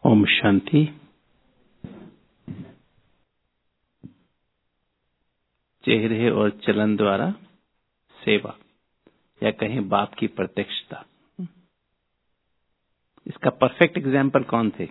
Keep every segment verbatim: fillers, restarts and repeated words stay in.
ओम शांति। चेहरे और चलन द्वारा सेवा या कहें बाप की प्रत्यक्षता, इसका परफेक्ट एग्जाम्पल कौन थे?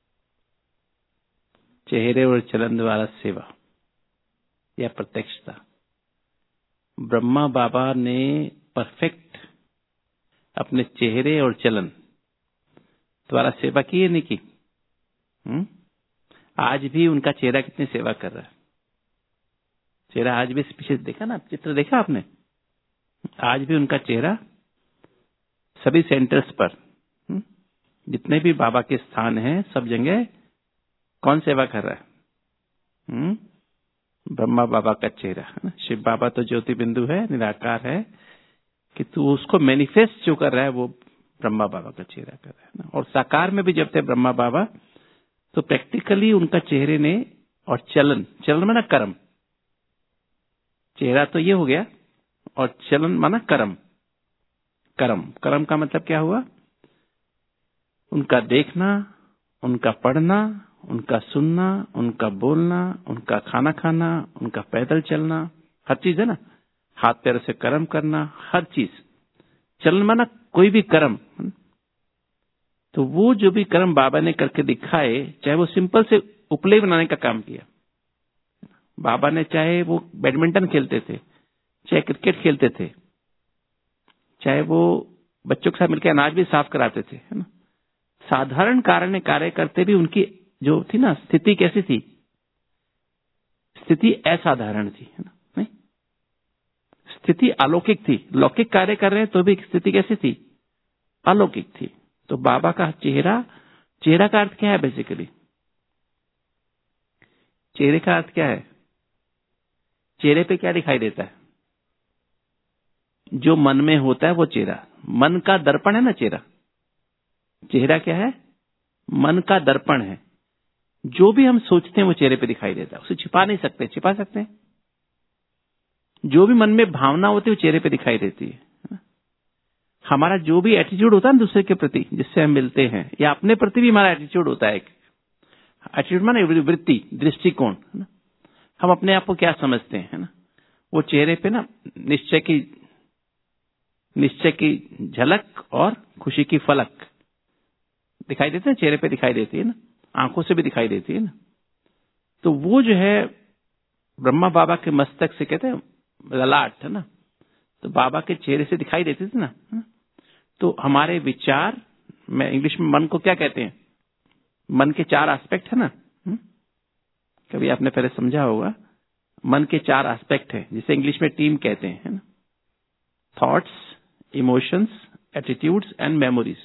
चेहरे और चलन द्वारा सेवा या प्रत्यक्षता। ब्रह्मा बाबा ने परफेक्ट अपने चेहरे और चलन द्वारा सेवा की है नहीं की? हुँ? आज भी उनका चेहरा कितनी सेवा कर रहा है। चेहरा आज भी पीछे देखा ना, चित्र देखा आपने? आज भी उनका चेहरा सभी सेंटर्स पर, हुँ? जितने भी बाबा के स्थान हैं सब जगह कौन सेवा कर रहा है? हुँ? ब्रह्मा बाबा का चेहरा है ना। शिव बाबा तो ज्योति बिंदु है, निराकार है, कि तू उसको मैनिफेस्ट जो कर रहा है वो ब्रह्मा बाबा का चेहरा कर रहा है ना। और साकार में भी जब थे ब्रह्मा बाबा तो प्रैक्टिकली उनका चेहरे ने और चलन, चलन माना कर्म, चेहरा तो ये हो गया, और चलन माना कर्म। कर्म कर्म का मतलब क्या हुआ? उनका देखना, उनका पढ़ना, उनका सुनना, उनका बोलना, उनका खाना खाना, उनका पैदल चलना, हर चीज है ना, हाथ पैरों से कर्म करना, हर चीज। चलन माना कोई भी कर्म। तो वो जो भी कर्म बाबा ने करके दिखाए, चाहे वो सिंपल से उपले बनाने का काम किया बाबा ने, चाहे वो बैडमिंटन खेलते थे, चाहे क्रिकेट खेलते थे, चाहे वो बच्चों के साथ मिलकर अनाज भी साफ कराते थे, है ना। साधारण कारण कार्य करते भी उनकी जो थी ना स्थिति कैसी थी? स्थिति असाधारण थी, है ना। नहीं, स्थिति अलौकिक थी। लौकिक कार्य कर रहे हैं तो भी स्थिति कैसी थी? अलौकिक थी। तो बाबा का चेहरा, चेहरा का अर्थ क्या है बेसिकली? चेहरे का अर्थ क्या है? चेहरे पे क्या दिखाई देता है? जो मन में होता है वो चेहरा। मन का दर्पण है ना चेहरा। चेहरा क्या है? मन का दर्पण है। जो भी हम सोचते हैं वो चेहरे पे दिखाई देता है, उसे छिपा नहीं सकते। छिपा सकते हैं? जो भी मन में भावना होती है वो चेहरे पे दिखाई देती है। हमारा जो भी एटीट्यूड होता है ना दूसरे के प्रति, जिससे हम मिलते हैं, या अपने प्रति भी हमारा एटीट्यूड होता है। एटीट्यूड माने वृत्ति, दृष्टिकोण, है ना। हम अपने आप को क्या समझते हैं, है ना, वो चेहरे पे ना निश्चय की निश्चय की झलक और खुशी की फलक दिखाई देते हैं, चेहरे पे दिखाई देती है ना, आंखों से भी दिखाई देती है ना। तो वो जो है ब्रह्मा बाबा के मस्तक से कहते हैं ललाट, है ना, तो बाबा के चेहरे से दिखाई देती थी ना। तो हमारे विचार, मैं इंग्लिश में मन को क्या कहते हैं? मन के चार एस्पेक्ट है ना। कभी आपने पहले समझा होगा, मन के चार एस्पेक्ट है, जिसे इंग्लिश में टीम कहते हैं, है ना। Thoughts, emotions, attitudes and memories.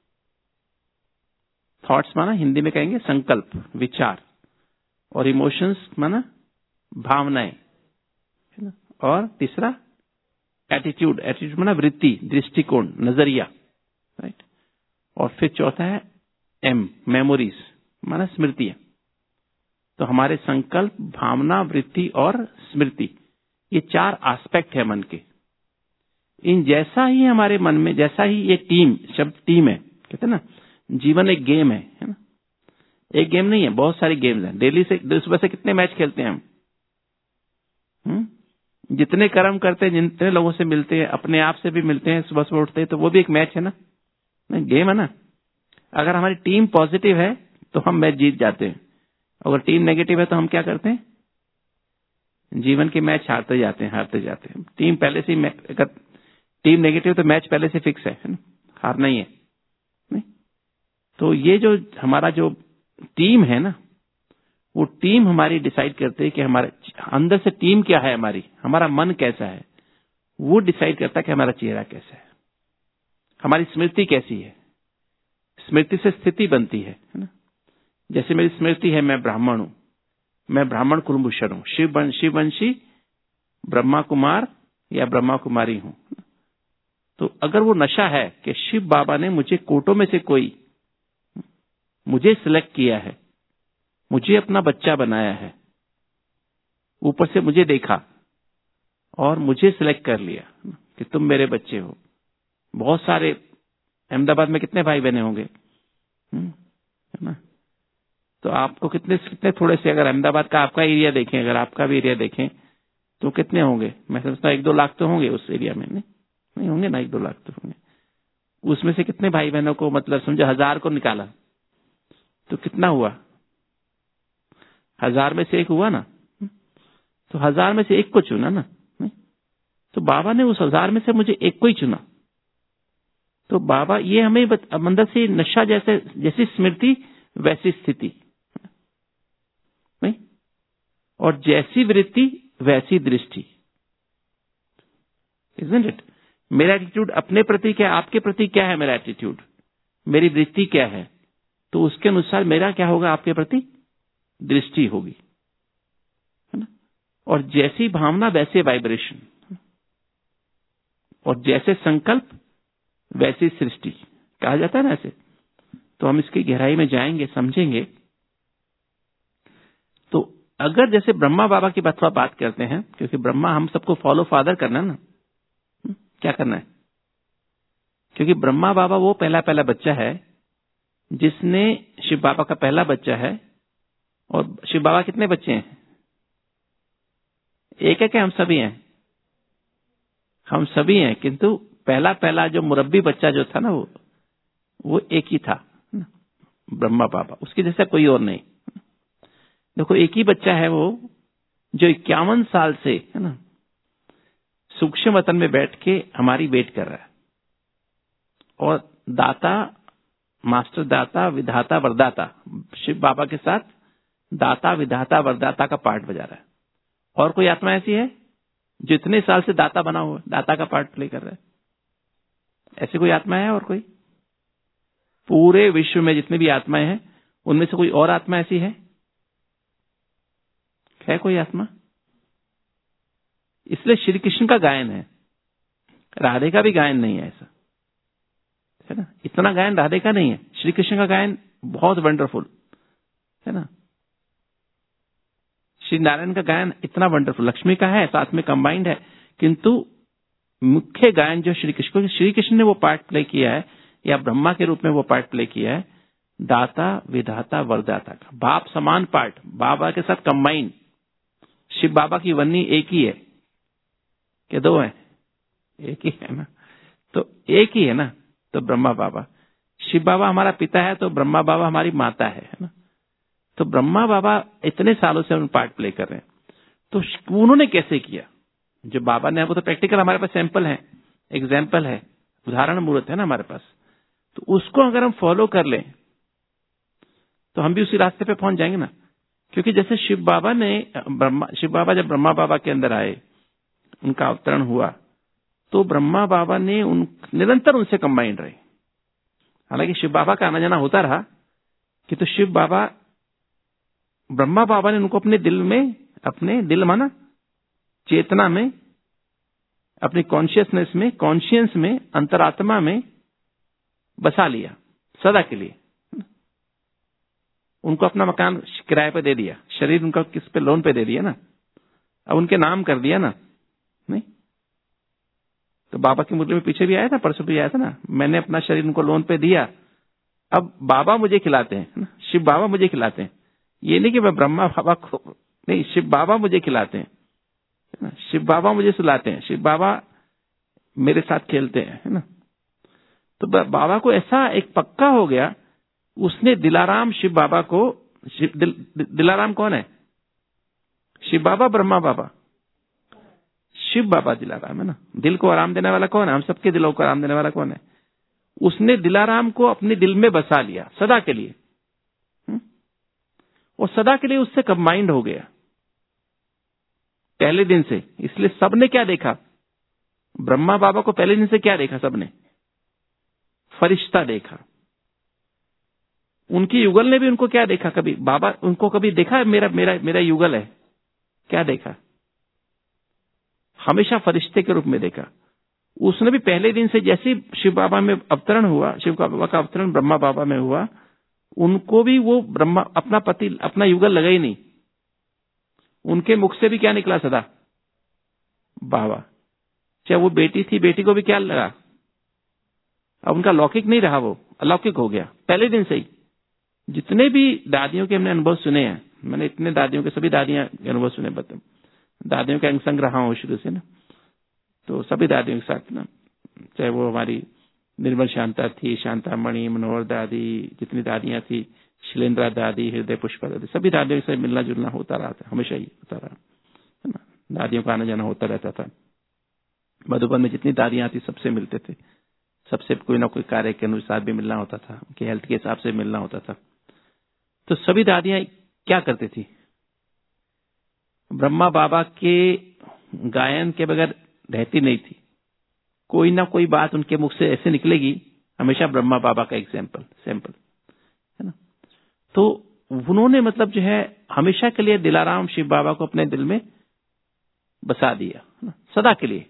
Thoughts माना हिंदी में कहेंगे संकल्प, विचार, और इमोशंस माना भावनाएं, है ना। और तीसरा एटीट्यूड, एटीट्यूड माना वृत्ति, दृष्टिकोण, नजरिया, राइट। और फिर चौथा है एम, मेमोरीज माना स्मृतियां। तो हमारे संकल्प, भावना, वृत्ति और स्मृति, ये चार एस्पेक्ट है मन के। इन जैसा ही हमारे मन में, जैसा ही ये टीम, शब्द टीम है, कहते हैं ना, जीवन एक गेम है, है ना। एक गेम नहीं है, बहुत सारी गेम्स हैं। डेली से सुबह से कितने मैच खेलते हैं हम? हुँ? जितने कर्म करते हैं, जितने लोगों से मिलते हैं, अपने आप से भी मिलते हैं, सुबह सुबह उठते हैं, तो वो भी एक मैच है ना, नहीं गेम है ना। अगर हमारी टीम पॉजिटिव है तो हम मैच जीत जाते हैं, अगर टीम नेगेटिव है तो हम क्या करते हैं? जीवन के मैच हारते जाते हैं, हारते जाते हैं। टीम पहले से ही, अगर टीम नेगेटिव तो मैच पहले से फिक्स है, है ना, हारना ही है, नहीं। तो ये जो हमारा जो टीम है ना, वो टीम हमारी डिसाइड करते है कि हमारे अंदर से टीम क्या है, हमारी, हमारा मन कैसा है, वो डिसाइड करता है कि हमारा चेहरा कैसा है, हमारी स्मृति कैसी है। स्मृति से स्थिति बनती है, है ना। जैसे मेरी स्मृति है, मैं ब्राह्मण हूं, मैं ब्राह्मण कुलभूषण हूं, शिव शिववंशी ब्रह्मा कुमार या ब्रह्मा कुमारी हूं। तो अगर वो नशा है कि शिव बाबा ने मुझे कोटों में से कोई, मुझे सिलेक्ट किया है, मुझे अपना बच्चा बनाया है, ऊपर से मुझे देखा और मुझे सिलेक्ट कर लिया कि तुम मेरे बच्चे हो। बहुत सारे अहमदाबाद में कितने भाई बहने होंगे, है ना। तो आपको कितने कितने थोड़े से, अगर अहमदाबाद का आपका एरिया देखें, अगर आपका भी एरिया देखें तो कितने होंगे? मैं समझता हूँ एक दो लाख तो होंगे उस एरिया में। नहीं, नहीं होंगे ना, एक दो लाख तो होंगे। उसमें से कितने भाई बहनों को, मतलब समझो हजार को निकाला तो कितना हुआ? हजार में से एक हुआ ना, तो हजार में से एक को चुना ना। नहीं? तो बाबा ने उस हजार में से मुझे एक को ही चुना। तो बाबा ये हमें अंदर से नशा जैसे, जैसी स्मृति वैसी स्थिति, नहीं? और जैसी वृत्ति वैसी दृष्टि, इज़न्ट इट? मेरा एटीट्यूड अपने प्रति क्या है, आपके प्रति क्या है मेरा एटीट्यूड, मेरी वृत्ति क्या है, तो उसके अनुसार मेरा क्या होगा, आपके प्रति दृष्टि होगी, है ना? और जैसी भावना वैसे वाइब्रेशन, और जैसे संकल्प वैसी सृष्टि, कहा जाता है ना ऐसे। तो हम इसकी गहराई में जाएंगे, समझेंगे। तो अगर जैसे ब्रह्मा बाबा की बात बात करते हैं, क्योंकि ब्रह्मा हम सबको फॉलो फादर करना है ना, क्या करना है? क्योंकि ब्रह्मा बाबा वो पहला पहला बच्चा है जिसने, शिव बाबा का पहला बच्चा है। और शिव बाबा कितने बच्चे हैं? एक है क्या? हम सभी हैं, हम सभी हैं, किंतु पहला पहला जो मुरब्बी बच्चा जो था ना, वो वो एक ही था, ब्रह्मा बाबा। उसके जैसा कोई और नहीं। देखो एक ही बच्चा है वो, जो इक्यावन साल से, है ना, सूक्ष्म वतन में बैठ के हमारी वेट कर रहा है, और दाता, मास्टर दाता, विधाता, वरदाता, शिव बाबा के साथ दाता, विधाता, वरदाता का पार्ट बजा रहा है। और कोई आत्मा ऐसी है जो इतने साल से दाता बना हुआ, दाता का पार्ट प्ले कर रहा है? ऐसी कोई आत्मा है और कोई? पूरे विश्व में जितने भी आत्माएं हैं, उनमें से कोई और आत्मा ऐसी है? है कोई आत्मा? इसलिए श्री कृष्ण का गायन है, राधे का भी गायन नहीं है ऐसा, है ना? इतना गायन राधे का नहीं है, श्री कृष्ण का गायन बहुत वंडरफुल है ना। श्री नारायण का गायन इतना वंडरफुल, लक्ष्मी का है, साथ में कंबाइंड है, किंतु मुख्य गायन जो श्री कृष्ण, श्री कृष्ण ने वो पार्ट प्ले किया है, या ब्रह्मा के रूप में वो पार्ट प्ले किया है, दाता, विधाता, वरदाता का बाप समान पार्ट, बाबा के साथ कंबाइंड। शिव बाबा की वन्नी एक ही है कि दो है? एक ही है ना। तो एक ही है ना। तो ब्रह्मा बाबा, शिव बाबा हमारा पिता है, तो ब्रह्मा बाबा हमारी माता है, है ना। तो ब्रह्मा बाबा इतने सालों से उन पार्ट प्ले कर रहे हैं, तो उन्होंने कैसे किया? जो बाबा ने, वो तो प्रैक्टिकल हमारे पास सैंपल है, एग्जाम्पल है, उदाहरण मूर्त है ना हमारे पास। तो उसको अगर हम फॉलो कर लें तो हम भी उसी रास्ते पे पहुंच जाएंगे ना। क्योंकि जैसे शिव बाबा ने, ब्रह्मा, शिव बाबा जब ब्रह्मा बाबा के अंदर आए, उनका अवतरण हुआ, तो ब्रह्मा बाबा ने उन निरंतर उनसे कंबाइंड रहे। हालांकि शिव बाबा का आना जाना होता रहा, कि तो शिव बाबा, ब्रह्मा बाबा ने उनको अपने दिल में, अपने दिल माना चेतना में, अपनी कॉन्शियसनेस में, कॉन्शियंस में, अंतरात्मा में बसा लिया सदा के लिए। उनको अपना मकान किराए पे दे दिया, शरीर उनका किस पे, लोन पे दे दिया ना। अब उनके नाम कर दिया ना, नहीं? तो बाबा की मुरली में पीछे भी आया था, परसों भी आया था ना, मैंने अपना शरीर उनको लोन पे दिया, अब बाबा मुझे खिलाते हैं ना, शिव बाबा मुझे खिलाते हैं। ये नहीं कि मैं ब्रह्मा बाबा को, नहीं, शिव बाबा मुझे खिलाते हैं, है ना। शिव बाबा मुझे सुलाते हैं, शिव बाबा मेरे साथ खेलते हैं, है ना। तो बाबा को ऐसा एक पक्का हो गया, उसने दिलाराम शिव बाबा को, शिव, दिल, दिलाराम कौन है? शिव बाबा, ब्रह्मा बाबा? शिव बाबा दिलाराम है ना। दिल को आराम देने वाला कौन है? हम सबके दिलों को आराम देने वाला कौन है? उसने दिलाराम को अपने दिल में बसा लिया सदा के लिए, हुँ? और सदा के लिए उससे कंबाइंड हो गया पहले दिन से। इसलिए सबने क्या देखा? ब्रह्मा बाबा को पहले दिन से क्या देखा सबने? फरिश्ता देखा। उनकी युगल ने भी उनको क्या देखा? कभी बाबा उनको कभी देखा मेरा मेरा मेरा युगल है? क्या देखा? हमेशा फरिश्ते के रूप में देखा। उसने भी पहले दिन से, जैसे शिव बाबा में अवतरण हुआ, शिव बाबा का अवतरण ब्रह्मा बाबा में हुआ, उनको भी वो ब्रह्मा, अपना पति, अपना युगल लगा ही नहीं। उनके मुख से भी क्या निकला? सदा बाबा। चाहे वो बेटी थी, बेटी को भी क्या लगा? अब उनका लौकिक नहीं रहा, वो अलौकिक हो गया पहले दिन से ही। जितने भी दादियों के हमने अनुभव सुने हैं, मैंने इतने दादियों के सभी दादियां के अनुभव सुने, बता दादियों के अंग संग रहा हूं शुरू से ना, तो सभी दादियों के साथ ना, चाहे वो हमारी निर्मल शांता थी, शांता मणि, मनोहर दादी, जितनी दादियां थी, शिलेंद्रा दादी, हृदय पुष्पा दादी, सभी दादियों से मिलना जुलना होता रहा था, हमेशा ही होता रहा है ना। दादियों का आना जाना होता रहता था। मधुबन में जितनी दादियां थी सबसे मिलते थे, सबसे कोई ना कोई कार्य के अनुसार भी मिलना होता था, उनके हेल्थ के हिसाब से मिलना होता था। तो सभी दादियां क्या करती थी, ब्रह्मा बाबा के गायन के बगैर रहती नहीं थी। कोई ना कोई बात उनके मुख से ऐसे निकलेगी, हमेशा ब्रह्मा बाबा का एग्जाम्पल सैंपल है ना। तो उन्होंने मतलब जो है हमेशा के लिए दिलाराम शिव बाबा को अपने दिल में बसा दिया है ना, सदा के लिए।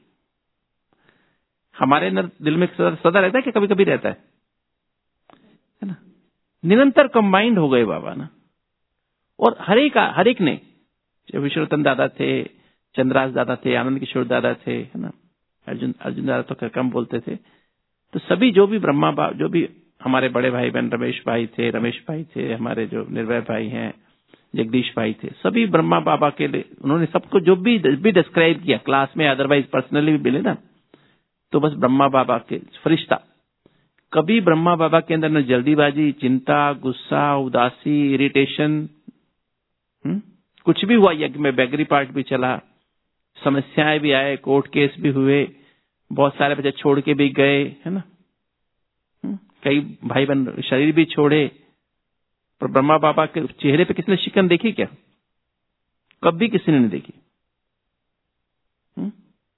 हमारे अंदर दिल में सदा, सदा रहता है कि कभी कभी रहता है है ना। निरंतर कंबाइंड हो गए बाबा ना, और हर एक हर एक ने, जब विश्वरतन दादा थे, चंद्रास दादा थे, आनंद किशोर दादा थे है ना, अर्जुन अर्जुन दादा तो कम बोलते थे। तो सभी जो भी ब्रह्मा बाबा, जो भी हमारे बड़े भाई बहन रमेश भाई थे, रमेश भाई थे, हमारे जो निर्भय भाई हैं, जगदीश भाई थे, सभी ब्रह्मा बाबा के लिए उन्होंने सबको जो भी भी डिस्क्राइब किया क्लास में, अदरवाइज पर्सनली भी मिले ना, तो बस ब्रह्मा बाबा के फरिश्ता। कभी ब्रह्मा बाबा के अंदर न जल्दीबाजी, चिंता, गुस्सा, उदासी, इरिटेशन, कुछ भी हुआ, यज्ञ में बैगरी पार्ट भी चला, समस्याएं भी आए, कोर्ट केस भी हुए, बहुत सारे बच्चे छोड़ के भी गए है ना, कई भाई बहन शरीर भी छोड़े, पर ब्रह्मा बाबा के चेहरे पे किसने शिकन देखी क्या? कभी किसी ने नहीं देखी। हुँ?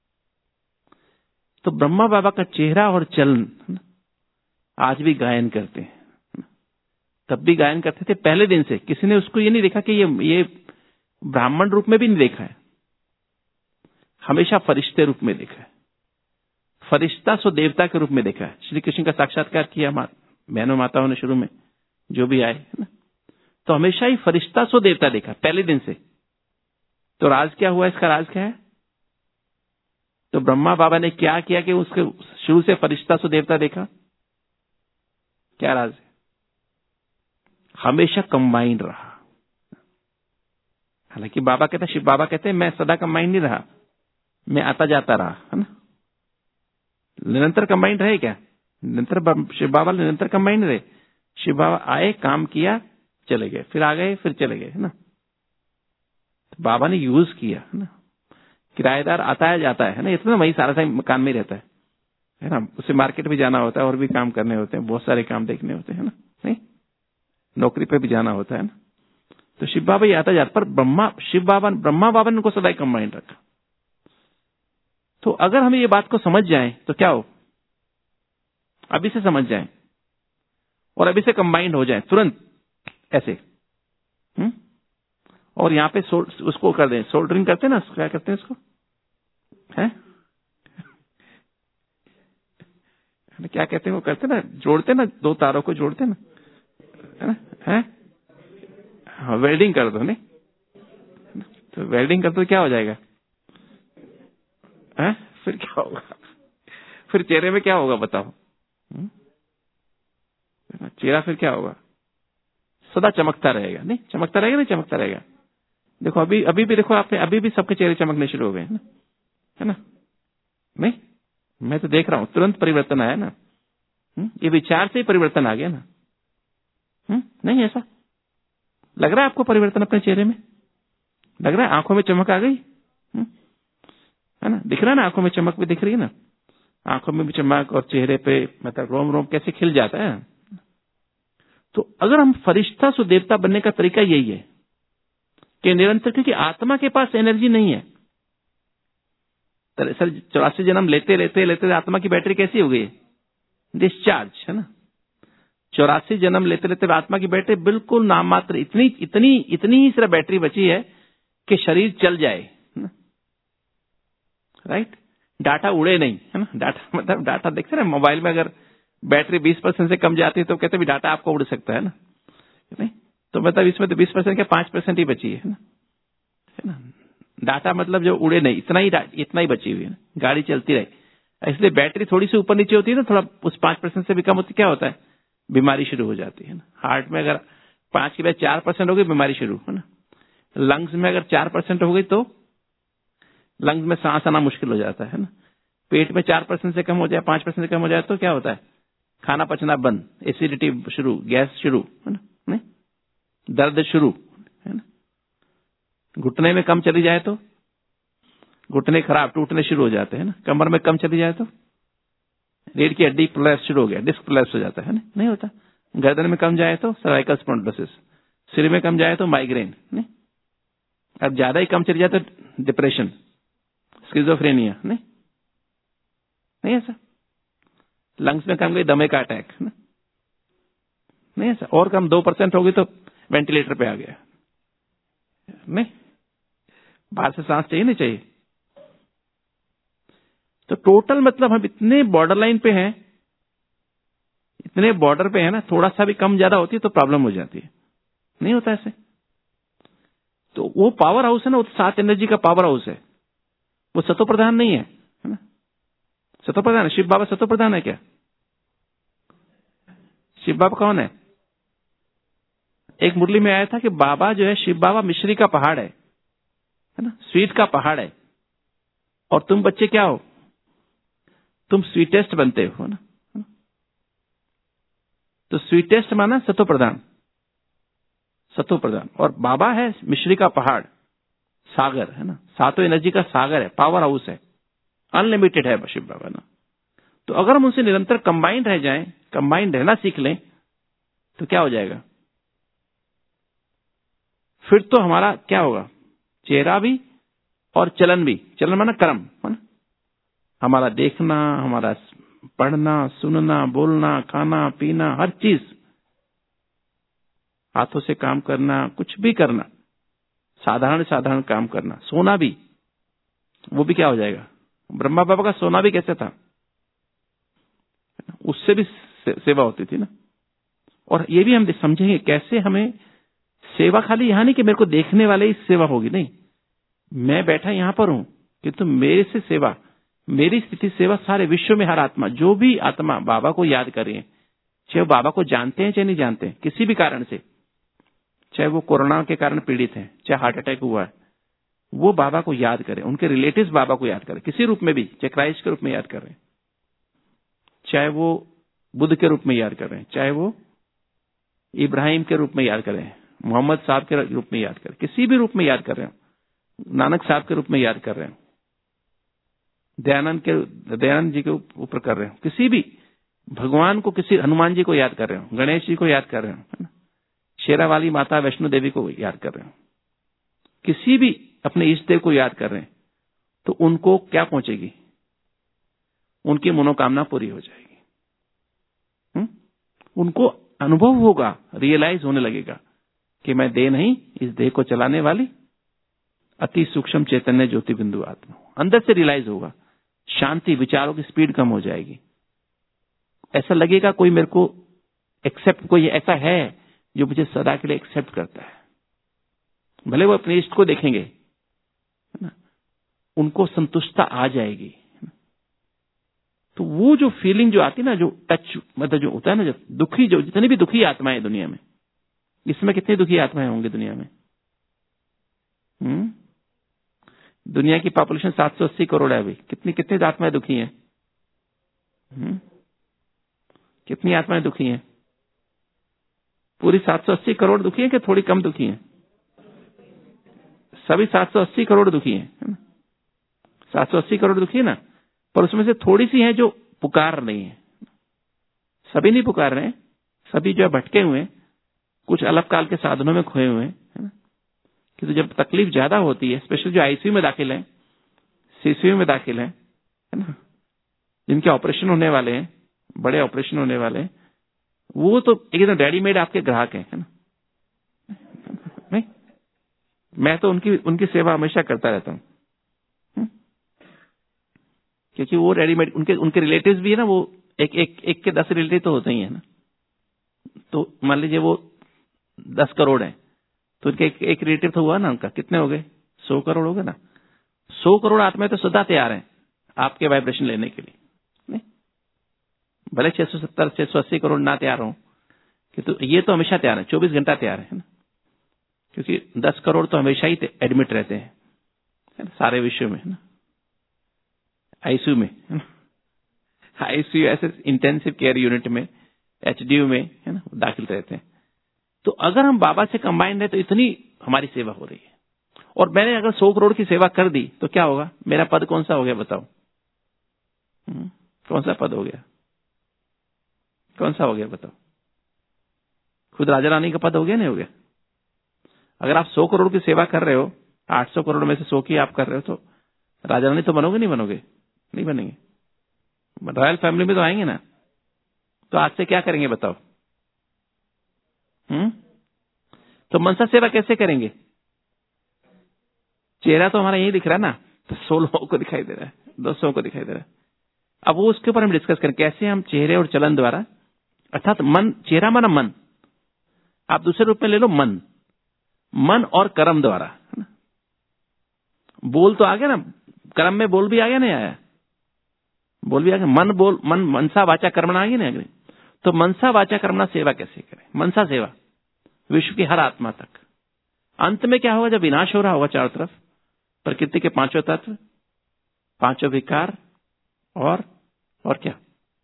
तो ब्रह्मा बाबा का चेहरा और चलन आज भी गायन करते हैं, तब भी गायन करते थे पहले दिन से। किसी ने उसको ये नहीं देखा कि ये ये ब्राह्मण रूप में भी नहीं देखा है, हमेशा फरिश्ते रूप में देखा है, फरिश्ता सो देवता के रूप में देखा है। श्री कृष्ण का साक्षात्कार किया बहनों माताओं ने शुरू में जो भी आए है ना, तो हमेशा ही फरिश्ता सो देवता देखा पहले दिन से। तो राज क्या हुआ, इसका राज क्या है? तो ब्रह्मा बाबा ने क्या किया कि उसके शुरू से फरिश्ता सो देवता देखा? क्या राज है? हमेशा कंबाइंड रहा। हालांकि बाबा कहते, शिव बाबा कहते हैं मैं सदा कंबाइंड नहीं रहा, मैं आता जाता रहा है ना। निरंतर कंबाइंड रहे क्या? निरंतर शिव बाबा निरंतर कंबाइंड रहे। शिव बाबा आए, काम किया, चले गए, फिर आ गए, फिर चले गए है ना। तो बाबा ने यूज किया है ना। किराएदार आता है जाता है ना, इतना वही सारा टाइम मकान में रहता है है ना। उसे मार्केट भी जाना होता है, और भी काम करने होते हैं, बहुत सारे काम देखने होते हैं ना, नहीं नौकरी पे भी जाना होता है ना। तो शिव बाबा ही आता जाता, पर ब्रह्मा शिव बाबा ब्रह्मा बाबा ने उनको सदा कंबाइंड रखा। तो अगर हमें ये बात को समझ जाएं तो क्या हो, अभी से समझ जाएं और अभी से कंबाइंड हो जाएं तुरंत ऐसे, हुँ? और यहाँ पे उसको कर दें, सोल्डरिंग करते हैं ना, क्या करते हैं इसको, है क्या कहते हैं वो, करते ना, जोड़ते ना, दो तारों को जोड़ते ना, है ना, है हाँ, वेल्डिंग कर दो। नहीं तो वेल्डिंग कर दो, क्या हो जाएगा, है फिर क्या होगा, फिर चेहरे में क्या होगा बताओ, चेहरा फिर क्या होगा, सदा चमकता रहेगा। नहीं चमकता रहेगा, नहीं चमकता रहेगा। देखो अभी अभी भी देखो आपने, अभी भी सबके चेहरे चमकने शुरू हो गए है ना, है ना। नहीं मैं तो देख रहा हूं तुरंत परिवर्तन आया ना। ये विचार से ही परिवर्तन आ गया ना। हुँ? नहीं ऐसा लग रहा है आपको परिवर्तन अपने चेहरे में? लग रहा है आंखों में चमक आ गई, हुँ? है ना, दिख रहा है ना, आंखों में चमक भी दिख रही है ना, आंखों में भी चमक, और चेहरे पे मतलब रोम रोम कैसे खिल जाता है। तो अगर हम फरिश्ता सो देवता बनने का तरीका यही है कि निरंतर, क्योंकि आत्मा के पास एनर्जी नहीं है। सर चौरासी जन्म लेते लेते लेते आत्मा की बैटरी कैसी हो गई है, डिस्चार्ज है ना। चौरासी जन्म लेते लेते आत्मा की बैटरी बिल्कुल नाम मात्र, इतनी इतनी इतनी ही सिर्फ बैटरी बची है कि शरीर चल जाए, राइट। डाटा उड़े नहीं है ना, डाटा मतलब डाटा देखते ना मोबाइल में, अगर बैटरी बीस परसेंट से कम जाती है तो कहते भी डाटा आपको उड़ सकता है ना, नहीं तो मतलब इसमें तो बीस परसेंट क्या पांच परसेंट ही बची है ना, है ना। डाटा मतलब जो उड़े नहीं, इतना ही इतना ही बची हुई है, गाड़ी चलती रहे। इसलिए बैटरी थोड़ी सी ऊपर नीचे होती है ना, थोड़ा उस पांच परसेंट से भी कम होती, क्या होता है, बीमारी शुरू हो जाती है ना। हार्ट में अगर पांच की बजाय चार परसेंट हो गई, बीमारी शुरू, है ना। लंग्स में अगर चार परसेंट हो गई तो लंग्स में सांस आना मुश्किल हो जाता है ना। पेट में चार परसेंट से कम हो जाए, पांच परसेंट से कम हो जाए तो क्या होता है, खाना पचना बंद, एसिडिटी शुरू, गैस शुरू, है ना, नहीं, दर्द शुरू, है ना। घुटने में कम चली जाए तो घुटने खराब, टूटने शुरू हो जाते हैं ना। कमर में कम चली जाए तो रीढ़ की हड्डी प्रोलैप्स शुरू हो गया, डिस्क प्रोलैप्स हो जाता है ना, नहीं होता। गर्दन में कम जाए तो सर्वाइकल स्पॉन्डिलोसिस, सिर में कम जाए तो माइग्रेन, नहीं। अब ज्यादा ही कम चली जाए तो डिप्रेशन, स्किज़ोफ्रेनिया, नहीं नहीं ऐसा। लंग्स में कम गई, दमे का अटैक, ना नहीं ऐसा। और कम दो परसेंट हो गई तो वेंटिलेटर पे आ गया, नहीं। बाहर से सांस चाहिए नहीं चाहिए। तो टोटल मतलब हम इतने बॉर्डर लाइन पे हैं, इतने बॉर्डर पे है ना, थोड़ा सा भी कम ज्यादा होती है तो प्रॉब्लम हो जाती है, नहीं होता ऐसे। तो वो पावर हाउस है ना, वो सात एनर्जी का पावर हाउस है, वो सतो प्रधान नहीं है, है ना। सतो प्रधान है, शिव बाबा सतो प्रधान है क्या? शिव बाबा कौन है? एक मुरली में आया था कि बाबा जो है, शिव बाबा मिश्री का पहाड़ है, है ना, स्वीट का पहाड़ है, और तुम बच्चे क्या हो, तुम स्वीटेस्ट बनते हो, ना। तो स्वीटेस्ट माना सतो प्रधान, सतो प्रधान, और बाबा है मिश्री का पहाड़, सागर, है ना, सातों एनर्जी का सागर है, पावर हाउस है, अनलिमिटेड है शिव बाबा ना। तो अगर हम उनसे निरंतर कंबाइंड रह जाएं, कंबाइंड रहना सीख लें, तो क्या हो जाएगा, फिर तो हमारा क्या होगा, चेहरा भी और चलन भी, चलन माना कर्म, है ना, हमारा देखना, हमारा पढ़ना, सुनना, बोलना, खाना पीना, हर चीज, हाथों से काम करना, कुछ भी करना, साधारण साधारण काम करना, सोना भी, वो भी क्या हो जाएगा। ब्रह्मा बाबा का सोना भी कैसे था, उससे भी से, सेवा होती थी ना। और ये भी हम समझेंगे कैसे हमें सेवा, खाली यहां नहीं कि मेरे को देखने वाले ही सेवा होगी, नहीं, मैं बैठा यहां पर हूं किंतु मेरे से सेवा, मेरी स्थिति सेवा, सारे विश्व में हर आत्मा, जो भी आत्मा बाबा को याद कर रही है, चाहे वो बाबा को जानते हैं चाहे नहीं जानते हैं, किसी भी कारण से, चाहे वो कोरोना के कारण पीड़ित है, चाहे हार्ट अटैक हुआ है, वो बाबा को याद करें, उनके रिलेटिव्स बाबा को याद करें, किसी रूप में भी, चाहे क्राइस्ट के रूप में याद कर रहे हैं, चाहे वो बुद्ध के रूप में याद कर रहे हैं, चाहे वो इब्राहिम के रूप में याद कर रहे हैं, मोहम्मद साहब के रूप में याद करें, किसी भी रूप में याद कर रहे हो, नानक साहब के रूप में याद कर रहे हो, दयानंद के दयानंद जी के ऊपर कर रहे हो, किसी भी भगवान को, किसी हनुमान जी को याद कर रहे हो, गणेश जी को याद कर रहे हो, है ना, शेरा वाली माता वैष्णो देवी को याद कर रहे हो, किसी भी अपने इष्ट देव को याद कर रहे हैं, तो उनको क्या पहुंचेगी, उनकी मनोकामना पूरी हो जाएगी। हुँ? उनको अनुभव होगा, रियलाइज होने लगेगा कि मैं देह नहीं, इस देह को चलाने वाली अति सूक्ष्म चैतन्य ज्योति बिंदु आत्मा, अंदर से रियलाइज होगा। शांति, विचारों की स्पीड कम हो जाएगी, ऐसा लगेगा कोई मेरे को एक्सेप्ट, कोई ऐसा है जो मुझे सदा के लिए एक्सेप्ट करता है, भले वो अपने इष्ट को देखेंगे, है ना, उनको संतुष्टता आ जाएगी। तो वो जो फीलिंग जो आती है ना, जो टच, मतलब जो होता है ना, जब दुखी, जो जितनी भी दुखी आत्माएं दुनिया में, इसमें कितनी दुखी आत्माएं होंगी दुनिया में, हम्म दुनिया की पॉपुलेशन सात सौ अस्सी करोड़ है अभी, कितनी कितनी आत्माएं दुखी हैं, हम्म कितनी आत्माएं दुखी हैं, पूरी सात सौ अस्सी करोड़ दुखी है कि थोड़ी कम दुखी हैं? सभी सात सौ अस्सी करोड़ दुखी हैं, है ना, सात सौ अस्सी करोड़ दुखी है ना, पर उसमें से थोड़ी सी है जो पुकार रही है, सभी नहीं पुकार रहे हैं, सभी जो है भटके हुए हैं, कुछ अलग काल के साधनों में खोए हुए हैं, है ना। कि तो जब तकलीफ ज्यादा होती है, स्पेशल जो आईसीयू में दाखिल हैं, सीसीयू में दाखिल हैं, है ना, जिनके ऑपरेशन होने वाले हैं, बड़े ऑपरेशन होने वाले हैं, वो तो एकदम रेडी मेड आपके ग्राहक हैं, है ना, नहीं, मैं तो उनकी उनकी सेवा हमेशा करता रहता हूं, क्योंकि वो रेडीमेड, उनके उनके रिलेटिव्स भी है ना, वो एक एक एक के दस रिलेटिव तो होते ही है ना। तो मान लीजिए वो दस करोड़ है, तो उनके एक, एक रिलेटिव तो हुआ ना, उनका कितने हो गए, सौ करोड़ हो गए ना। सौ करोड़ आत्माएं तो सदा तैयार हैं आपके वाइब्रेशन लेने के लिए, नहीं, भले छह सौ सत्तर छह सौ अस्सी करोड़ ना तैयार हो, कि तो ये तो हमेशा तैयार है, चौबीस घंटा तैयार है ना, क्योंकि दस करोड़ तो हमेशा ही एडमिट रहते हैं है ना, सारे विश्व में है ना, आईसीयू में है ना, आईसीयू ऐसे इंटेंसिव केयर यूनिट में, एचडीयू में है ना दाखिल रहते हैं। तो अगर हम बाबा से कंबाइंड है तो इतनी हमारी सेवा हो रही है। और मैंने अगर सौ करोड़ की सेवा कर दी तो क्या होगा, मेरा पद कौन सा हो गया बताओ, हुँ? कौन सा पद हो गया, कौन सा हो गया बताओ, खुद राजा रानी का पद हो गया नहीं हो गया। अगर आप सौ करोड़ की सेवा कर रहे हो, आठ सौ करोड़ में से सौ की आप कर रहे हो, तो राजा रानी तो बनोगे नहीं बनोगे, नहीं बनेंगे, रॉयल फैमिली में तो आएंगे ना। तो आज से क्या करेंगे बताओ, हम्म तो मनसा सेवा कैसे करेंगे, चेहरा तो हमारा यही दिख रहा है ना, तो सौ लोगों को दिखाई दे रहा है, दो सौ को दिखाई दे रहा है। अब वो उसके ऊपर हम डिस्कस करें कैसे हम चेहरे और चलन द्वारा, अर्थात मन, चेहरा माना मन, आप दूसरे रूप में ले लो मन, मन और कर्म द्वारा है ना? बोल तो आ गया ना, कर्म में बोल भी आ गया नहीं आया, बोल भी आ गया, मन बोल मन मनसा वाचा कर्मणा आ गई नहीं, तो मनसा वाचा कर्मणा सेवा कैसे करें, मनसा सेवा विश्व की हर आत्मा तक। अंत में क्या होगा, जब विनाश हो रहा होगा चारों तरफ, प्रकृति के पांचों तत्व, पांचों विकार और और क्या,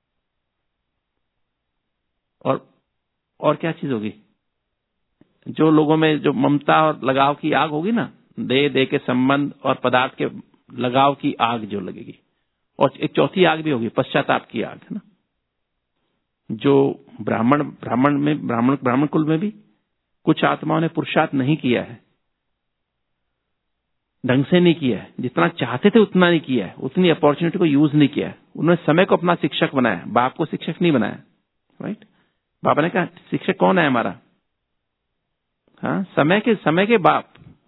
और और क्या चीज होगी, जो लोगों में जो ममता और लगाव की आग होगी ना, दे दे के संबंध और पदार्थ के लगाव की आग जो लगेगी, और एक चौथी आग भी होगी, पश्चाताप की आग है ना, जो ब्राह्मण ब्राह्मण में ब्राह्मण ब्राह्मण कुल में भी कुछ आत्माओं ने पुरुषार्थ नहीं किया है, ढंग से नहीं किया है, जितना चाहते थे उतना नहीं किया है, उतनी अपॉर्चुनिटी को यूज नहीं किया है, उन्होंने समय को अपना शिक्षक बनाया, बाप को शिक्षक नहीं बनाया, राइट। बाबा ने कहा शिक्षक कौन है हमारा, हाँ समय के समय के बाप।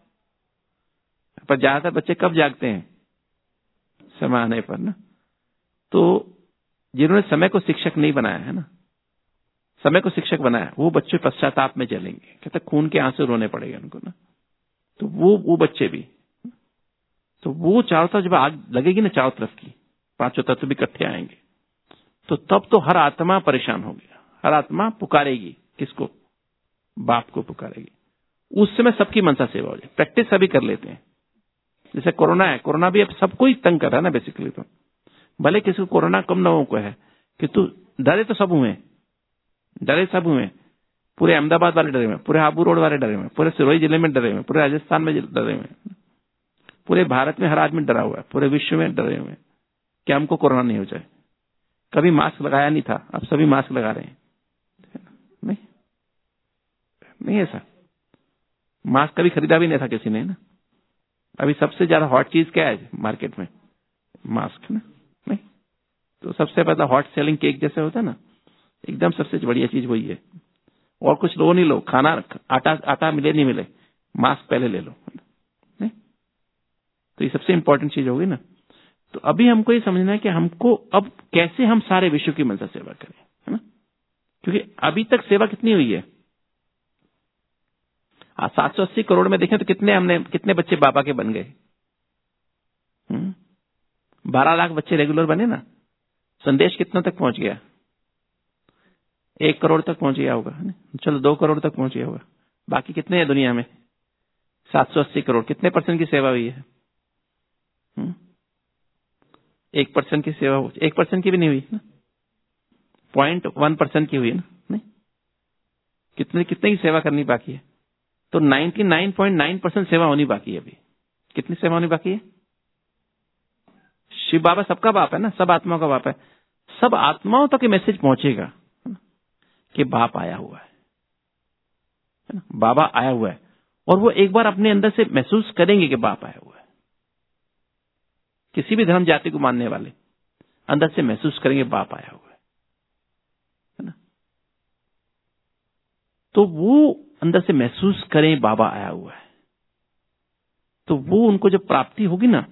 पर ज्यादातर बच्चे कब जागते हैं, समय आने पर ना। तो जिन्होंने समय को शिक्षक नहीं बनाया है ना, समय को शिक्षक बनाया, वो बच्चे पश्चाताप में जलेंगे, कहते खून के आंसू रोने पड़ेगा उनको ना। तो वो वो बच्चे भी, तो वो चारों तरफ जब आग लगेगी ना, चारों तरफ की पांचों तत्व भी इकट्ठे आएंगे, तो तब तो हर आत्मा परेशान होगी, हर आत्मा पुकारेगी किसको, बाप को पुकारेगी। उस समय सबकी मनसा सेवा हो जाए। प्रैक्टिस सभी कर लेते हैं, जैसे कोरोना है, कोरोना भी अब सबको ही तंग कर रहा है ना बेसिकली। तो भले किसी को कोरोना कम लोगों को है, कि तू डरे तो सब हुए, डरे सब हुए, पूरे अहमदाबाद वाले डरे हुए, पूरे आबू रोड वाले डरे हुए, पूरे सिरोही जिले में डरे हुए, पूरे राजस्थान में डरे हुए, पूरे भारत में हर आदमी डरा हुआ है, पूरे विश्व में डरे हुए कि हमको कोरोना नहीं हो जाए। कभी मास्क लगाया नहीं था, अब सभी मास्क लगा रहे हैं, नहीं नहीं ऐसा, मास्क कभी खरीदा भी नहीं था किसी ने ना। अभी सबसे ज्यादा हॉट चीज क्या है मार्केट में, मास्क ना, नहीं तो सबसे पहला हॉट सेलिंग केक जैसे होता है ना, एकदम सबसे बढ़िया चीज वही है। और कुछ लो नहीं लो, खाना आटा आटा मिले नहीं मिले, मास्क पहले ले लो, नहीं तो ये सबसे इंपॉर्टेंट चीज होगी ना। तो अभी हमको ये समझना है कि हमको अब कैसे हम सारे विश्व की मनसा सेवा करें, है ना। क्योंकि अभी तक सेवा कितनी हुई है, सात सौ अस्सी करोड़ में देखें तो कितने हमने कितने बच्चे बाबा के बन गए, बारह लाख बच्चे रेगुलर बने ना। संदेश कितना तक पहुंच गया, एक करोड़ तक पहुंच गया होगा, चलो दो करोड़ तक पहुंच गया होगा। बाकी कितने हैं दुनिया में, सात सौ अस्सी करोड़, कितने परसेंट की सेवा हुई है, एक परसेंट की सेवा हुई, एक परसेंट की भी नहीं हुई ना, पॉइंट वन परसेंट की हुई ना, नहीं कितने कितने की सेवा करनी बाकी है। तो ninety nine point nine percent सेवा होनी बाकी है अभी। कितनी सेवा होनी बाकी है, शिव बाबा सबका बाप है ना, सब आत्माओं का बाप है, सब आत्माओं तक ये मैसेज पहुंचेगा कि बाप आया हुआ है, है ना, बाबा आया हुआ है। और वो एक बार अपने अंदर से महसूस करेंगे कि बाप आया हुआ है। किसी भी धर्म जाति को मानने वाले अंदर से महसूस करेंगे बाप आया हुआ है, है ना। तो वो अंदर से महसूस करें बाबा आया हुआ है, तो वो उनको जब प्राप्ति होगी ना,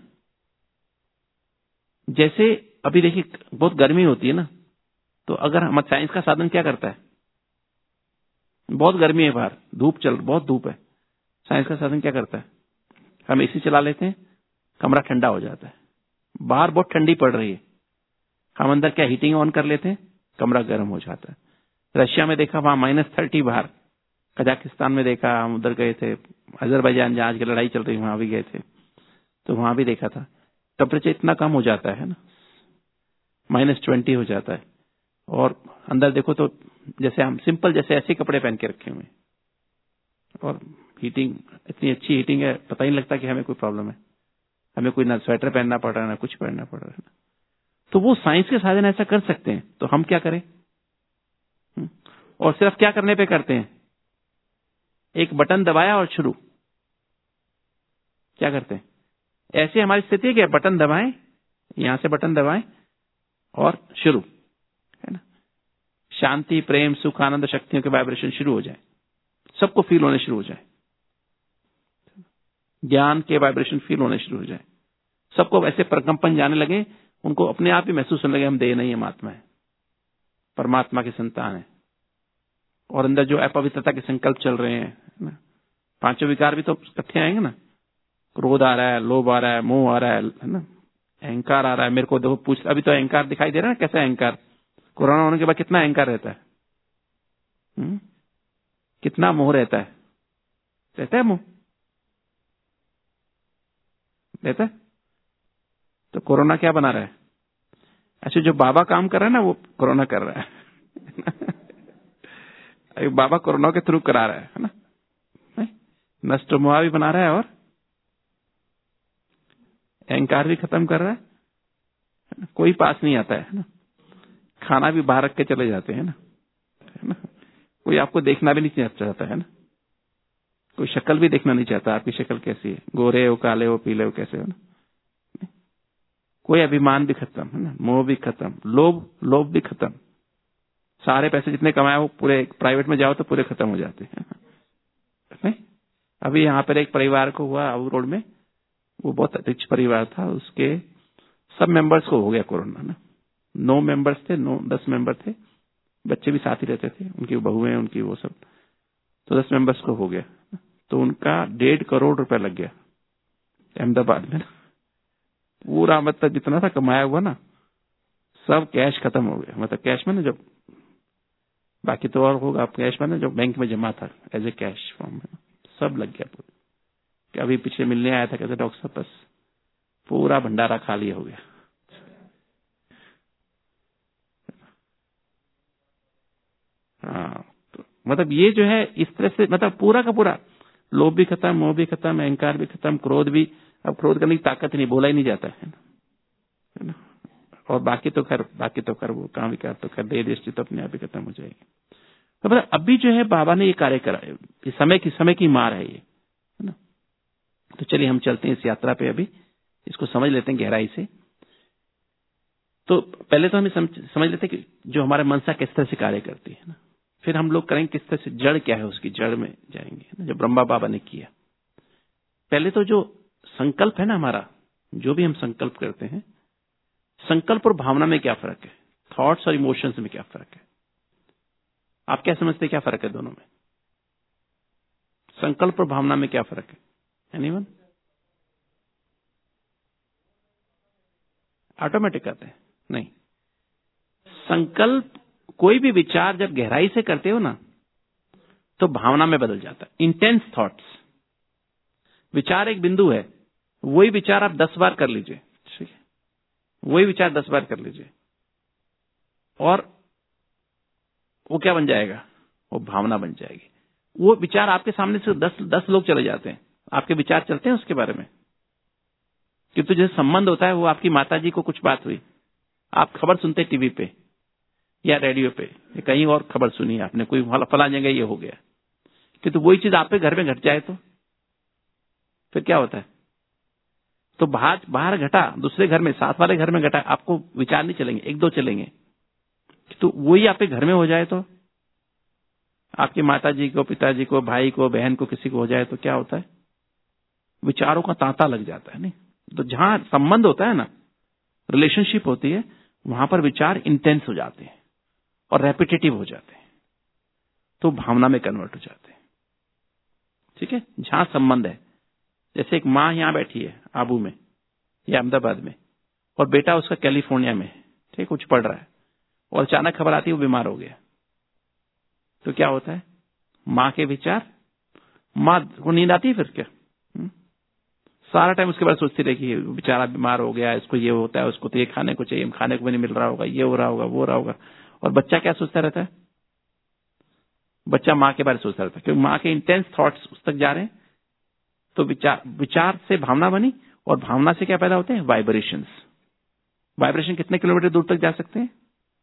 जैसे अभी देखिए बहुत गर्मी होती है ना, तो अगर हमारा साइंस का साधन क्या करता है, बहुत गर्मी है बाहर, धूप चल बहुत धूप है, साइंस का साधन क्या करता है, हम एसी चला लेते हैं, कमरा ठंडा हो जाता है। बाहर बहुत ठंडी पड़ रही है, हम अंदर क्या हीटिंग ऑन कर लेते हैं, कमरा गर्म हो जाता है। रशिया में देखा वहां माइनस थर्टी बाहर, कजाकिस्तान में देखा, हम उधर गए थे, अजरबैजान जहां की लड़ाई चल रही वहां भी गए थे, तो वहां भी देखा था टेम्परेचर इतना कम हो जाता है ना, माइनस ट्वेंटी हो जाता है। और अंदर देखो तो जैसे हम सिंपल जैसे ऐसे कपड़े पहन के रखे हुए, और हीटिंग इतनी अच्छी हीटिंग है, पता ही नहीं लगता कि हमें कोई प्रॉब्लम है, हमें कोई ना स्वेटर पहनना पड़ रहा है ना कुछ पहनना पड़ रहा है। तो वो साइंस के साधन ऐसा कर सकते हैं, तो हम क्या करें? और सिर्फ क्या करने पे करते हैं? एक बटन दबाया और शुरू। क्या करते हैं? ऐसी हमारी स्थिति है कि बटन दबाएं, यहां से बटन दबाएं और शुरू, है ना? शांति, प्रेम, सुख, आनंद, शक्तियों के वाइब्रेशन शुरू हो जाए, सबको फील होने शुरू हो जाए, ज्ञान के वाइब्रेशन फील होने शुरू हो जाए, सबको ऐसे प्रकंपन जाने लगे, उनको अपने आप ही महसूस होने लगे हम देह नहीं, हम आत्मा है, परमात्मा की संतान है। और अंदर जो अपवित्रता के संकल्प चल रहे हैं ना, पांचों विकार भी तो इकट्ठे आएंगे ना, क्रोध आ रहा है, लोभ आ रहा है, मोह आ रहा है, है ना, अहंकार आ रहा है। मेरे को देखो पूछ, अभी तो अहंकार दिखाई दे रहा है ना, कैसा अहंकार, कोरोना होने के बाद कितना अहंकार रहता है, हुँ? कितना मोह रहता है, रहता है मोह, रहता है। तो कोरोना क्या बना रहा है? अच्छा, जो बाबा काम कर रहा है ना, वो कोरोना कर रहा है बाबा कोरोना के थ्रू करा रहा है, है ना, नष्ट मोह भी बना रहा है और अहंकार भी खत्म कर रहा है। कोई पास नहीं आता है ना, खाना भी बाहर रख के चले जाते हैं ना, है ना, कोई आपको देखना भी नहीं चाहता है ना, कोई शक्ल भी देखना नहीं चाहता, आपकी शक्ल कैसी है, गोरे हो, काले हो, पीले हो, कैसे हो ना। कोई अभिमान भी खत्म, है ना, मोह भी खत्म, लोभ लोभ भी खत्म। सारे पैसे जितने कमाए वो पूरे प्राइवेट में जाओ तो पूरे खत्म हो जाते हैं। नहीं? अभी यहाँ पर एक परिवार को हुआ आबू रोड में, वो बहुत रिच परिवार था, उसके सब मेंबर्स को हो गया कोरोना ना। नौ मेंबर्स थे, नौ दस मेंबर थे, बच्चे भी साथ ही रहते थे, उनकी बहुएं, उनकी वो सब, तो दस मेंबर्स को हो गया। तो उनका डेढ़ करोड़ रुपया लग गया अहमदाबाद में ना, पूरा मतलब जितना था कमाया हुआ ना, सब कैश खत्म हो गया। मतलब कैश में ना, जब बाकी तो और होगा, आप कैश में ना जो बैंक में जमा था एज ए कैश फॉर्म में, सब लग गया पूरा। कि अभी पीछे मिलने आया था, कहते डॉक्टर साहब बस पूरा भंडारा खाली हो गया। हाँ, तो मतलब ये जो है इस तरह से, मतलब पूरा का पूरा लोभ भी खत्म, मोह भी खत्म, अहंकार भी खत्म, क्रोध भी, अब क्रोध करने की ताकत नहीं, बोला ही नहीं जाता है ना। और बाकी तो खैर बाकी तो खैर वो काम विकार तो खैर देह दृष्टि तो अपने आप ही खत्म हो जाएगी। तो मतलब अभी जो है बाबा ने ये कार्य करा है, ये समय की समय की मार है ये, है ना। तो चलिए हम चलते हैं इस यात्रा पे, अभी इसको समझ लेते हैं गहराई से। तो पहले तो हमें समझ, समझ लेते हैं कि जो हमारा मनसा किस तरह से कार्य करती है ना, फिर हम लोग करेंगे किस तरह से, जड़ क्या है उसकी, जड़ में जाएंगे ना, जो ब्रह्मा बाबा ने किया। पहले तो जो संकल्प है ना हमारा, जो भी हम संकल्प करते हैं, संकल्प और भावना में क्या फर्क है, थॉट्स और इमोशंस में क्या फर्क है, आप क्या समझते हैं क्या फर्क है दोनों में? संकल्प और भावना में क्या फर्क है? एनीवन? ऑटोमेटिक आते हैं? नहीं, संकल्प, कोई भी विचार जब गहराई से करते हो ना, तो भावना में बदल जाता है। इंटेंस थॉट्स, विचार एक बिंदु है, वही विचार आप दस बार कर लीजिए, ठीक है, वही विचार दस बार कर लीजिए, और वो क्या बन जाएगा? वो भावना बन जाएगी। वो विचार आपके सामने से दस दस लोग चले जाते हैं, आपके विचार चलते हैं उसके बारे में, क्योंकि जैसे संबंध होता है, वो आपकी माता जी को कुछ बात हुई, आप खबर सुनते टीवी पे या रेडियो पे, या कहीं और खबर सुनी आपने, कोई फला जगह ये हो गया, कि तो वही चीज आप पे घर में घट जाए तो फिर क्या होता है? तो बाहर बाहर घटा, दूसरे घर में, साथ वाले घर में घटा, आपको विचार नहीं चलेंगे, एक दो चलेंगे। तो वही आपके घर में हो जाए तो, आपकी माता जी को, पिताजी को, भाई को, बहन को, किसी को हो जाए तो क्या होता है? विचारों का तांता लग जाता है। नहीं, तो जहां संबंध होता है ना, रिलेशनशिप होती है, वहां पर विचार इंटेंस हो जाते हैं और रेपिटेटिव हो जाते हैं, तो भावना में कन्वर्ट हो जाते हैं। ठीक है, जहां संबंध है, जैसे एक माँ यहां बैठी है आबू में या अहमदाबाद में, और बेटा उसका कैलिफोर्निया में, ठीक, कुछ पढ़ रहा है, और अचानक खबर आती है वो बीमार हो गया, तो क्या होता है, माँ के विचार, माँ को नींद आती है फिर क्या, हुँ? सारा टाइम उसके बाद सोचती रही कि बेचारा बीमार हो गया, इसको ये होता है, उसको तो ये खाने को चाहिए, खाने को भी नहीं मिल रहा होगा, ये हो रहा होगा, वो हो रहा होगा। और बच्चा क्या सोचता रहता है, बच्चा माँ के बारे में सोचता रहता है, क्योंकि माँ के इंटेंस थॉट्स उस तक जा रहे हैं। तो विचार विचार से भावना बनी, और भावना से क्या पैदा होते हैं, वाइब्रेशंस। वाइब्रेशन कितने किलोमीटर दूर तक जा सकते हैं,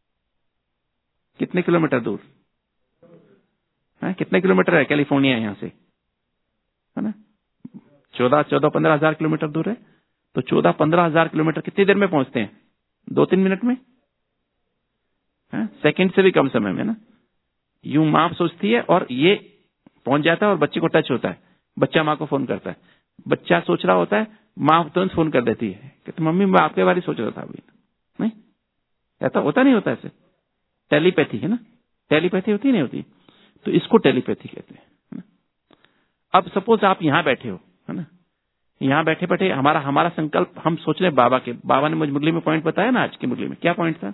कितने किलोमीटर दूर है, कितने किलोमीटर है कैलिफोर्निया यहाँ से, है ना, चौदह चौदह पंद्रह हजार किलोमीटर दूर है। तो चौदह पंद्रह हजार किलोमीटर कितनी देर में पहुंचते हैं, दो तीन मिनट में, सेकंड से भी कम समय में ना। यूं माँ सोचती है और ये पहुंच जाता है और बच्चे को टच होता है, बच्चा माँ को फोन करता है, बच्चा सोच रहा होता है, माँ तुरंत फोन कर देती है कि तो मम्मी मैं आपके बारे में सोच रहा था अभी। नहीं, ऐसा होता नहीं होता, ऐसे टेलीपैथी है ना, टेलीपैथी होती नहीं होती, तो इसको टेलीपैथी कहते हैं। अब सपोज आप यहां बैठे हो, है ना, यहां बैठे बैठे हमारा हमारा संकल्प, हम सोच रहे हैं बाबा के, बाबा ने मुझे मुरली में पॉइंट बताया ना, आज की मुरली में क्या पॉइंट था,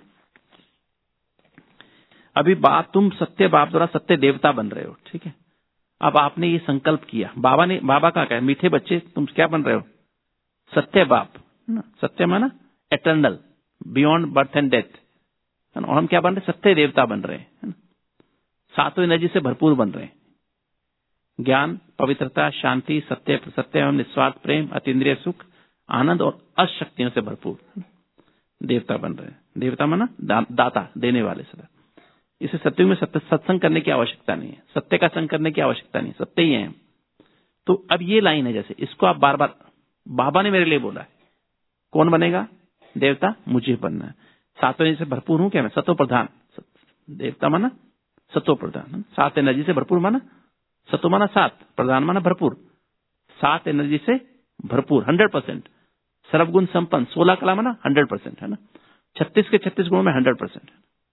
अभी बात तुम सत्य बाप द्वारा सत्य देवता बन रहे हो, ठीक है। अब आपने ये संकल्प किया, बाबा ने, बाबा का क्या, मीठे बच्चे तुम क्या बन रहे हो, सत्य बाप, सत्य माना eternal, beyond birth and death, और हम क्या बन रहे, सत्य देवता बन रहे हैं, सातों एनर्जी से भरपूर बन रहे हैं, ज्ञान, पवित्रता, शांति, सत्य, सत्य एवं निस्वार्थ प्रेम, अतीन्द्रिय सुख, आनंद और अशक्तियों से भरपूर देवता बन रहे हैं। देवता माना दा, दाता, देने वाले सदा। इसे सत्युग में सत्य सत्संग करने की आवश्यकता नहीं है, सत्य का संग करने की आवश्यकता नहीं, सत्य ही है। तो अब ये लाइन है, जैसे इसको आप बार बार, बाबा ने मेरे लिए बोला है, कौन बनेगा देवता, मुझे बनना है, सातों एनर्जी से भरपूर हूं क्या मैं, सतो प्रधान, देवता माना सतो प्रधान, सात एनर्जी से भरपूर माना, सतो माना सात, प्रधान माना भरपूर, सात एनर्जी से भरपूर, हंड्रेड परसेंट, सर्वगुण संपन्न, सोलह कला माना हंड्रेड परसेंट, है ना, छत्तीस के छत्तीस गुणों में हंड्रेड परसेंट,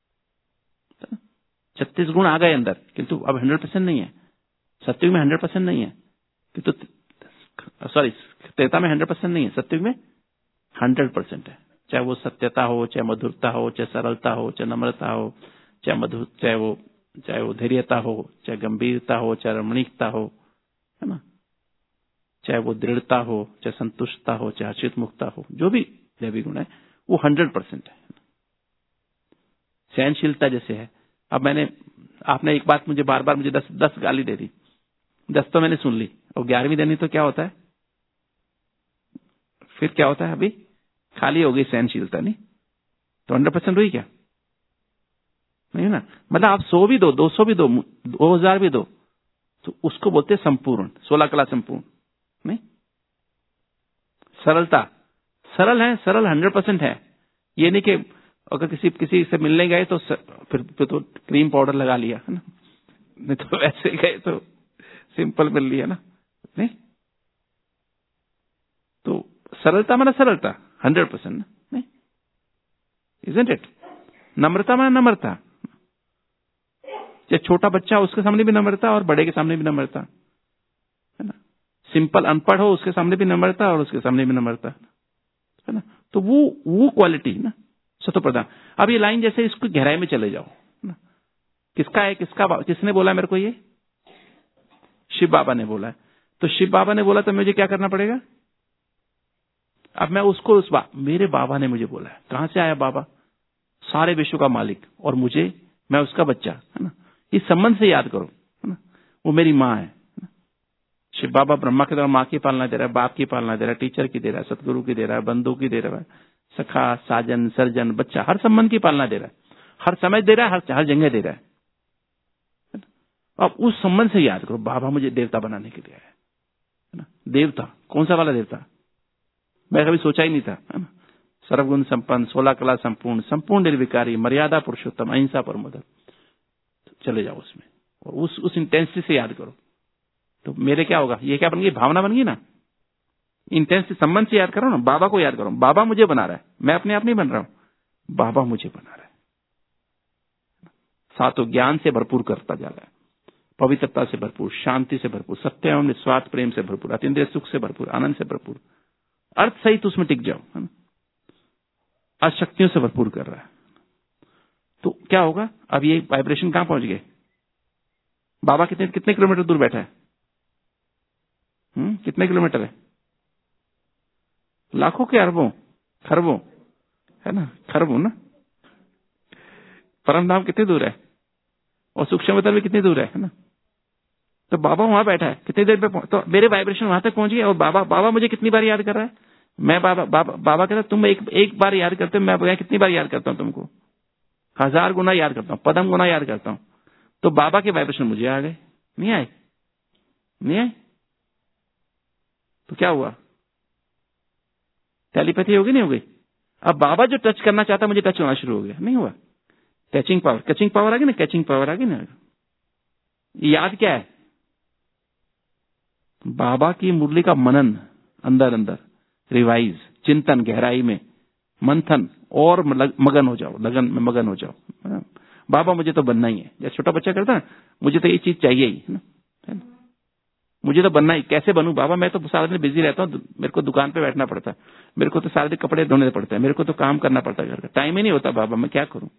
छत्तीस गुण आ गए अंदर, किंतु अब हंड्रेड परसेंट नहीं है, सत्युग में हंड्रेड परसेंट नहीं है, किंतु सॉरी त्रेता में हंड्रेड परसेंट नहीं है, सत्युग में हंड्रेड परसेंट है। चाहे वो सत्यता हो, चाहे मधुरता हो, चाहे सरलता हो, चाहे नम्रता हो, चाहे मधुर, चाहे वो चाहे वो धैर्यता हो, चाहे गंभीरता हो, चाहे रमणीकता हो, है ना, चाहे वो दृढ़ता हो, चाहे संतुष्टता हो, चाहे हर्षित मुक्ता हो, जो भी दैवी गुण है वो हंड्रेड परसेंट है। सहनशीलता जैसे है, अब मैंने, आपने एक बात मुझे बार बार मुझे दस दस गाली दे दी, दस तो मैंने सुन ली, और ग्यारहवीं देनी तो क्या होता है, फिर क्या होता है, अभी खाली हो गई सहनशीलता, नहीं तो हंड्रेड परसेंट हुई क्या, नहीं ना, मतलब आप सौ भी दो, दो सौ भी दो, दो हजार भी दो, तो उसको बोलते हैं संपूर्ण, सोलह कला संपूर्ण। नहीं, सरलता, सरल है, सरल हंड्रेड परसेंट है, ये नहीं कि अगर किसी किसी से मिलने गए तो फिर, फिर तो क्रीम पाउडर लगा लिया, है ना, नहीं तो वैसे गए तो सिंपल मिल लिया ना, नहीं, तो सरलता माना सरलता हंड्रेड परसेंट, नहीं, इजंट इट, नम्रता माना नम्रता, चाहे छोटा बच्चा उसके सामने भी नम्रता और बड़े के सामने भी नम्रता, है ना, सिंपल अनपढ़ हो उसके सामने भी नम्रता और उसके सामने भी नम्रता, है ना, तो वो वो क्वालिटी ना सतो प्रधान। अब ये लाइन जैसे इसको गहराई में चले जाओ ना, किसका है, किसका, किसने बोला मेरे को, ये शिव बाबा ने बोला है, तो शिव बाबा ने बोला तो मुझे क्या करना पड़ेगा, अब मैं उसको उस बा, मेरे बाबा ने मुझे बोला है, कहां से आया बाबा, सारे विश्व का मालिक, और मुझे, मैं उसका बच्चा, है ना, इस संबंध से याद करो, है ना, वो मेरी माँ है, शिव बाबा ब्रह्मा के द्वारा माँ की पालना दे रहा है, बाप की पालना दे रहा है, टीचर की दे रहा है, सतगुरु की दे रहा है, बंधु की दे रहा है, सखा, साजन, सर्जन, बच्चा, हर संबंध की पालना दे रहा है, हर समय दे रहा है, हर, हर जगह दे रहा है। अब उस संबंध से याद करो, बाबा मुझे देवता बनाने के लिए आया है ना, देवता, कौन सा वाला देवता, मैं कभी सोचा ही नहीं था, है ना, सर्वगुण संपन्न, सोलह कला संपूर्ण, संपूर्ण निर्विकारी, मर्यादा पुरुषोत्तम, अहिंसा परमोदक, चले जाओ उसमें और उस उस इंटेंसिटी से याद करो, तो मेरे क्या होगा, ये क्या बन गई, भावना बन गई ना, इंटेंसिटी, संबंध से याद करो ना, बाबा को याद करो, बाबा मुझे बना रहा है, मैं अपने आप नहीं बन रहा हूं, बाबा मुझे बना रहा है, सातों ज्ञान से भरपूर करता जा रहा है, पवित्रता से भरपूर, शांति से भरपूर, सत्य एवं निस्वार्थ प्रेम से भरपूर, अतीन्द्रिय सुख से भरपूर, आनंद से भरपूर, अर्थ सहित उसमें टिक जाओ, है ना, अशक्तियों से भरपूर कर रहा है, तो क्या होगा, अब ये वाइब्रेशन कहां पहुंच गए, बाबा कितने कितने किलोमीटर दूर बैठा है? हम्म कितने किलोमीटर है? लाखों के अरबों खरबों है ना, खरबों ना। परम धाम कितनी दूर है और सूक्ष्म तल भी कितनी दूर है, है ना। तो बाबा वहां बैठा है, कितनी देर पे, तो मेरे वाइब्रेशन वहां तक पहुंच गया और बाबा बाबा मुझे कितनी बार याद कर रहा है। मैं बाबा बाबा बाबा कहता तुम एक एक बार याद करते हो, मैं कितनी बार याद करता हूं तुमको, हजार गुना याद करता हूं, पदम गुना याद करता हूं। तो बाबा के वाइब्रेशन मुझे आ गए, नहीं आए? नहीं आए तो क्या हुआ? टेलीपैथी होगी नहीं होगी? अब बाबा जो टच करना चाहता मुझे टच होना शुरू हो गया, नहीं हुआ? कैचिंग पावर, कैचिंग पावर आ गई ना, कैचिंग पावर आ गई ना। याद क्या है? बाबा की मुरली का मनन, अंदर अंदर रिवाइज, चिंतन, गहराई में मंथन और मगन हो जाओ, लगन में मगन हो जाओ। बाबा मुझे तो बनना ही है, जैसे छोटा बच्चा करता है मुझे तो ये चीज चाहिए ही, है ना, है ना? मुझे तो बनना ही, कैसे बनूं बाबा, मैं तो सारा दिन बिजी रहता हूँ, मेरे को दुकान पे बैठना पड़ता है, मेरे को तो सारे दिन कपड़े धोने पड़ते हैं, मेरे को तो काम करना पड़ता है घर का, टाइम ही नहीं होता बाबा, मैं क्या करूं?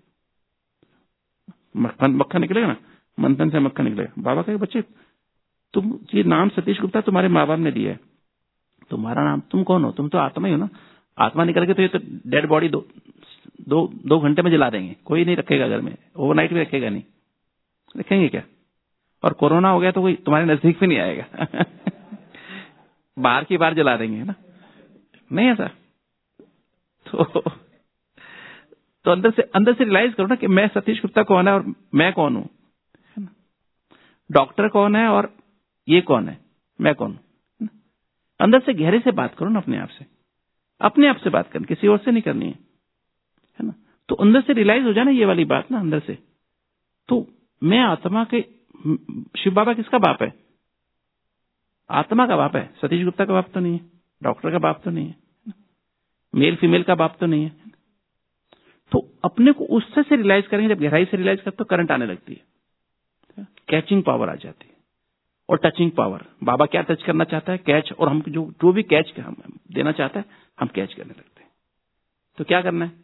मक्खन मक्खन निकलेगा ना, मंथन से मक्खन निकलेगा। बाबा कहे बच्चे तुम, ये नाम सतीश गुप्ता तुम्हारे माँ बाप ने दिया है, तुम्हारा नाम, तुम कौन हो? तुम तो आत्मा ही हो ना। आत्मा निकल के तो ये तो डेड बॉडी दो दो दो घंटे में जला देंगे, कोई नहीं रखेगा घर में, ओवरनाइट भी रखेगा नहीं, रखेंगे क्या? और कोरोना हो गया तो कोई तुम्हारे नजदीक भी नहीं आएगा बाहर की बाहर जला देंगे, है ना, नहीं ऐसा। तो तो अंदर से अंदर से रियलाइज करो ना कि मैं सतीश गुप्ता कौन है और मैं कौन हूं, है ना। डॉक्टर कौन है और ये कौन है, मैं कौन हूं। अंदर से गहरे से बात करो ना अपने आप से, अपने आप से बात करनी, किसी और से नहीं करनी है, है ना। तो अंदर से रियलाइज हो जाए ना ये वाली बात ना अंदर से, तो मैं आत्मा के, शिव बाबा किसका बाप है? आत्मा का बाप है, सतीश गुप्ता का बाप तो नहीं है, डॉक्टर का बाप तो नहीं है, मेल फीमेल का बाप तो नहीं है। तो अपने को उससे से रियलाइज करेंगे, जब गहराई से रियलाइज करते तो करंट आने लगती है, कैचिंग पावर आ जाती है और टचिंग पावर। बाबा क्या टच करना चाहता है? कैच, और हम जो जो भी कैच हम देना चाहता है हम कैच करने लगते हैं। तो क्या करना है?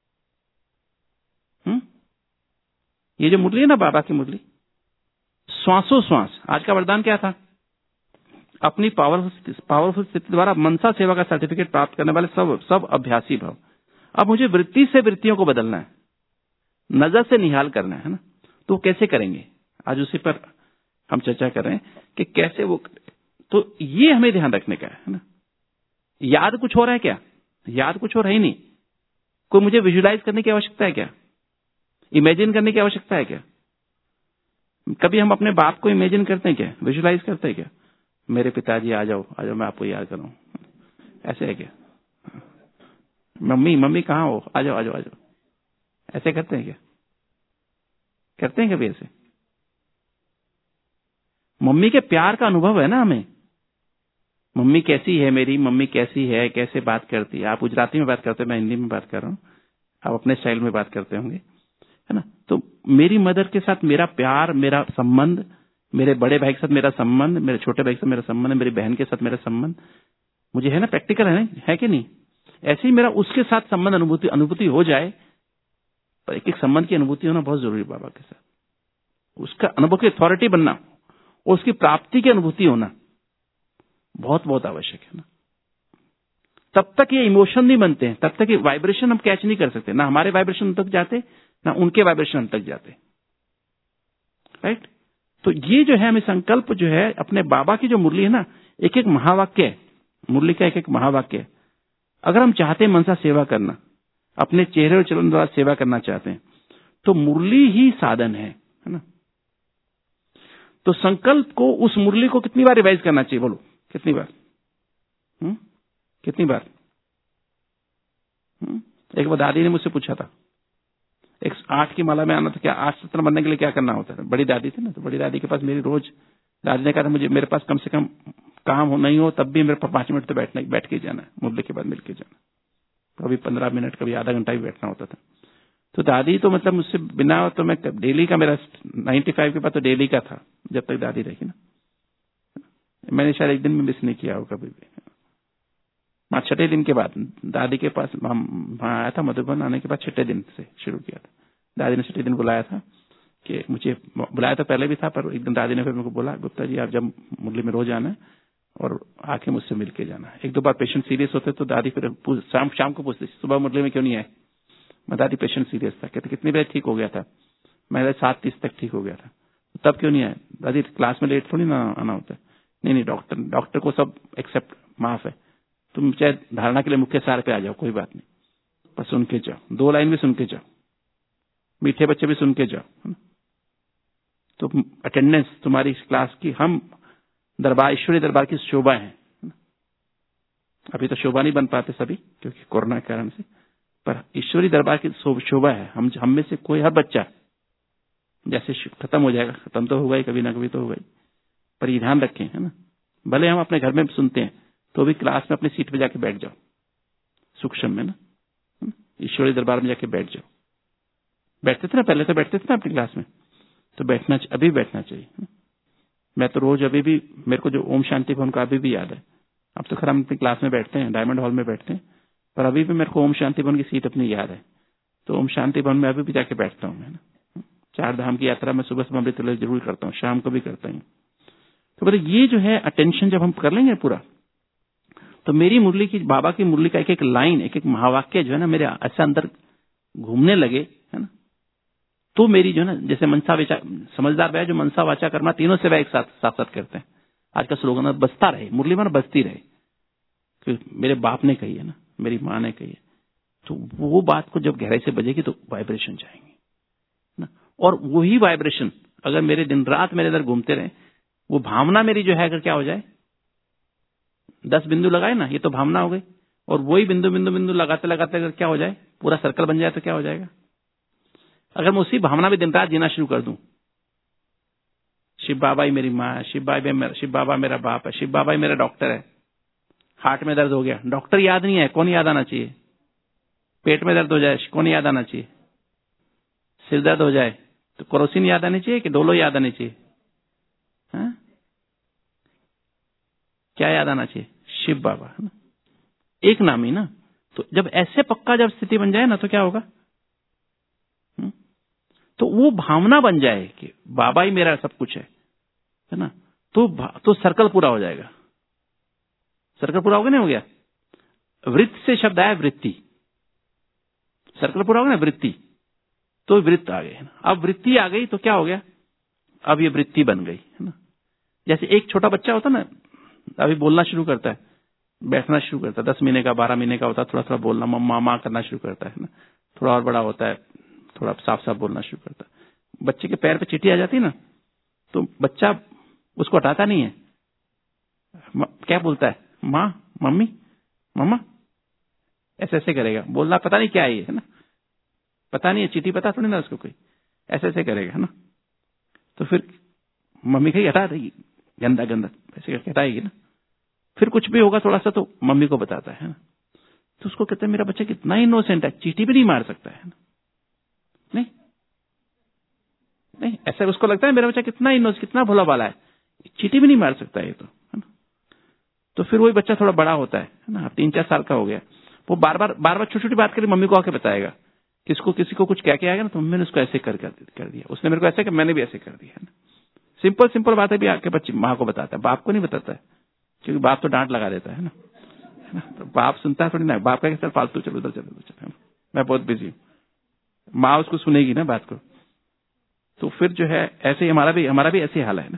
हम्म ये जो मुरली है ना, बाबा की मुरली, श्वासों श्वास। आज का वरदान क्या था? अपनी पावरफुल पावरफुल स्थिति द्वारा मनसा सेवा का सर्टिफिकेट प्राप्त करने वाले सब सब अभ्यासी भव। अब मुझे वृत्ति से वृत्तियों को बदलना है, नजर से निहाल करना है ना। तो कैसे करेंगे? आज उसी पर हम चर्चा कर रहे हैं कि कैसे वो। तो ये हमें ध्यान रखने का है ना। याद कुछ हो रहा है क्या? याद कुछ हो रहा ही नहीं। कोई मुझे विजुलाइज करने की आवश्यकता है क्या? इमेजिन करने की आवश्यकता है क्या? कभी हम अपने बाप को इमेजिन करते हैं क्या? विजुलाइज करते हैं क्या? मेरे पिताजी आ जाओ, आ जाओ, मैं आपको याद कर रहा हूं, ऐसे है क्या? मम्मी मम्मी कहाँ हो, आ जाओ आ जाओ आ जाओ, ऐसे करते हैं क्या? करते हैं कभी ऐसे? मम्मी के प्यार का अनुभव है ना हमें। मम्मी कैसी है मेरी, मम्मी कैसी है, कैसे बात करती है। आप गुजराती में बात करते हैं, मैं हिंदी में बात कर रहा हूँ, आप अपने स्टाइल में बात करते होंगे, है ना। तो मेरी मदर के साथ मेरा प्यार, मेरा संबंध, मेरे बड़े भाई के साथ मेरा संबंध, मेरे छोटे भाई के साथ मेरा संबंध, मेरी बहन के साथ मेरा संबंध, मुझे है ना, प्रैक्टिकल है, है कि नहीं? ऐसे ही मेरा उसके साथ संबंध, अनुभूति अनुभूति हो जाए। पर एक एक संबंध की अनुभूति होना बहुत जरूरी है बाबा के साथ। उसका अनुभव की अथॉरिटी बनना और उसकी प्राप्ति की अनुभूति होना बहुत बहुत आवश्यक है ना। तब तक ये इमोशन नहीं बनते हैं, तब तक ये वाइब्रेशन हम कैच नहीं कर सकते। ना हमारे वाइब्रेशन तक जाते, ना उनके वाइब्रेशन तक जाते, राइट। तो ये जो है हमें संकल्प जो है अपने बाबा की जो मुरली है ना, एक एक महावाक्य है, मुरली का एक एक महावाक्य है। अगर हम चाहते हैं मनसा सेवा करना, अपने चेहरे और चलन द्वारा सेवा करना चाहते हैं, तो मुरली ही साधन है, है ना। तो संकल्प को, उस मुरली को कितनी बार रिवाइज करना चाहिए? बोलो कितनी बार? हुँ? कितनी बार? हुँ? एक बार दादी ने मुझसे पूछा था, एक आठ की माला में आना था, क्या आठ सत्र बनने के लिए क्या करना होता है? बड़ी दादी थी ना, तो बड़ी दादी के पास मेरी रोज, दादी ने कहा था मुझे, मेरे पास कम से कम काम हो नहीं हो तब भी मेरे पास पांच मिनट तो बैठना बैठ के जाना है, मुरली के बाद मिलके जाना। कभी पंद्रह मिनट, कभी आधा घंटा भी बैठना होता था। तो दादी तो मतलब मुझसे बिना, तो मैं डेली का, मेरा नाइन्टी फाइव के बाद तो डेली का था जब तक दादी रही ना। मैंने शायद एक दिन में मिस नहीं किया हो कभी भी। हाँ, छठे दिन के बाद दादी के पास हम आया था, मधुबन आने के बाद छठे दिन से शुरू किया था। दादी ने छठे दिन बुलाया था, कि मुझे बुलाया तो पहले भी था, पर एक दिन दादी ने फिर मेरे को बोला, गुप्ता जी आप जब मुरली में रोज आना है और आके मुझसे मिल के जाना। एक दो बार पेशेंट सीरियस होते तो दादी फिर शाम शाम को पूछती सुबह मुरली में क्यों नहीं आए। मैं दादी पेशेंट सीरियस था। कहते कितनी बजे ठीक हो गया था। मैं सात तीस तक ठीक हो गया था। तब क्यों नहीं आए। दादी क्लास में लेट थोड़ी ना आना होता है। नहीं नहीं डॉक्टर डॉक्टर को सब एक्सेप्ट माफ है, तुम चाहे धारणा के लिए मुख्य सार पे आ जाओ, कोई बात नहीं, पर सुन के जाओ, दो लाइन भी सुन के जाओ, मीठे बच्चे भी सुन के जाओ। तो अटेंडेंस तुम्हारी इस क्लास की, हम दरबार ईश्वरी दरबार की शोभा है। अभी तो शोभा नहीं बन पाते सभी क्योंकि कोरोना के कारण से, पर ईश्वरी दरबार की शोभा है। हम हम में से कोई हर बच्चा जैसे खत्म हो जाएगा, खत्म तो होगा ही, कभी ना कभी तो होगा ही, पर ये ध्यान रखें, है ना। भले हम अपने घर में सुनते हैं तो भी क्लास में अपनी सीट पे जाके बैठ जाओ, सूक्ष्म में ना, ईश्वरी दरबार में जाके बैठ जाओ। बैठते थे ना पहले, तो बैठते थे ना अपनी क्लास में, तो बैठना अभी बैठना चाहिए। मैं तो रोज अभी भी, मेरे को जो ओम शांति भवन का अभी भी याद है। अब तो खैर हम अपनी क्लास में बैठते हैं, डायमंड हॉल में बैठते हैं, पर अभी भी मेरे को ओम शांति भवन की सीट अपनी याद है। तो ओम शांति भवन में अभी भी जाके बैठता हूँ मैं ना। चार धाम की यात्रा में सुबह सुबह अमृत वेला जरूर करता हूँ, शाम को भी करता हूँ। तो बोले ये जो है अटेंशन जब हम कर लेंगे पूरा, तो मेरी मुरली की, बाबा की मुरली का एक एक लाइन, एक एक महावाक्य जो है ना मेरे ऐसा अंदर घूमने लगे, है ना, तो मेरी जो है ना, जैसे मनसा विचार, समझदार वह जो मनसा वाचा कर्मा तीनों से वह एक साथ साथ साथ करते हैं। आज का स्लोगन बसता रहे, मुरली में बसती रहे, क्योंकि मेरे बाप ने कही है ना, मेरी माँ ने कही है। तो वो बात को जब गहराई से बजेगी तो वाइब्रेशन जाएंगे ना, और वही वाइब्रेशन अगर मेरे दिन रात मेरे अंदर घूमते रहे, वो भावना मेरी जो है अगर क्या हो जाए, दस बिंदु लगाए ना, ये तो भावना हो गई, और वही बिंदु बिंदु बिंदु लगाते लगाते अगर क्या हो जाए, पूरा सर्कल बन जाए तो क्या हो जाएगा। अगर मैं उसी भावना में दिन रात जीना शुरू कर दूं, शिव बाबा ही मेरी माँ है, शिव बाबा शिव बाबा मेरा बाप है, शिव बाबा ही मेरा डॉक्टर है। हार्ट में दर्द हो गया, डॉक्टर याद नहीं है, कौन याद आना चाहिए। पेट में दर्द हो जाए, कौन याद आना चाहिए। सिर दर्द हो जाए तो क्रोसिन याद आनी चाहिए कि डोलो याद आनी चाहिए। हा? क्या याद आना चाहिए, शिव बाबा, है ना, एक नाम ही ना। तो जब ऐसे पक्का जब स्थिति बन जाए ना, तो क्या होगा, हुँ? तो वो भावना बन जाए कि बाबा ही मेरा सब कुछ है, है ना, तो तो सर्कल पूरा हो जाएगा। सर्कल पूरा हो गया, नहीं हो गया। वृत्त से शब्द आया वृत्ति, सर्कल पूरा हो गया ना, वृत्ति, तो वृत्त आ गए, है ना। अब वृत्ति आ गई तो क्या हो गया, अब ये वृत्ति बन गई, है ना। जैसे एक छोटा बच्चा होता ना, अभी बोलना शुरू करता है, बैठना शुरू करता है, दस महीने का बारह महीने का होता है, थोड़ा थोड़ा बोलना मम्मा माँ करना शुरू करता है ना। थोड़ा और बड़ा होता है, थोड़ा साफ साफ बोलना शुरू करता है। बच्चे के पैर पे चींटी आ जाती है ना, तो बच्चा उसको हटाता नहीं है, क्या बोलता है, माँ मम्मी मम्मा, ऐसे ऐसे करेगा। बोलना पता नहीं क्या है, है ना, पता नहीं है, चींटी पता थोड़ी ना उसको, कोई ऐसे ऐसे करेगा, है ना। तो फिर मम्मी कहीं हटा देगी, गंदा गंदा ऐसे करके हटाएगी ना। फिर कुछ भी होगा थोड़ा सा तो मम्मी को बताता है ना। तो उसको कहते हैं मेरा बच्चा कितना इनोसेंट है, चींटी भी नहीं मार सकता है ना। नहीं नहीं, ऐसा उसको लगता है मेरा बच्चा कितना इनोसेंट, कितना भोला भाला है, चींटी भी नहीं मार सकता है ये तो, है ना। तो फिर वही बच्चा थोड़ा बड़ा होता है ना, तीन चार साल का हो गया, वो बार बार बार बार छोटी छोटी बात करके मम्मी को आके बताएगा। किसको किसी को कुछ क्या क्या आएगा ना, तो मम्मी ने उसको ऐसे कर कर दिया, उसने मेरे को ऐसे कर, मैंने भी ऐसे कर दिया, है ना। सिंपल सिंपल बातें भी आके बच्चे माँ को बताता है, बाप को नहीं बताता है, क्योंकि बाप तो डांट लगा देता है ना, है ना। तो बाप सुनता है थोड़ी ना, बाप का चल फालतू चलो उधर चलो चलो, मैं बहुत बिजी हूँ, माँ उसको सुनेगी ना बात को। तो फिर जो है ऐसे ही हमारा भी हमारा भी ऐसे हाल है ना।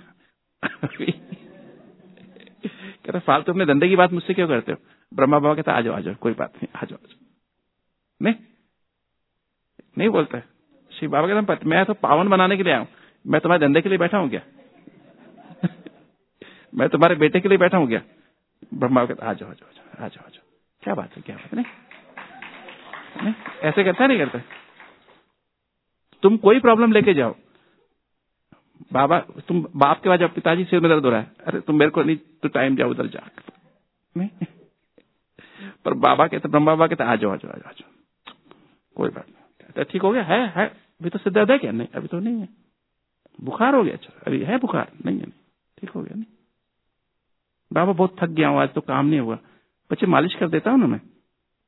कहता फालतू अपने धंधे की बात मुझसे क्यों करते हो। ब्रह्मा बाबा कहता आ जाओ आ जाओ, कोई बात नहीं, आ जाओ आ जाओ। नहीं नहीं बोलता है। शिव बाबा कहता मैं तो पावन बनाने के लिए आया हूँ, मैं तुम्हारे धंधे के लिए बैठा हूँ क्या। मैं तुम्हारे बेटे के लिए बैठा हूँ क्या। ब्रह्मा कहता आ जाओ आ जाओ आ जाओ आ जाओ, क्या बात है क्या बात है। नहीं, नहीं ऐसे करता है, नहीं करता। तुम कोई प्रॉब्लम लेके जाओ, बाबा तुम बाप के बाद जब पिताजी सिर में दर्द हो रहा है, अरे तुम मेरे को नहीं, तो टाइम जाओ उधर जा। नहीं पर बाबा कहते, ब्रह्मा बाबा कहते आ जाओ आ जाओ आ जाओ, कोई बात नहीं, ठीक हो गया है है अभी तो सिर दर्द है क्या, नहीं अभी तो नहीं है। बुखार हो गया, अच्छा अभी है बुखार, नहीं है, ठीक हो गया। नहीं बाबा बहुत थक गया हूँ आज, तो काम नहीं हुआ। बच्चे मालिश कर देता हूँ ना मैं,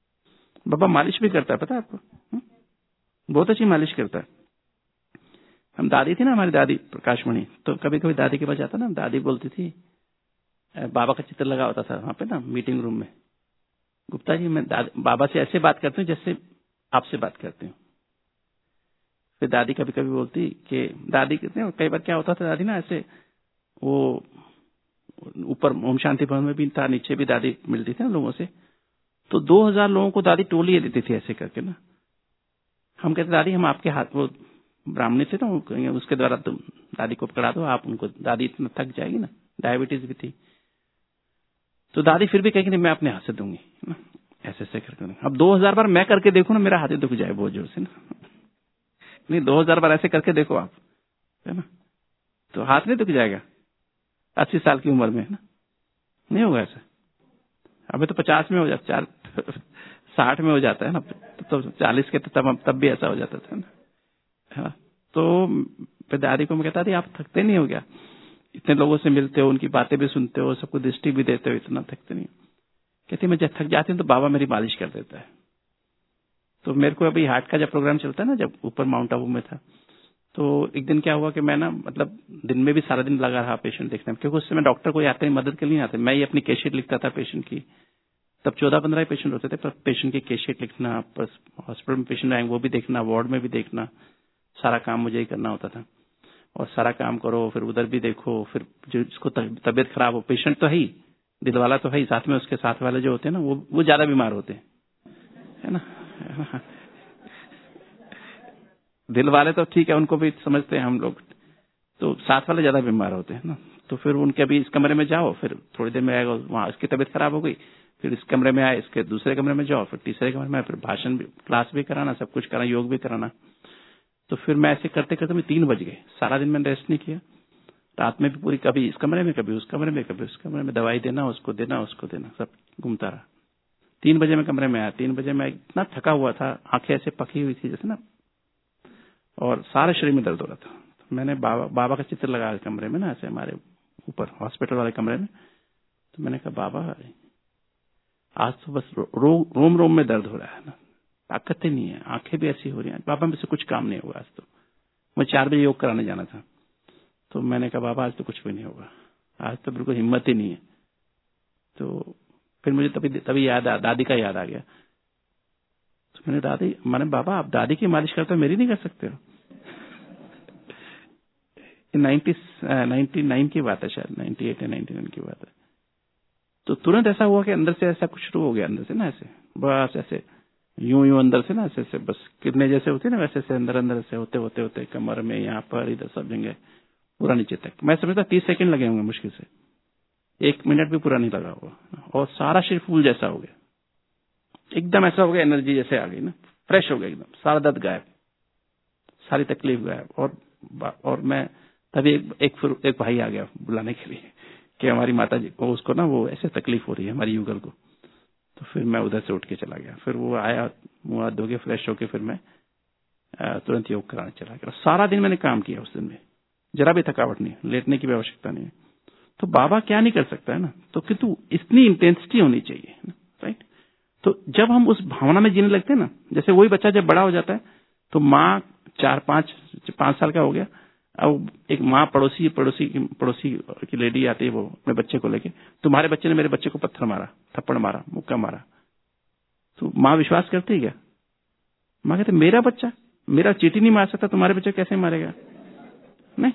बाबा मालिश भी करता है, पता है आपको, बहुत अच्छी मालिश करता है। हम दादी थी ना, हमारी दादी प्रकाशमणि, तो कभी कभी दादी के पास जाता ना, दादी बोलती थी, बाबा का चित्र लगा होता था वहां पे ना मीटिंग रूम में, गुप्ता जी मैं बाबा से ऐसे बात करती हूँ जैसे आपसे बात करती हूँ। फिर दादी कभी कभी बोलती कि दादी कहते हैं कई बार क्या होता था, दादी ना ऐसे वो ऊपर ओम शांति भवन में भी था, नीचे भी दादी मिलती थी ना लोगों से, तो दो हजार लोगों को दादी टोली देती थी ऐसे करके ना। हम कहते दादी हम आपके हाथ, वो ब्राह्मणी थे ना, उसके द्वारा तुम दादी को पकड़ा दो आप उनको, दादी इतना थक जाएगी ना, डायबिटीज भी थी। तो दादी फिर भी कहेगी नहीं मैं अपने हाथ से दूंगी ना, ऐसे ऐसे करके। अब दो हजार बार मैं करके देखूं ना, मेरा हाथ ही दुख जाए बहुत जोर से ना। नहीं, दो हजार बार ऐसे करके देखो आप, है ना, तो हाथ नहीं दुख जाएगा अस्सी साल की उम्र में, है ना, नहीं होगा ऐसा। अभी तो पचास में हो जाता, चार साठ में हो जाता है ना, तो चालीस के तब तब भी ऐसा हो जाता था ना, है ना। तो दादी को मैं कहता थी आप थकते नहीं हो क्या, इतने लोगों से मिलते हो, उनकी बातें भी सुनते हो, सबको दृष्टि भी देते हो, इतना थकते नहीं। कहती मैं जब थक जाती हूँ तो बाबा मेरी मालिश कर देता है। तो मेरे को अभी हार्ट का जब प्रोग्राम चलता है ना, जब ऊपर माउंट आबू में था, तो एक दिन क्या हुआ कि मैं ना मतलब दिन में भी सारा दिन लगा रहा पेशेंट देखने में, क्योंकि उस समय डॉक्टर कोई आते नहीं, मदद के लिए नहीं आते, मैं ही अपनी केस शीट लिखता था पेशेंट की। तब चौदह पंद्रह पेशेंट होते थे, पर पेशेंट की केस शीट लिखना, हॉस्पिटल में पेशेंट आए वो भी देखना, वार्ड में भी देखना, सारा काम मुझे ही करना होता था। और सारा काम करो, फिर उधर भी देखो, फिर जो जिसको तबीयत खराब हो, पेशेंट तो है ही, दिल वाला तो है ही, साथ में उसके साथ वाले जो होते हैं ना, वो वो ज्यादा बीमार होते हैं, है ना। दिल वाले तो ठीक है, उनको भी समझते हैं हम लोग, तो साथ वाले ज्यादा बीमार होते हैं ना। तो फिर उनके अभी इस कमरे में जाओ, फिर थोड़ी देर में आएगा वहां, इसकी तबीयत खराब हो गई, फिर इस कमरे में आए, इसके दूसरे कमरे में जाओ, फिर तीसरे कमरे में, फिर भाषण भी, क्लास भी कराना, सब कुछ कराना, योग भी कराना। तो फिर मैं ऐसे करते करते मैं तीन बज गए, सारा दिन मैंने रेस्ट नहीं किया, रात में भी पूरी, कभी इस कमरे में, कभी उस कमरे में, कभी उस कमरे में, दवाई देना, उसको देना, उसको देना, सब घूमता रहा। तीन बजे मैं कमरे में आया, तीन बजे मैं इतना थका हुआ था, आंखें ऐसे पकी हुई थी जैसे ना, और सारे शरीर में दर्द हो रहा था। तो मैंने बाबा बाबा का चित्र लगाया कमरे में ना, ऐसे हमारे ऊपर हॉस्पिटल वाले कमरे में। तो मैंने कहा बाबा आज तो बस रो, रो, रोम रोम में दर्द हो रहा है ना, ताकत ही नहीं है, आंखें भी ऐसी हो रही हैं, बाबा मेरे से कुछ काम नहीं होगा आज तो। मैं चार बजे योग कराने जाना था, तो मैंने कहा बाबा आज तो कुछ भी नहीं होगा, आज तो बिल्कुल हिम्मत ही नहीं है। तो फिर मुझे तभी तभी याद आ, दादी का याद आ गया। तो मैंने दादी मैंने बाबा आप दादी की मालिश करते हो, मेरी नहीं कर सकते हो? नाइन्टी नाइन्टी नाइन की बात है शायद, नाइन्टी एट या नाइन्टी नाइन की बात है। तो तुरंत ऐसा हुआ कि अंदर से ऐसा कुछ शुरू हो गया, अंदर से ना ऐसे बस ऐसे यूं यूं अंदर से ना ऐसे ऐसे बस कितने जैसे होते ना, वैसे से अंदर अंदर से होते होते होते कमर में, यहाँ पर, इधर सब जगह पूरा नीचे तक। मैं समझता तीस सेकंड लगे होंगे मुश्किल से, एक मिनट भी पूरा नहीं लगा होगा, और सारा शरीर फूल जैसा हो गया, एकदम ऐसा हो गया, एनर्जी जैसे आ गई ना, फ्रेश हो गया एकदम, सारा दर्द गायब, सारी तकलीफ गायब। और और मैं तभी एक एक, एक भाई आ गया बुलाने के लिए कि हमारी माता जी को, उसको ना वो ऐसे तकलीफ हो रही है हमारी युगल को। तो फिर मैं उधर से उठ के चला गया, फिर वो आया, मुंह हाथ धो के फ्रेश होके फिर मैं तुरंत योग कराने चला गया। सारा दिन मैंने काम किया उस दिन में, जरा भी थकावट नहीं, लेटने की भी आवश्यकता नहीं है। तो बाबा क्या नहीं कर सकता है ना, तो किंतु इतनी इंटेंसिटी होनी चाहिए, राइट। तो जब हम उस भावना में जीने लगते हैं ना, जैसे वही बच्चा जब बड़ा हो जाता है, तो माँ चार पांच पांच साल का हो गया, अब एक माँ पड़ोसी पड़ोसी पड़ोसी की लेडी आती है, वो अपने बच्चे को लेके, तुम्हारे बच्चे ने मेरे बच्चे को पत्थर मारा, थप्पड़ मारा, मुक्का मारा, तो माँ विश्वास करती है क्या? माँ कहते मेरा बच्चा मेरा चींटी नहीं मार सकता, तुम्हारे बच्चे कैसे मारेगा? नहीं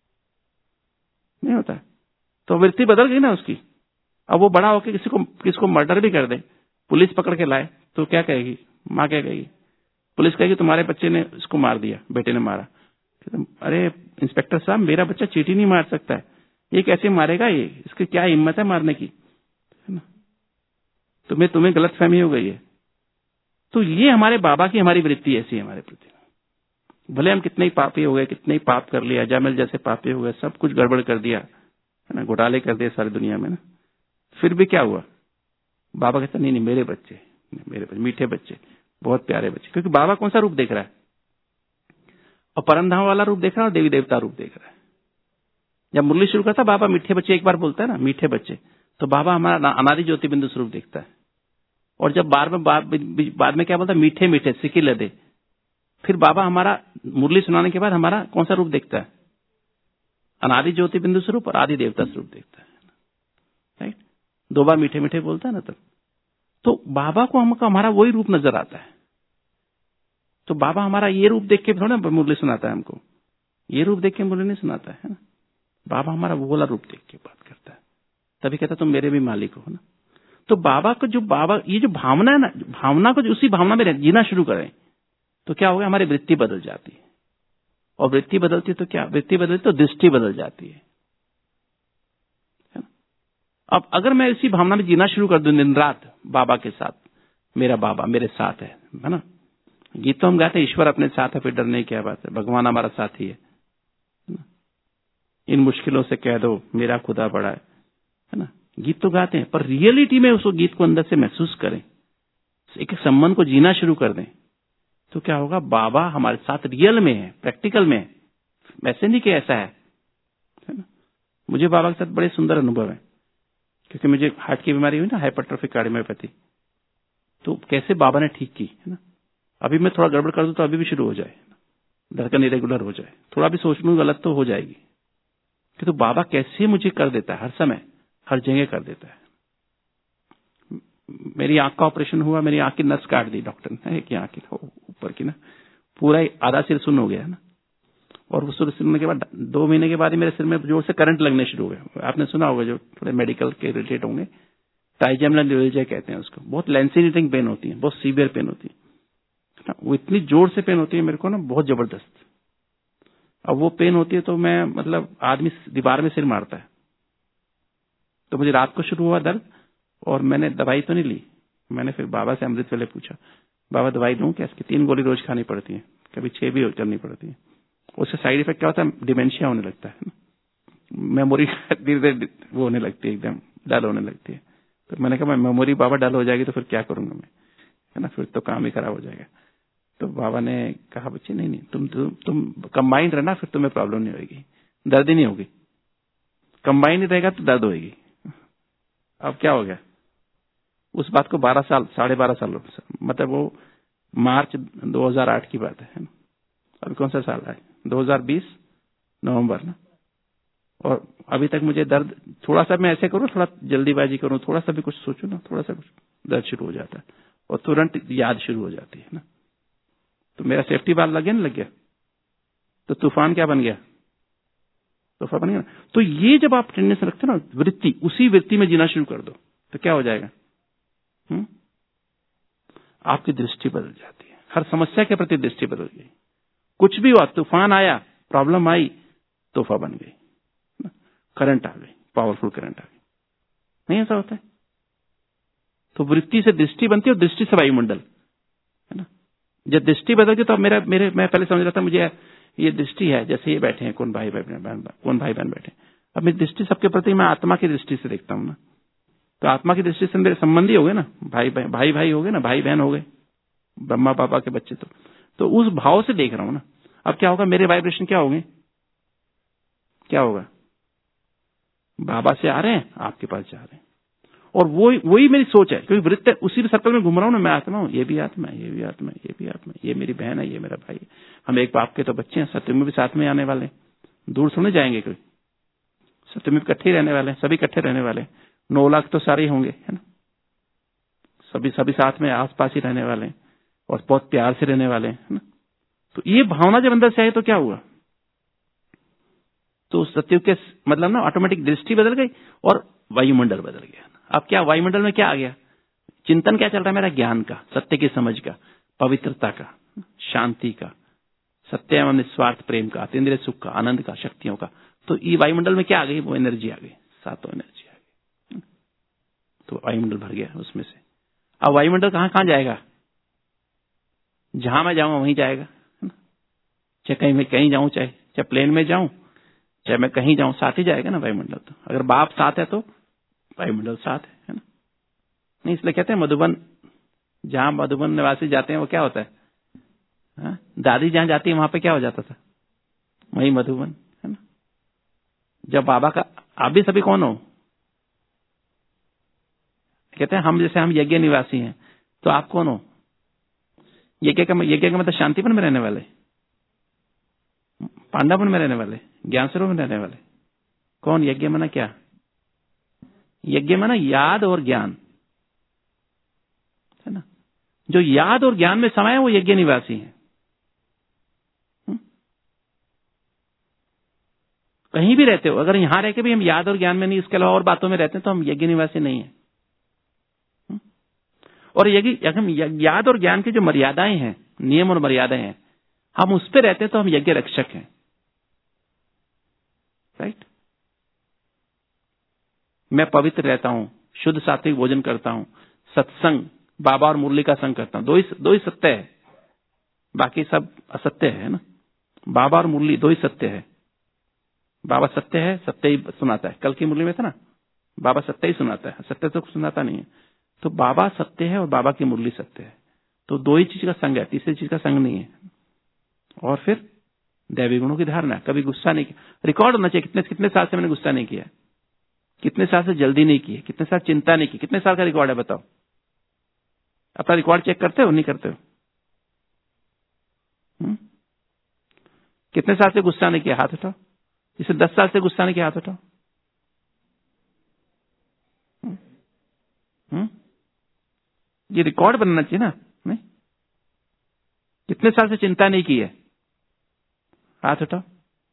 नहीं होता। तो वृत्ति बदल गई ना उसकी। अब वो बड़ा होकर किसी को किसको मर्डर भी कर दे, पुलिस पकड़ के लाए, तो क्या कहेगी माँ? क्या कहेगी? पुलिस कहेगी तुम्हारे बच्चे ने इसको मार दिया, बेटे ने मारा। अरे इंस्पेक्टर साहब मेरा बच्चा चींटी नहीं मार सकता है, ये कैसे मारेगा? ये इसकी क्या हिम्मत है मारने की, है ना? तुम्हें तुम्हें गलतफहमी हो गई है। तो ये हमारे बाबा की हमारी वृत्ति ऐसी है हमारे प्रति। भले हम कितने ही पापी हो गए, कितने ही पाप कर लिया, अजामिल जैसे पापी हो गए, सब कुछ गड़बड़ कर दिया, है ना, घोटाले कर दिए सारी दुनिया में ना, फिर भी क्या हुआ? बाबा कहता नहीं नहीं मेरे बच्चे, मेरे बच्चे मीठे बच्चे, बहुत प्यारे बच्चे। क्योंकि बाबा कौन सा रूप देख रहा है? और परमधाम वाला रूप देख रहा है और देवी देवता रूप देख रहा है। जब मुरली शुरू करता बाबा मीठे बच्चे एक बार बोलता है ना, मीठे बच्चे, तो बाबा हमारा अनादि ज्योति बिंदु स्वरूप देखता है। और जब बाद में बाद, बाद में क्या बोलता है? मीठे मीठे सिकी लदे, फिर बाबा हमारा मुरली सुनाने के बाद हमारा कौन सा रूप देखता है? अनादि ज्योति बिंदु स्वरूप और आदि देवता स्वरूप देखता है, राइट? दो बार मीठे मीठे बोलता है ना तब। तो बाबा को हमको हमारा वही रूप नजर आता है। तो बाबा हमारा ये रूप देख के थोड़ा मुरली सुनाता है हमको, ये रूप देख के मुरली नहीं सुनाता है ना। बाबा हमारा वो वाला रूप देख के बात करता है, तभी कहता है तुम मेरे भी मालिक हो ना। तो बाबा को जो बाबा ये जो भावना है ना, भावना को जो उसी भावना में जीना शुरू करें तो क्या होगा, हमारी वृत्ति बदल जाती है। और वृत्ति बदलती है तो क्या, वृत्ति बदलती तो दृष्टि बदल जाती है, है ना। अब अगर मैं इसी भावना में जीना शुरू कर दूं दिन रात बाबा के साथ, मेरा बाबा मेरे साथ है, है ना। गीत तो हम गाते हैं, ईश्वर अपने साथ है फिर डरने की क्या बात है, भगवान हमारा साथी है, इन मुश्किलों से कह दो मेरा खुदा बड़ा है, है ना। गीत तो गाते हैं, पर रियलिटी में उस गीत को अंदर से महसूस करें, एक संबंध को जीना शुरू कर दें, तो क्या होगा, बाबा हमारे साथ रियल में है, प्रैक्टिकल में है, वैसे नहीं कि ऐसा है, है ना। मुझे बाबा के साथ बड़े सुंदर अनुभव है, क्योंकि मुझे हार्ट की बीमारी हुई ना, हाइपरट्रोफिक कार्डियोमायोपैथी, तो कैसे बाबा ने ठीक की, है ना। अभी मैं थोड़ा गड़बड़ कर दूं तो अभी भी शुरू हो जाए, धड़कन इरेगुलर हो जाए, थोड़ा भी सोच लूं गलत तो हो जाएगी, कि तो बाबा कैसे मुझे कर देता है, हर समय हर जगह कर देता है। मेरी आंख का ऑपरेशन हुआ, मेरी आंख की नस काट दी डॉक्टर ने, एक आंख की ऊपर की ना, पूरा आधा सिर सुन्न हो गया ना। और उस सुनने के बाद दो महीने के बाद ही मेरे सिर में जोर से करंट लगने शुरू हो गया। आपने सुना होगा, जो थोड़े मेडिकल के रिलेटेड होंगे, ट्राइजेमिनल न्यूरल्जिया कहते हैं उसको, बहुत लैंसिनेटिंग पेन होती है, बहुत सीवियर पेन होती है ना, वो इतनी जोर से पेन होती है मेरे को ना, बहुत जबरदस्त। अब वो पेन होती है तो मैं, मतलब आदमी दीवार में सिर मारता है, तो मुझे रात को शुरू हुआ दर्द, और मैंने दवाई तो नहीं ली, मैंने फिर बाबा से अमृत वेले पूछा, बाबा दवाई लूं क्या? इसकी तीन गोली रोज खानी पड़ती है, कभी छह भी करनी पड़ती है। उससे साइड इफेक्ट क्या होता है, डिमेंशिया होने लगता है, मेमोरी धीरे धीरे वो होने लगती है, एकदम डल होने लगती है। तो मैंने कहा मेमोरी बाबा डल हो जाएगी तो फिर क्या करूंगा मैं, है ना, फिर तो काम ही खराब हो जाएगा। तो बाबा ने कहा बच्चे नहीं नहीं तुम तुम, तुम कंबाइंड रहना, फिर तुम्हें प्रॉब्लम नहीं होगी, दर्द ही नहीं होगी। कंबाइंड रहेगा तो दर्द होगी। अब क्या हो गया, उस बात को बारह साल साढ़े बारह साल मतलब वो मार्च दो हज़ार आठ की बात है ना, अभी कौन सा साल है, दो हज़ार बीस नवंबर ना, और अभी तक मुझे दर्द, थोड़ा सा मैं ऐसे करूँ, थोड़ा जल्दीबाजी करूँ, थोड़ा सा भी कुछ सोचूं ना, थोड़ा सा कुछ दर्द शुरू हो जाता है और तुरंत याद शुरू हो जाती है ना। तो मेरा सेफ्टी बाल लग गया ना, लग गया तो तूफान क्या बन गया, तूफान बन गया। तो ये जब आप टेंडेंसी रखते हो ना, वृत्ति, उसी वृत्ति में जीना शुरू कर दो तो क्या हो जाएगा, हुँ? आपकी दृष्टि बदल जाती है, हर समस्या के प्रति दृष्टि बदल गई। कुछ भी हुआ, तूफान आया, प्रॉब्लम आई, तोहफा बन गई, करंट आ गई, पावरफुल करंट आ गई, नहीं ऐसा होता है। तो वृत्ति से दृष्टि बनती है और दृष्टि से वायुमंडल, है ना। जब दृष्टि बदल गई तो अब मेरा मेरे मैं पहले समझ रहा था मुझे ये दृष्टि है, जैसे ये बैठे हैं, कौन भाई बहन कौन भाई बहन बैठे, अब मेरी दृष्टि सबके प्रति मैं आत्मा की दृष्टि से देखता हूँ ना। तो आत्मा की दृष्टि से मेरे संबंधी हो गए ना, भाई भाई भाई हो गए ना, भाई बहन हो गए, ब्रह्मा पापा के बच्चे। तो तो उस भाव से देख रहा हूं ना। अब क्या होगा, मेरे वाइब्रेशन क्या होंगे, क्या होगा, बाबा से आ रहे हैं, आपके पास जा रहे हैं, और वही वही मेरी सोच है, क्योंकि वृत्त उसी सर्कल में घूम रहा हूं ना, मैं आत्मा हूं, ये भी आत्मा है, ये भी आत्मा है, ये भी आत्मा है, ये मेरी बहन है, ये मेरा भाई है, हम एक बाप के तो बच्चे हैं, सत्य में भी साथ में आने वाले, दूर थोड़े जाएंगे कोई, सत्य में इकट्ठे रहने वाले, सभी इकट्ठे रहने वाले, नौ लाख तो सारे होंगे, है ना, सभी सभी साथ में आसपास ही रहने वाले और बहुत प्यार से रहने वाले, है ना। तो ये भावना जब अंदर से आई तो क्या हुआ, तो सत्य के मतलब ना ऑटोमेटिक दृष्टि बदल गई और वायुमंडल बदल गया। अब क्या वायुमंडल में क्या आ गया, चिंतन क्या चल रहा है मेरा, ज्ञान का, सत्य की समझ का, पवित्रता का, शांति का, सत्य एवं निस्वार्थ प्रेम का, अतीन्द्रिय सुख का, आनंद का, शक्तियों का। तो ये वायुमंडल में क्या आ गई, वो एनर्जी आ गई, सातों एनर्जी आ गई, तो वायुमंडल भर गया उसमें से। अब वायुमंडल कहां कहां जाएगा, जहां मैं जाऊंगा वहीं जाएगा, चाहे कहीं मैं कहीं जाऊं, चाहे चाहे प्लेन में जाऊं, चाहे मैं कहीं जाऊं, साथ ही जाएगा ना वायुमंडल। तो अगर बाप साथ है तो वायुमंडल साथ है, है ना। नहीं, इसलिए कहते हैं मधुबन, जहां मधुबन निवासी जाते हैं वो क्या होता है, हा? दादी जहां जाती है वहां पे क्या हो जाता था, वही मधुबन, है ना। जब बाबा का, आप भी सभी कौन हो, कहते हैं हम जैसे हम यज्ञ निवासी हैं, तो आप कौन हो, यज्ञ का यज्ञ का मतलब शांतिवन में रहने वाले, पांडवन में रहने वाले, ज्ञान स्वरूप में रहने वाले। कौन? यज्ञ माना क्या? यज्ञ माना याद और ज्ञान, है ना। जो याद और ज्ञान में समाये वो यज्ञ निवासी है। कहीं भी रहते हो, अगर यहां रह के भी हम याद और ज्ञान में नहीं, इसके अलावा और बातों में रहते हैं, तो हम यज्ञ निवासी नहीं है। और यज्ञ हम याद और ज्ञान की जो मर्यादाएं हैं, नियम और मर्यादाएं हैं, हम उस पर रहते हैं तो हम यज्ञ रक्षक हैं। राइट। मैं पवित्र रहता हूं, शुद्ध सात्विक भोजन करता हूं, सत्संग, बाबा और मुरली का संग करता हूं। दो ही दो ही सत्य है, बाकी सब असत्य है ना। बाबा और मुरली दो ही सत्य है। बाबा सत्य है, सत्य ही सुनाता है। कल की मुरली में था ना, बाबा सत्य ही सुनाता है, सत्य तो सुनाता नहीं है। तो बाबा सत्य है और बाबा की मुरली सत्य है। तो दो ही चीज का संग है, तीसरी चीज का संग नहीं है। और फिर दैवी गुणों की धारणा, कभी गुस्सा नहीं किया। रिकॉर्ड होना चाहिए कितने कितने साल से मैंने गुस्सा नहीं किया, कितने साल से जल्दी नहीं की, कितने साल चिंता नहीं की। कितने साल का रिकॉर्ड है बताओ? अपना रिकॉर्ड चेक करते हो नहीं करते हो? हुँ? कितने साल से गुस्सा नहीं किया? हाथ उठाओ। जिसे दस साल से गुस्सा नहीं किया, हाथ उठाओ। हुँ? ये रिकॉर्ड बनना चाहिए ना। नहीं? कितने साल से चिंता नहीं की है? हाथ उठाओ।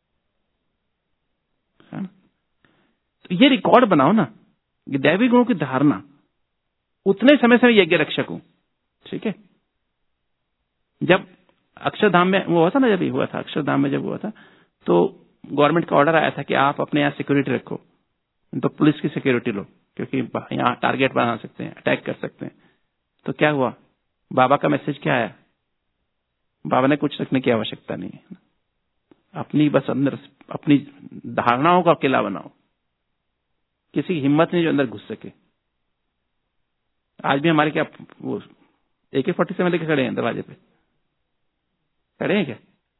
है ना? तो ये रिकॉर्ड बनाओ ना। ये दैवी गुणों की धारणा, उतने समय से मैं यज्ञ रक्षक हूं। ठीक है। जब अक्षरधाम में वो हुआ था ना, जब ये हुआ था अक्षरधाम में, जब हुआ था तो गवर्नमेंट का ऑर्डर आया था कि आप अपने यहाँ सिक्योरिटी रखो, तो पुलिस की सिक्योरिटी लो, क्योंकि यहाँ टारगेट बना सकते हैं, अटैक कर सकते हैं। तो क्या हुआ? बाबा का मैसेज क्या आया? बाबा ने कुछ रखने की आवश्यकता नहीं है, अपनी बस अंदर अपनी धारणाओं का किला बनाओ। किसी की हिम्मत नहीं जो अंदर घुस सके। आज भी हमारे क्या वो ए के फोर्टी सेवन लेके खड़े हैं दरवाजे पे, खड़े हैं क्या?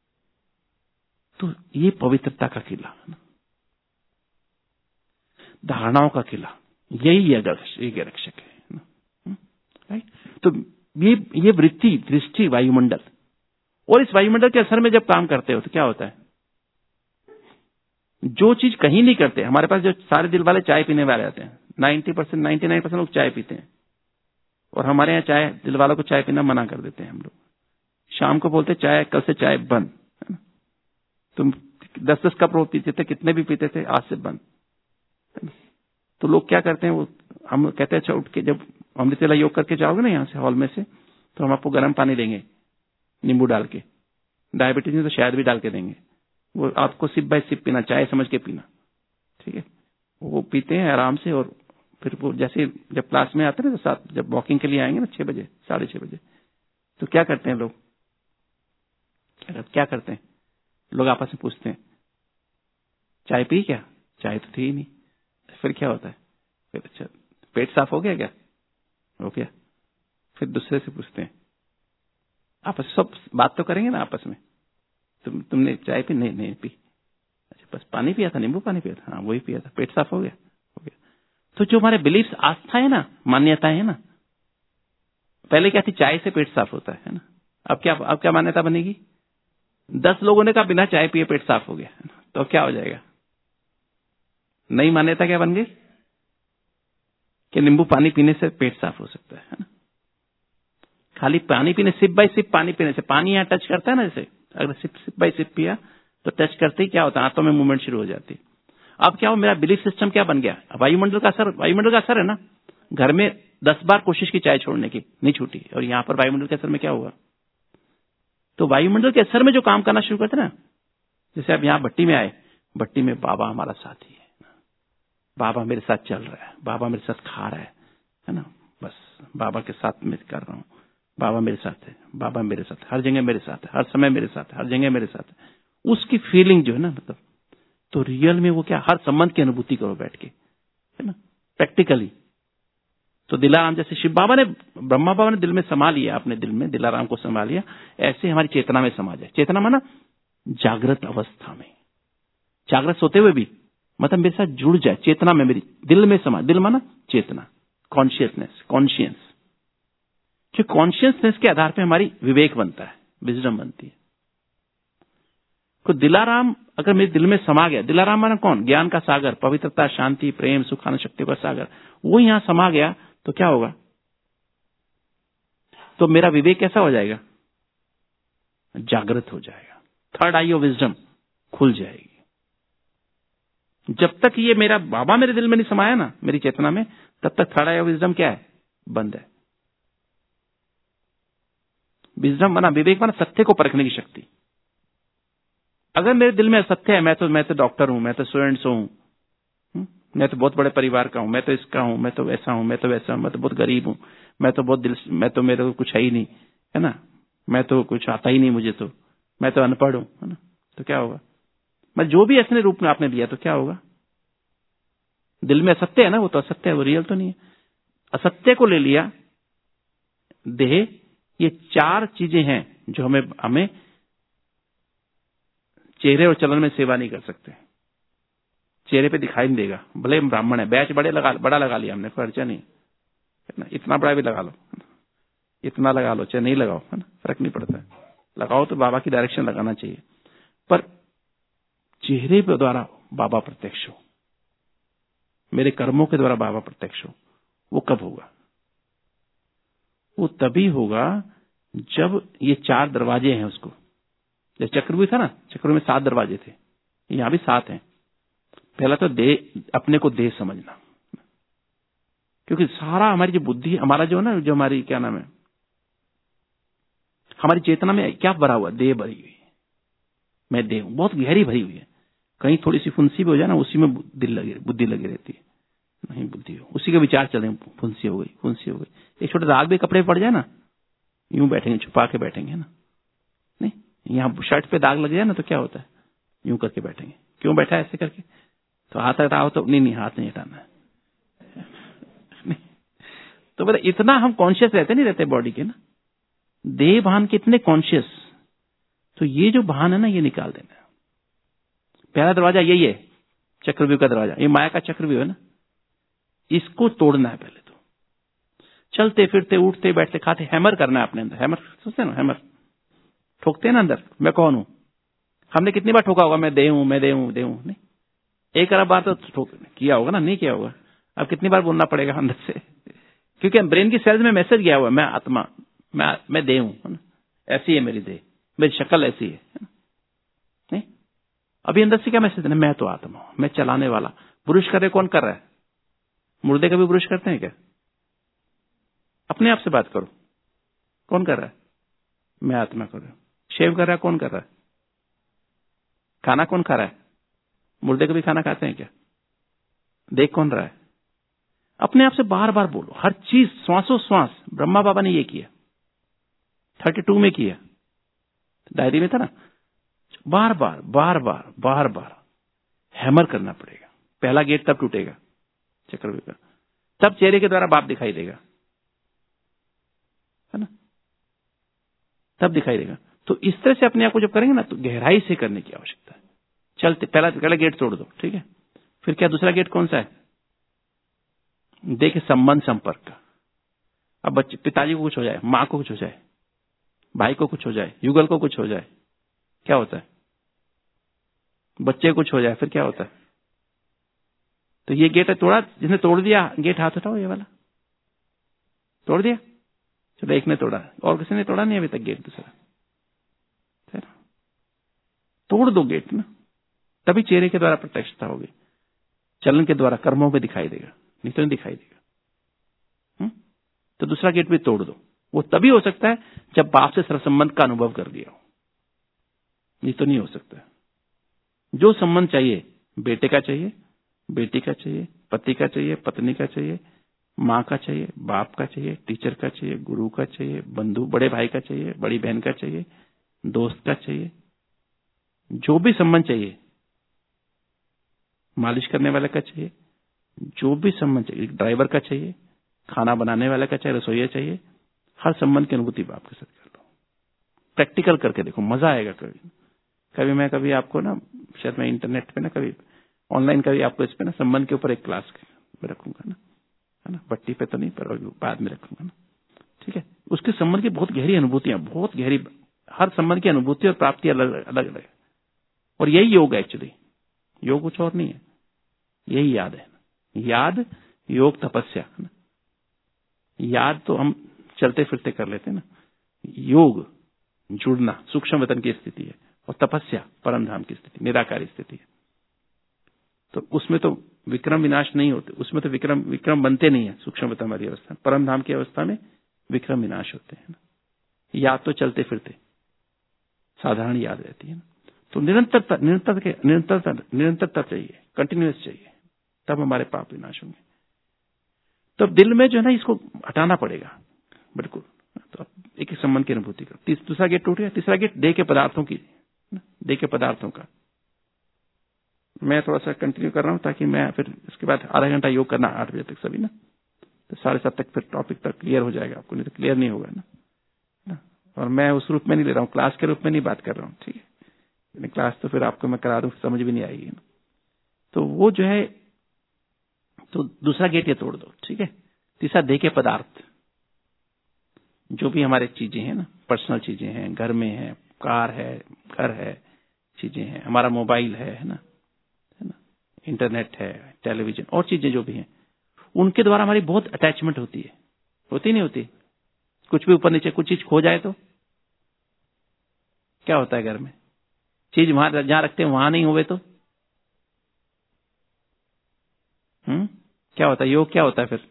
तो ये पवित्रता का किला, धारणाओं का किला, यही यज्ञ रक्षक है। राइट। तो ये ये वृत्ति, दृष्टि, वायुमंडल, और इस वायुमंडल के असर में जब काम करते हो तो क्या होता है? जो चीज कहीं नहीं करते, हमारे पास जो सारे दिल वाले चाय पीने वाले आते हैं, ninety percent ninety nine percent लोग चाय पीते हैं, और हमारे यहाँ चाय, दिल वालों को चाय पीना मना कर देते हैं हम लोग। शाम को बोलते चाय, कल से चाय बंद। तुम दस दस कप रोज पीते थे, कितने भी पीते थे, आज से बंद। तो लोग क्या करते हैं, वो हम कहते हैं अच्छा उठ के जब अमृत वेला योग करके जाओगे ना यहाँ से हॉल में से, तो हम आपको गर्म पानी देंगे नींबू डाल के, डायबिटीज में तो शायद भी डाल के देंगे। वो आपको सिप बाय सिप पीना, चाय समझ के पीना। ठीक है। वो पीते हैं आराम से, और फिर वो जैसे जब क्लास में आते हैं ना, तो साथ जब वॉकिंग के लिए आएंगे ना छह बजे, साढ़े छह बजे, तो क्या करते हैं लोग, क्या करते हैं लोग? आपस में पूछते हैं चाय पी क्या? चाय तो थी ही नहीं। फिर क्या होता है? फिर अच्छा पेट साफ हो गया क्या? हो गया। फिर दूसरे से पूछते हैं, आपस सब बात तो करेंगे ना आपस में, तुम तुमने चाय पी? नहीं नहीं पी। अच्छा बस पानी पिया था, नींबू पानी पिया था? हाँ वही पिया था। पेट साफ हो गया? हो गया। तो जो हमारे बिलीफ, आस्था है ना, मान्यताएं है ना, पहले क्या थी? चाय से पेट साफ होता है ना। अब क्या अब क्या मान्यता बनेगी? दस लोगों ने कहा बिना चाय पिए पेट साफ हो गया, तो क्या हो जाएगा? नई मान्यता क्या बन गई कि नींबू पानी पीने से पेट साफ हो सकता है ना। खाली पानी पीने, सिप बाय सिप पानी पीने से, पानी यहाँ टच करता है ना, जैसे अगर सिप सिप बाय सिप पिया तो टच करते ही क्या होता है? आंतों में मूवमेंट शुरू हो जाती है। अब क्या हो, मेरा बिलीफ सिस्टम क्या बन गया? वायुमंडल का असर, वायुमंडल का असर है ना। घर में दस बार कोशिश की चाय छोड़ने की, नहीं छूटी, और यहाँ पर वायुमंडल के असर में क्या हुआ? तो वायुमंडल के असर में जो काम करना शुरू करते ना, जैसे अब यहाँ भट्टी में आए, भट्टी में बाबा हमारा साथी है, बाबा मेरे साथ चल रहा है, बाबा मेरे साथ खा रहा है, है ना, बस बाबा के साथ मैं कर रहा हूँ, बाबा मेरे साथ है, बाबा मेरे साथ, हर जगह मेरे साथ है, हर समय मेरे साथ है, हर जगह मेरे साथ है। उसकी फीलिंग जो है ना, मतलब तो रियल में वो क्या, हर संबंध की अनुभूति करो बैठ के, है ना, प्रैक्टिकली। तो दिलाराम जैसे शिव बाबा ने, ब्रह्मा बाबा ने दिल में समा लिया, अपने दिल में दिलाराम को समा लिया, ऐसे हमारी चेतना में समा जाए। चेतना माना जागृत अवस्था में, जागृत सोते हुए भी, मतलब मेरे साथ जुड़ जाए, चेतना में, मेरी दिल में समा। दिल माना चेतना, कॉन्शियसनेस, कॉन्शियंस। कि कॉन्शियसनेस के आधार पे हमारी विवेक बनता है, विजडम बनती है। तो दिलाराम अगर मेरे दिल में समा गया, दिलाराम माना कौन? ज्ञान का सागर, पवित्रता, शांति, प्रेम, सुख, आनंद, शक्ति का सागर, वो यहां समा गया तो क्या होगा? तो मेरा विवेक कैसा हो जाएगा? जागृत हो जाएगा, थर्ड आई ऑफ विजडम खुल जाएगी। जब तक ये मेरा बाबा मेरे दिल में नहीं समाया ना, मेरी चेतना में, तब तक थर्ड आई ऑफ विजडम क्या है? बंद है। विजडम माना, विवेक माना सत्य को परखने की शक्ति। अगर मेरे दिल में असत्य है, मैं तो मैं तो डॉक्टर हूं, मैं तो सो एंड सो हूं, मैं तो बहुत बड़े परिवार का हूं, मैं तो इसका हूं, मैं तो वैसा हूं, मैं तो वैसा हूं, मैं तो बहुत गरीब हूं, मैं तो बहुत दिल, मैं तो मेरे को कुछ है ही नहीं, है ना, मैं तो कुछ आता ही नहीं मुझे, तो मैं तो अनपढ़ हूं, है ना, तो क्या होगा? मैं जो भी ऐसे रूप में आपने लिया तो क्या होगा? दिल में असत्य है ना, वो तो असत्य है, वो रियल तो नहीं है। असत्य को ले लिया, देह, ये चार चीजें हैं जो हमें हमें चेहरे और चलन में सेवा नहीं कर सकते। चेहरे पे दिखाई नहीं देगा, भले हम ब्राह्मण है, बैच बड़े लगा बड़ा लगा लिया हमने, खर्चा नहीं, है ना, इतना बड़ा भी लगा लो, इतना लगा लो, चाहे नहीं लगाओ, है ना, फर्क नहीं पड़ता है। लगाओ तो बाबा की डायरेक्शन लगाना चाहिए, पर चेहरे पे द्वारा बाबा प्रत्यक्ष हो, मेरे कर्मों के द्वारा बाबा प्रत्यक्ष हो, वो कब होगा? वो तभी होगा जब ये चार दरवाजे हैं उसको, जैसे चक्रव्यूह था ना, चक्रव्यूह में सात दरवाजे थे, यहां भी सात हैं। पहला तो दे, अपने को देह समझना, क्योंकि सारा हमारी जो बुद्धि, हमारा जो ना, जो हमारी क्या नाम है, हमारी चेतना में क्या भरा हुआ? देह भरी हुई है, मैं देह हूं, बहुत गहरी भरी हुई है। कहीं थोड़ी सी फुंसी भी हो जाए ना, उसी में दिल लगी, बुद्धि लगी रहती है, नहीं बुद्धि हो, उसी के विचार चले, फुंसी हो गई, फुंसी हो गई। एक छोटे दाग भी कपड़े पड़ जाए ना, यूं बैठेंगे, छुपा के बैठेंगे ना, नहीं, यहाँ शर्ट पे दाग लग जाए ना तो क्या होता है? यूं करके बैठेंगे, क्यों बैठा है ऐसे करके? तो हाथ हटाओ तो नहीं नहीं हाथ नहीं हटाना है। तो बोले इतना हम कॉन्शियस रहते नहीं रहते बॉडी के ना, देह भान के इतने कॉन्शियस, तो ये जो भान है ना, ये निकाल देना। पहला दरवाजा यही है, चक्रव्यूह का दरवाजा, ये माया का चक्रव्यूह है ना, इसको तोड़ना है पहले तो। चलते फिरते उठते बैठते खाते हैमर करना है अपने अंदर, हैमर सोचते ना, हैमर ठोकते हैं ना अंदर, मैं कौन हूं? हमने कितनी बार ठोका होगा, मैं दे हूं, मैं दे हूं, दे हूं, नहीं, एक अरब बार तो ठोक किया होगा ना, नहीं किया होगा। अब कितनी बार बोलना पड़ेगा अंदर से, क्योंकि ब्रेन की सेल्स में मैसेज गया हुआ है, मैं आत्मा, मैं मैं देह हूं, है ना, ऐसी है मेरी देह, मेरी शक्ल ऐसी है, है ना? नहीं, अभी अंदर से क्या मैसेज है? मैं तो आत्मा हूं, मैं चलाने वाला। ब्रुश कर रहे कौन कर रहा है? मुर्दे कभी ब्रुश करते हैं क्या? अपने आप से बात करो, कौन कर रहा है? मैं आत्मा कर रहा हूं। शेव कर रहा है कौन कर रहा है? खाना कौन खा रहा है? मुर्दे कभी खाना खाते हैं क्या? देख कौन रहा है? अपने आप से बार बार बोलो, हर चीज श्वासों श्वास। ब्रह्मा बाबा ने ये किया, थर्टी टू में किया, डायरी में था ना, बार बार बार बार बार बार हैमर करना पड़ेगा। पहला गेट तब टूटेगा चक्रव्यूह का, तब चेहरे के द्वारा बाप दिखाई देगा, है ना, तब दिखाई देगा। तो इस तरह से अपने आप को जब करेंगे ना, तो गहराई से करने की आवश्यकता है। चलते पहला पहला गेट तोड़ दो, ठीक है, फिर क्या दूसरा गेट कौन सा है? देखिए संबंध संपर्क का। अब बच्चे, पिताजी को कुछ हो जाए, माँ को कुछ हो जाए, भाई को कुछ हो जाए, युगल को कुछ हो जाए, क्या होता है? बच्चे को कुछ हो जाए, फिर क्या होता है? तो ये गेट है तोड़ा, जिसने तोड़ दिया गेट, हाथ उठाओ, ये वाला तोड़ दिया, चलो एक ने तोड़ा, और किसी ने तोड़ा नहीं अभी तक गेट दूसरा, तोड़ दो गेट ना, तभी चेहरे के द्वारा प्रत्यक्षता होगी, चलन के द्वारा कर्मों पे दिखाई देगा, नहीं तो नहीं दिखाई देगा। हुँ? तो दूसरा गेट भी तोड़ दो। वो तभी हो सकता है जब बाप से सरसंबंध का अनुभव कर दिया हो, नहीं तो नहीं हो सकता। जो संबंध चाहिए, बेटे का चाहिए, बेटी का चाहिए, पति का चाहिए, पत्नी का चाहिए, माँ का चाहिए, बाप का चाहिए, टीचर का चाहिए, गुरु का चाहिए, बंधु बड़े भाई का चाहिए, बड़ी बहन का चाहिए, दोस्त का चाहिए, जो भी संबंध चाहिए, मालिश करने वाले का चाहिए, जो भी संबंध चाहिए, ड्राइवर का चाहिए, खाना बनाने वाले का चाहिए, रसोईया चाहिए, हर संबंध की अनुभूति बाप के साथ कर लो। प्रैक्टिकल करके देखो, मजा आएगा। कभी कभी मैं कभी आपको ना, शायद मैं इंटरनेट पे ना, कभी ऑनलाइन कभी आपको इस पे ना संबंध के ऊपर एक क्लास में रखूंगा ना, है ना, भट्टी पे तो नहीं, पर बाद में रखूंगा ना, ठीक है। उसके संबंध की बहुत गहरी अनुभूतियां, बहुत गहरी, हर संबंध की अनुभूति और प्राप्ति अलग अलग अलग। और यही योग है एक्चुअली, योग कुछ और नहीं है, यही याद है। याद, योग, तपस्या। याद तो हम चलते फिरते कर लेते हैं ना, योग जुड़ना, सूक्ष्म वतन की स्थिति है, और तपस्या परम धाम की स्थिति, निराकारी स्थिति है। तो उसमें तो विक्रम विनाश नहीं होते, उसमें तो विक्रम विक्रम बनते नहीं है। सूक्ष्म वतन वाली अवस्था, परम धाम की अवस्था में विक्रम विनाश होते हैं ना। याद तो चलते फिरते साधारण याद रहती है ना। तो निरंतरता, निरंतर निरंतरता निरंतरता चाहिए, कंटिन्यूअस चाहिए, तब हमारे पाप विनाश होंगे। तो दिल में जो है ना, इसको हटाना पड़ेगा बिल्कुल। तो एक एक संबंध की अनुभूति करो। दूसरा गेट टूट गया। तीसरा गेट देह के पदार्थों की, देह के पदार्थों का। मैं थोड़ा सा कंटिन्यू कर रहा हूं ताकि मैं फिर इसके बाद आधा घंटा योग करना, आठ बजे तक सभी ना, तो साढ़े सात तक फिर टॉपिक तक क्लियर हो जाएगा आपको, नहीं तो क्लियर नहीं होगा ना। और मैं उस रूप में नहीं ले रहा हूँ, क्लास के रूप में नहीं बात कर रहा हूँ, ठीक है। क्लास तो फिर आपको मैं करा दूं, समझ भी नहीं आएगी ना। तो वो जो है, तो दूसरा गेट ये तोड़ दो, ठीक है। तीसरा देह के पदार्थ, जो भी हमारे चीजें हैं ना, पर्सनल चीजें हैं, घर में है, कार है, घर है, चीजें हैं, हमारा मोबाइल है, है ना, है ना, इंटरनेट है, टेलीविजन और चीजें जो भी हैं, उनके द्वारा हमारी बहुत अटैचमेंट होती है, होती नहीं होती? कुछ भी ऊपर नीचे, कुछ चीज खो जाए तो क्या होता है घर में? चीज वहां जहां रखते हैं वहां नहीं हुए तो हम्म क्या होता है? योग क्या होता है फिर?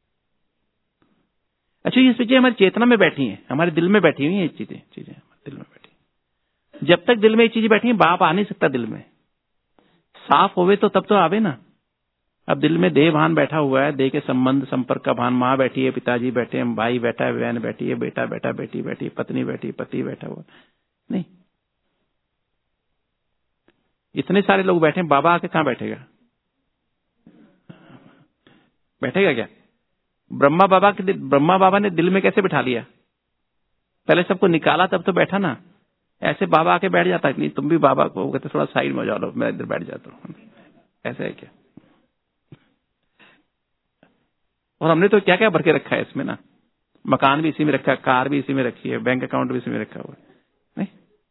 अच्छा, ये चीजें हमारी चेतना में बैठी हैं, हमारे दिल में बैठी हुई हैं, ये चीजें चीजें हमारे दिल में बैठी। जब तक दिल में ये चीजें बैठी हैं, बाप आ नहीं सकता दिल में। साफ होवे तो तब तो आवे ना। अब दिल में देह भान बैठा हुआ है, देह के संबंध संपर्क का भान, माँ बैठी है, पिताजी बैठे हैं, भाई बैठा है, बहन बैठी है, बेटा बैठा, बेटी बैठी, पत्नी बैठी, पति बैठा हुआ नहीं। इतने सारे लोग बैठे हैं, बाबा आके कहां बैठेगा? बैठेगा क्या? ब्रह्मा बाबा के ब्रह्मा बाबा ने दिल में कैसे बिठा लिया? पहले सबको निकाला तब तो बैठा ना। ऐसे बाबा आके बैठ जाता नहीं, तुम भी बाबा को कहते थोड़ा साइड में जा लो, मैं इधर बैठ जाता हूँ, ऐसा है क्या? और हमने तो क्या क्या भर के रखा है इसमें ना, मकान भी इसी में रखा है, कार भी इसी में रखी है, बैंक अकाउंट भी इसी में रखा हुआ है, नहीं?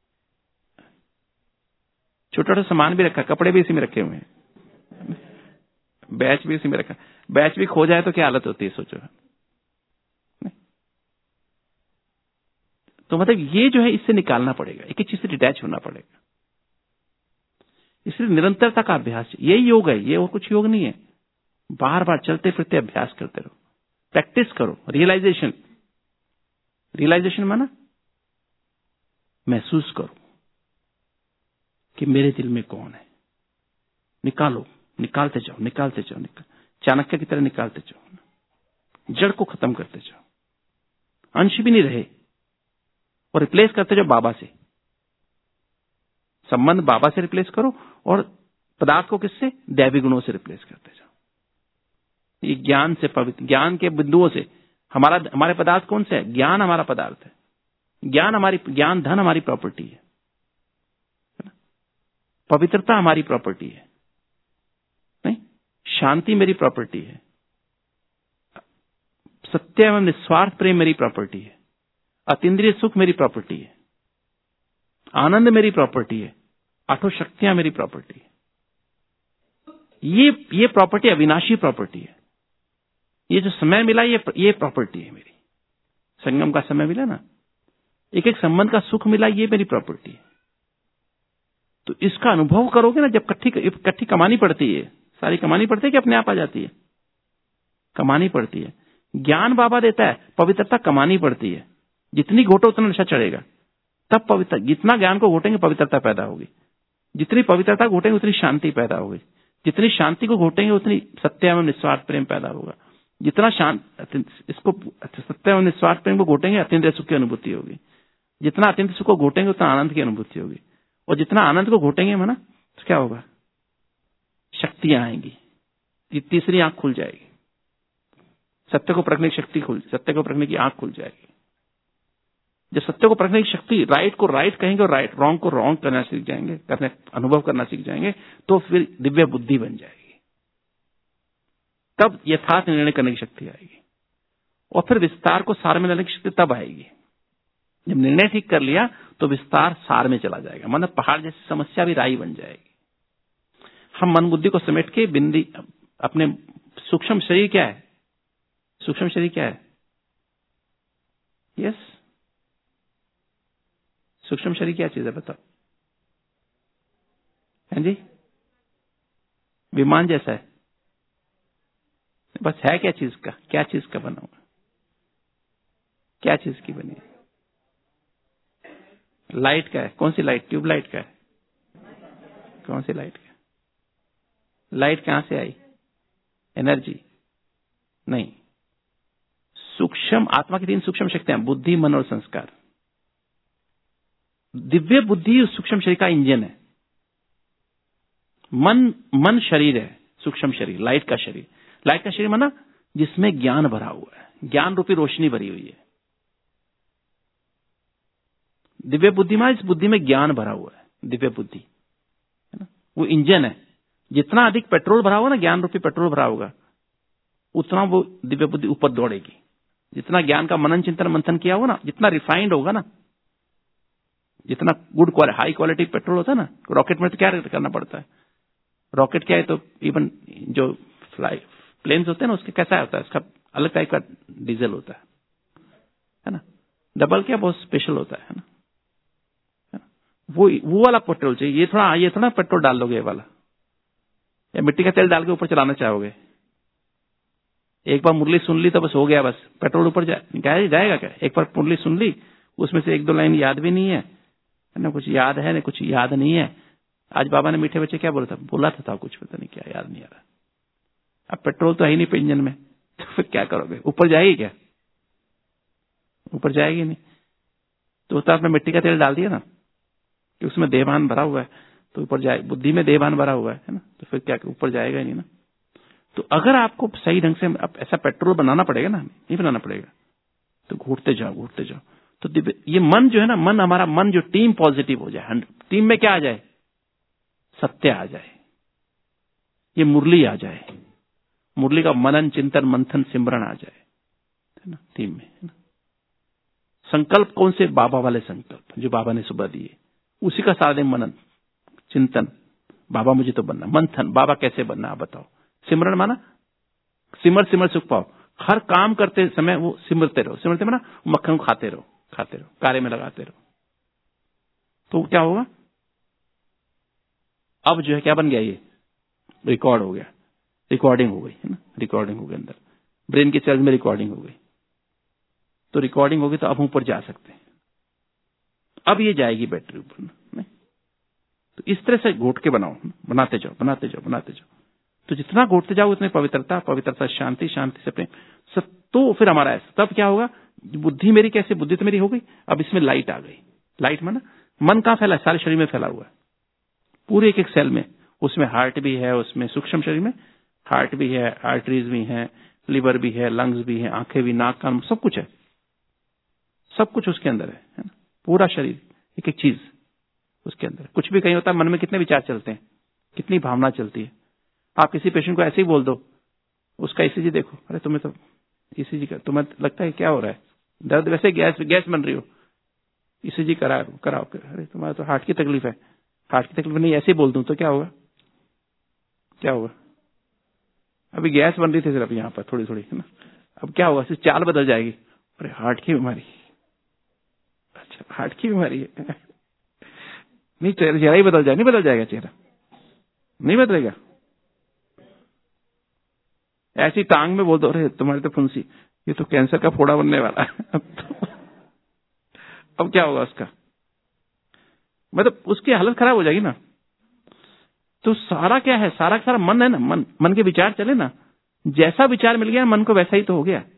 छोटा छोटा सामान भी रखा, कपड़े भी इसी में रखे हुए हैं, बैच भी इसी में रखा। बैच भी खो जाए तो क्या हालत होती है सोचो। नहीं? तो मतलब ये जो है, इससे निकालना पड़ेगा, एक एक चीज से डिटैच होना पड़ेगा। इसलिए निरंतरता का अभ्यास, यही योग है, ये और कुछ योग नहीं है। बार बार चलते फिरते अभ्यास करते रहो, प्रैक्टिस करो। रियलाइजेशन, रियलाइजेशन माना महसूस करो कि मेरे दिल में कौन है। निकालो, निकालते जाओ, निकालते जाओ, निकाल चाणक्य की तरह निकालते जाओ, जड़ को खत्म करते जाओ, अंश भी नहीं रहे, और रिप्लेस करते जाओ बाबा से। संबंध बाबा से रिप्लेस करो, और पदार्थ को किससे? दैवी गुणों से रिप्लेस करते जाओ। ये ज्ञान से, पवित्र ज्ञान के बिंदुओं से। हमारा हमारे पदार्थ कौन से है? ज्ञान हमारा पदार्थ है। ज्ञान हमारी, ज्ञान धन हमारी प्रॉपर्टी है, पवित्रता हमारी प्रॉपर्टी है, नहीं? शांति मेरी प्रॉपर्टी है, सत्य एवं निस्वार्थ प्रेम मेरी प्रॉपर्टी है, अतीन्द्रिय सुख मेरी प्रॉपर्टी है, आनंद मेरी प्रॉपर्टी है, आठों शक्तियां मेरी प्रॉपर्टी है। ये ये प्रॉपर्टी अविनाशी प्रॉपर्टी है। ये जो समय मिला, ये ये प्रॉपर्टी है मेरी। संगम का समय मिला ना, एक एक संबंध का सुख मिला, ये मेरी प्रॉपर्टी है। तो इसका अनुभव करोगे ना, जब इकट्ठी इकट्ठी कमानी पड़ती है, सारी कमानी पड़ती है कि अपने आप आ जाती है? कमानी पड़ती है। ज्ञान बाबा देता है, पवित्रता कमानी पड़ती है। जितनी घोटो उतना नशा चढ़ेगा, तब पवित्र, जितना ज्ञान को घोटेंगे पवित्रता पैदा होगी, जितनी पवित्रता घोटेंगे उतनी शांति पैदा होगी, जितनी शांति को घोटेंगे उतनी सत्य एवं निस्वार्थ प्रेम पैदा होगा, जितना शांत इसको सत्य एवं निस्वार्थ प्रेम को घोटेंगे अत्यंत सुख की अनुभूति होगी, जितना अत्यंत सुख को घोटेंगे उतना आनंद की अनुभूति होगी, और जितना आनंद को घोटेंगे माना तो क्या होगा? शक्तियां आएंगी, ये तीसरी आंख खुल जाएगी, सत्य को परखने की शक्ति खुल, सत्य को परखने की आंख खुल जाएगी। जब सत्य को परखने की शक्ति, राइट को राइट कहेंगे और राइट रॉन्ग को रॉन्ग करना सीख जाएंगे, करने अनुभव करना सीख जाएंगे, तो फिर दिव्य बुद्धि बन जाएगी। तब यथार्थ निर्णय करने की शक्ति आएगी। और फिर विस्तार को सार में लाने की शक्ति तब आएगी जब निर्णय ठीक कर लिया तो विस्तार सार में चला जाएगा, मतलब पहाड़ जैसी समस्या भी राई बन जाएगी। हम मन बुद्धि को समेट के बिंदी अपने सूक्ष्म शरीर क्या है, सूक्ष्म शरीर क्या है, यस सूक्ष्म शरीर क्या चीज है बताओ, हैं जी, विमान जैसा है, बस है क्या चीज का, क्या चीज का बना हुआ, क्या चीज की बनी है, लाइट का है, कौन सी लाइट, ट्यूब लाइट का है, कौन सी लाइट का, लाइट कहां से आई, एनर्जी नहीं, सूक्ष्म आत्मा की तीन सूक्ष्म शक्तियां, बुद्धि मन और संस्कार। दिव्य बुद्धि उस सूक्ष्म शरीर का इंजन है। मन मन शरीर है, सूक्ष्म शरीर लाइट का शरीर, लाइट का शरीर माना जिसमें ज्ञान भरा हुआ है, ज्ञान रूपी रोशनी भरी हुई है। दिव्य बुद्धि में, इस बुद्धि में ज्ञान भरा हुआ है, दिव्य बुद्धि है ना, वो इंजन है। जितना अधिक पेट्रोल भरा होगा ना, ज्ञान रूपी पेट्रोल भरा होगा, उतना वो दिव्य बुद्धि ऊपर दौड़ेगी। जितना ज्ञान का मनन चिंतन मंथन किया होगा ना, जितना रिफाइंड होगा ना, जितना good quality high quality petrol होता है ना, रॉकेट में तो क्या करना पड़ता है, रॉकेट क्या है तो इवन जो फ्लाई प्लेन्स होते हैं ना, उसके कैसा होता है, उसका अलग टाइप का डीजल होता है है ना, डबल क्या बहुत स्पेशल होता है, है ना, वो वो वाला पेट्रोल चाहिए। ये थोड़ा ये थोड़ा पेट्रोल डाल लोगे ये वाला, या मिट्टी का तेल डाल के ऊपर चलाना चाहोगे, एक बार मुरली सुन ली तो बस हो गया, बस पेट्रोल ऊपर जाए, जाएगा क्या, एक बार मुरली सुन ली उसमें से एक दो लाइन याद भी नहीं है, है ना, कुछ याद है ना, कुछ याद नहीं है। आज बाबा ने मीठे बच्चे क्या बोला था, बोला था, था कुछ पता नहीं क्या, याद नहीं आ रहा। अब पेट्रोल तो है ही नहीं इंजन में, तो फिर क्या करोगे, ऊपर जाएगी क्या, ऊपर जाएगी नहीं। तो उतना आपने मिट्टी का तेल डाल दिया ना कि उसमें देहभान भरा हुआ है, तो ऊपर जाए, बुद्धि में देहभान भरा हुआ है ना, तो फिर क्या ऊपर जाएगा ही नहीं ना। तो अगर आपको सही ढंग से ऐसा पेट्रोल बनाना पड़ेगा ना, नहीं बनाना पड़ेगा, तो घूरते जाओ घूरते जाओ। तो ये मन जो है ना, मन हमारा मन जो टीम पॉजिटिव हो जाए, टीम में क्या आ जाए, सत्य आ जाए, ये मुरली आ जाए, मुरली का मनन चिंतन मंथन सिमरन आ जाए, है ना, टीम में, है ना। संकल्प कौन से, बाबा वाले संकल्प जो बाबा ने सुबह दिए, उसी का सारा दिन मनन चिंतन, बाबा मुझे तो बनना, मंथन बाबा कैसे बनना आप बताओ, सिमरन माना सिमर सिमर सुख पाओ, हर काम करते समय वो सिमरते रहो, सिमरते माना मक्खन खाते रहो खाते रहो कार्य में लगाते रहो, तो क्या होगा, अब जो है क्या बन गया, ये रिकॉर्ड हो गया, रिकॉर्डिंग हो गई, है ना, रिकॉर्डिंग हो गई, अंदर ब्रेन की सेल्स में रिकॉर्डिंग हो गई, तो रिकॉर्डिंग होगी तो अब ऊपर जा सकते हैं, अब ये जाएगी बैटरी ऊपर, नहीं तो इस तरह से घोट के बनाओ, बनाते जाओ बनाते जाओ बनाते जाओ, तो जितना घोटते जाओ उतनी पवित्रता पवित्रता शांति शांति से प्रेम सब, तो फिर हमारा ऐसा तब क्या होगा, बुद्धि मेरी कैसे, बुद्धि तो मेरी हो गई, अब इसमें लाइट आ गई, लाइट माना मन कहां फैला है, सारे शरीर में फैला हुआ है, पूरे एक एक सेल में, उसमें हार्ट भी है, उसमें सूक्ष्म शरीर में हार्ट भी है, आर्टरीज भी है, लिवर भी है, लंग्स भी है, आंखें भी, नाक कान सब कुछ है, सब कुछ उसके अंदर है, है ना, पूरा शरीर एक एक चीज उसके अंदर। कुछ भी कहीं होता है मन में कितने विचार चलते हैं, कितनी भावना चलती है। आप किसी पेशेंट को ऐसे ही बोल दो, उसका ईसीजी देखो, अरे तुम्हें तो ईसीजी का तुम्हें लगता है क्या हो रहा है, दर्द, वैसे गैस गैस बन रही हो, ईसीजी करा कराओ, अरे तुम्हारा तो हार्ट की तकलीफ है, हार्ट की तकलीफ नहीं, ऐसे ही बोल दूं तो क्या होगा, क्या होगा, अभी गैस बन रही थी सिर्फ यहाँ पर थोड़ी थोड़ी, है ना, अब क्या होगा, सिर्फ चाल बदल जाएगी, अरे हार्ट की बीमारी, अच्छा हार्ट की बीमारी है, नहीं चेहरा ही बदल जाए, नहीं बदल जाएगा चेहरा, नहीं बदलेगा। ऐसी टांग में बोल दो, अरे तुम्हारी तो फुंसी, ये तो कैंसर का फोड़ा बनने वाला है, अब तो अब क्या होगा उसका, मतलब उसकी हालत खराब हो जाएगी ना। तो सारा क्या है, सारा सारा मन है ना, मन मन के विचार चले ना, जैसा विचार मिल गया मन को वैसा ही तो हो गया।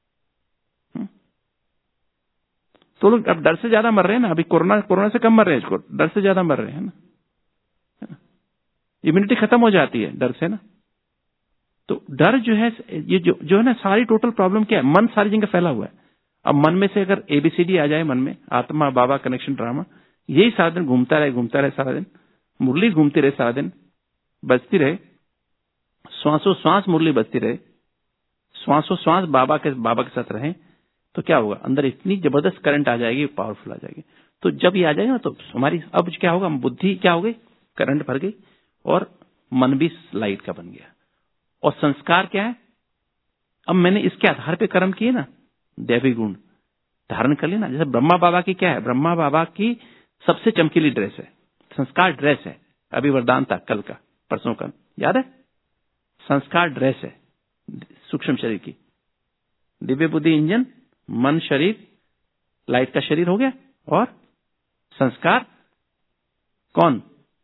तो लोग अब डर से ज्यादा मर रहे हैं ना, अभी कोरोना कोरोना से कम मर रहे हैं, इसको डर से ज्यादा मर रहे हैं ना, इम्यूनिटी खत्म हो जाती है डर से ना। तो डर जो है, ये जो जो है ना, सारी टोटल प्रॉब्लम क्या है, मन सारी जगह फैला हुआ है। अब मन में से अगर एबीसीडी आ जाए मन में, आत्मा बाबा कनेक्शन ड्रामा, यही सारा दिन घूमता रहे घूमता रहे सारा दिन, मुरली घूमती रहे सारा दिन, बजती रहे, श्वासों श्वास मुरली बजती रहे, श्वासों श्वास बाबा के बाबा के साथ रहें तो क्या होगा, अंदर इतनी जबरदस्त करंट आ जाएगी, पावरफुल आ जाएगी। तो जब ये आ जाएगा ना तो हमारी अब क्या होगा, बुद्धि क्या हो गई, करंट भर गई, और मन भी लाइट का बन गया। और संस्कार क्या है, अब मैंने इसके आधार पे कर्म किए ना, दैवी गुण धारण कर लिया ना। जैसे ब्रह्मा बाबा की क्या है, ब्रह्मा बाबा की सबसे चमकीली ड्रेस है, संस्कार ड्रेस है। अभी वरदान था कल का, परसों का, याद है, संस्कार ड्रेस है सूक्ष्म शरीर की। दिव्य बुद्धि इंजन, मन शरीर लाइट का शरीर हो गया, और संस्कार कौन,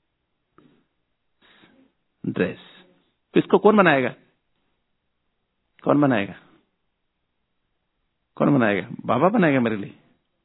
ड्रेस। तो इसको कौन बनाएगा, कौन बनाएगा, कौन बनाएगा, बाबा बनाएगा मेरे लिए,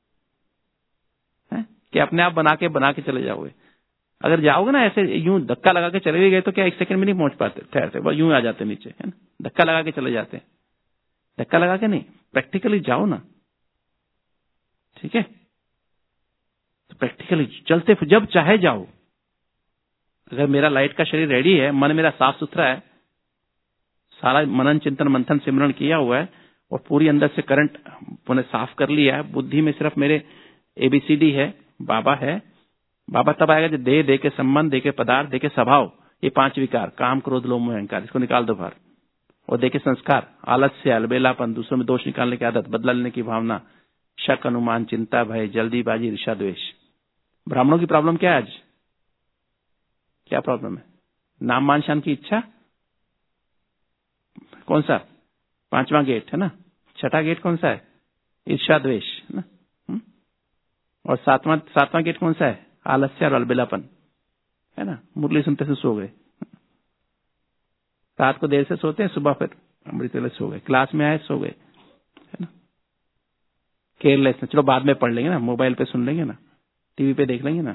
है कि अपने आप बना के बना के चले जाओगे। अगर जाओगे ना ऐसे यूं धक्का लगा के चले भी गए तो क्या एक सेकंड में नहीं पहुंच पाते, ठहरते बस यूं आ जाते नीचे, है ना, धक्का लगा के चले जाते हैं। धक्का लगा के नहीं, प्रैक्टिकली जाओ ना, ठीक है, तो प्रैक्टिकली चलते जब चाहे जाओ। अगर मेरा लाइट का शरीर रेडी है, मन मेरा साफ सुथरा है, सारा मनन चिंतन मंथन सिमरण किया हुआ है, और पूरी अंदर से करंट मैंने साफ कर लिया है, बुद्धि में सिर्फ मेरे एबीसीडी है, बाबा है। बाबा तब आएगा जब देह, देह के संबंध, देह के पदार्थ, देह के स्वभाव, ये पांच विकार, काम क्रोध लोभ मोह अहंकार, इसको निकाल दो बाहर। और देह के संस्कार, आलस्य, अलबेलापन, दूसरों में दोष निकालने की आदत, बदला लेने की भावना, शक, अनुमान, चिंता, भय, जल्दीबाजी, ईर्ष्या, द्वेष। ब्राह्मणों की प्रॉब्लम क्या है आज, क्या प्रॉब्लम है, नाम मान शान की इच्छा, कौन सा, पांचवा गेट है ना, छठा गेट कौन सा है, ईर्ष्या द्वेष, है ना, हुँ? और सातवां सातवां गेट कौन सा है, आलस्य और अलबेलापन, है ना। मुरली सुनते से सो गए, रात को देर से सोते हैं, सुबह फिर अमृत वेले सो गए, क्लास में आए सो गए, है ना, केयरलेस, चलो बाद में पढ़ लेंगे ना, मोबाइल पे सुन लेंगे ना, टीवी पे देख लेंगे ना।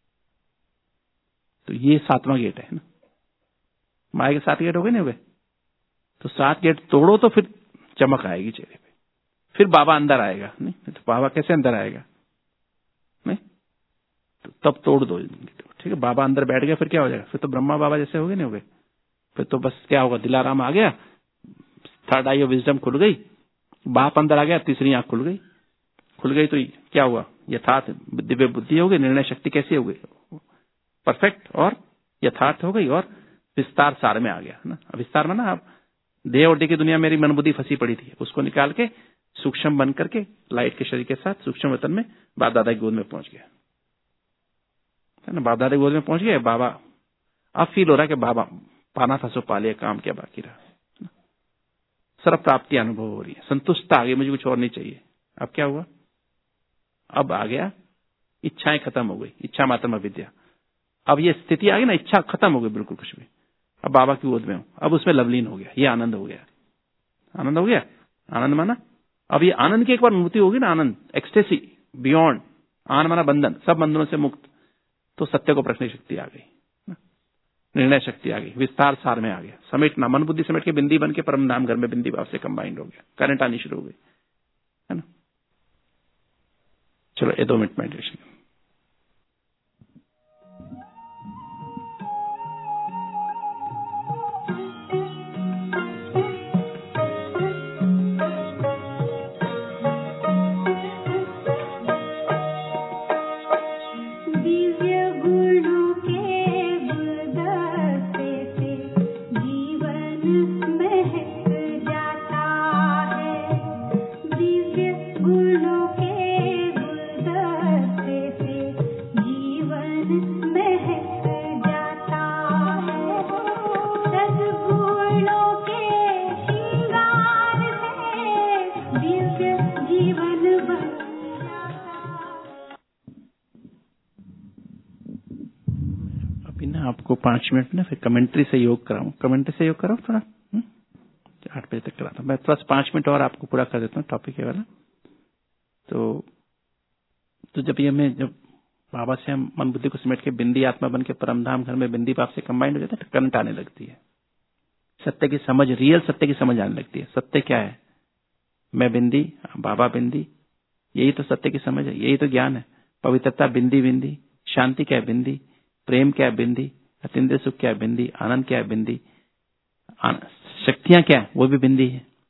तो ये सातवां गेट है ना, माया के सात गेट हो गए नहीं हो गए, तो सात गेट तोड़ो तो फिर चमक आएगी चेहरे पे, फिर बाबा अंदर आएगा। नहीं तो बाबा कैसे अंदर आएगा, नहीं तो तब तोड़ दो, ठीक है, बाबा अंदर बैठ गया फिर क्या हो जाएगा, फिर तो ब्रह्मा बाबा जैसे हो गए नहीं हो गए, फिर तो बस क्या होगा, दिलाराम आ गया, थर्ड आई ऑफ विजडम खुल गई, बाप अंदर आ गया, तीसरी आंख खुल गई, खुल गई तो क्या हुआ, यथार्थ दिव्य बुद्धि हो गई, निर्णय शक्ति कैसी हो गई, परफेक्ट और यथार्थ हो गई, और विस्तार सार में आ गया ना। विस्तार में ना, आप देह और देह की दुनिया मेरी मन बुद्धि फंसी पड़ी थी, उसको निकाल के सूक्ष्म बन करके लाइट के शरीर के साथ सूक्ष्म वतन में बाप दादा की गोद में पहुंच गया, है ना, बाप दादा की गोद में पहुंच गया। बाबा अब फील हो रहा है कि बाबा पाना था सो पा लिया, काम क्या बाकी रहा, सर्व प्राप्ति अनुभव हो रही है, संतुष्टता आ गई, मुझे कुछ और नहीं चाहिए। अब क्या हुआ, अब आ गया, इच्छाएं खत्म हो गई, इच्छा मात्र अविद्या, अब ये स्थिति आ गई ना, इच्छा खत्म हो गई बिल्कुल कुछ भी, अब बाबा की गोद में हूं, अब उसमें लवलीन हो गया, ये आनंद हो गया, आनंद हो गया, आनंद माना, अब ये आनंद की एक बार अनुभूति होगी ना, आनंद, एक्सटेसी, बियॉन्ड, आनंद माना बंधन, सब बंधनों से मुक्त, तो सत्य को परखने की शक्ति आ गई, निर्णय शक्ति आ गई, विस्तार सार में आ गया, समेटना, मन बुद्धि समेट के बिंदी बन के परम नाम घर में बिंदी भाव से कंबाइंड हो गया, करंट आनी शुरू हो गई, है ना। चलो ये दो मिनट मेडिटेशन। आपको पांच मिनट ना फिर कमेंट्री से योग कराऊं, कमेंट्री से योग कराऊं थोड़ा, आठ बजे तक कराता हूं मैं, बस पांच मिनट और आपको पूरा कर देता हूँ टॉपिक है वाला। तो तो जब ये मैं जब बाबा से हम मन बुद्धि को समेट के बिंदी आत्मा बन के परमधाम घर में बिंदी बाप से कंबाइंड हो जाता है, तो करंट आने लगती है, सत्य की समझ, रियल सत्य की समझ आने लगती है। सत्य क्या है, मैं बिंदी, बाबा बिंदी, यही तो सत्य की समझ है, यही तो ज्ञान है। पवित्रता बिंदी बिंदी, शांति क्या है बिंदी, प्रेम क्या है बिंदी, अतीन्द्रिय सुख क्या है बिंदी, आनंद क्या है बिंदी, शक्तियां क्या है वो भी बिंदी है।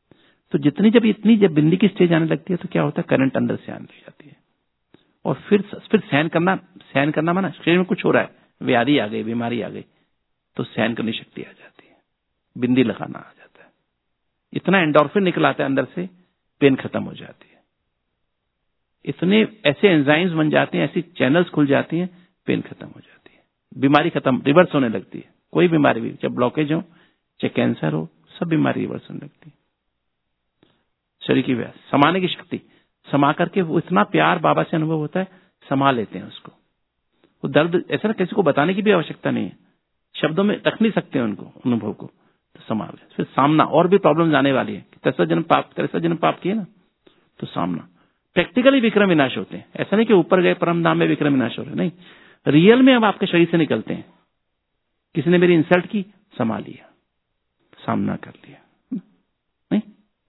तो जितनी जब इतनी जब बिंदी की स्टेज आने लगती है तो क्या होता है, करंट अंदर से आने लग जाती है और फिर फिर सहन करना सहन करना माना शरीर में कुछ हो रहा है, व्याधि आ गई, बीमारी आ गई, तो सहन करने की शक्ति आ जाती है, बिंदी लगाना आ जाता है, इतना एंडोर्फिन निकल आता है अंदर से, पेन खत्म हो जाती है, इतने ऐसे एंजाइम्स बन जाते हैं, ऐसी चैनल्स खुल जाती हैं, पेन खत्म हो जाती है, बीमारी खत्म, रिवर्स होने लगती है। कोई बीमारी भी, चाहे ब्लॉकेज हो, चाहे कैंसर हो, सब बीमारी रिवर्स होने लगती है। शरीर की व्यास समाने की शक्ति, समा करके वो इतना प्यार बाबा से अनुभव होता है, समा लेते हैं उसको। वो दर्द ऐसा ना किसी को बताने की भी आवश्यकता नहीं है, शब्दों में रख नहीं सकते उनको अनुभव को, तो समा ले। फिर सामना, और भी प्रॉब्लम्स आने वाली है, तिरसठ जन्म पाप तिरसठ जन्म पाप किए ना, तो सामना प्रैक्टिकली विक्रम विनाश होते हैं। ऐसा नहीं कि ऊपर गए परम धाम में विक्रम विनाश हो रहे, नहीं, रियल में अब आपके शरीर से निकलते हैं। किसी ने मेरी इंसल्ट की, समा लिया, सामना कर लिया, नहीं,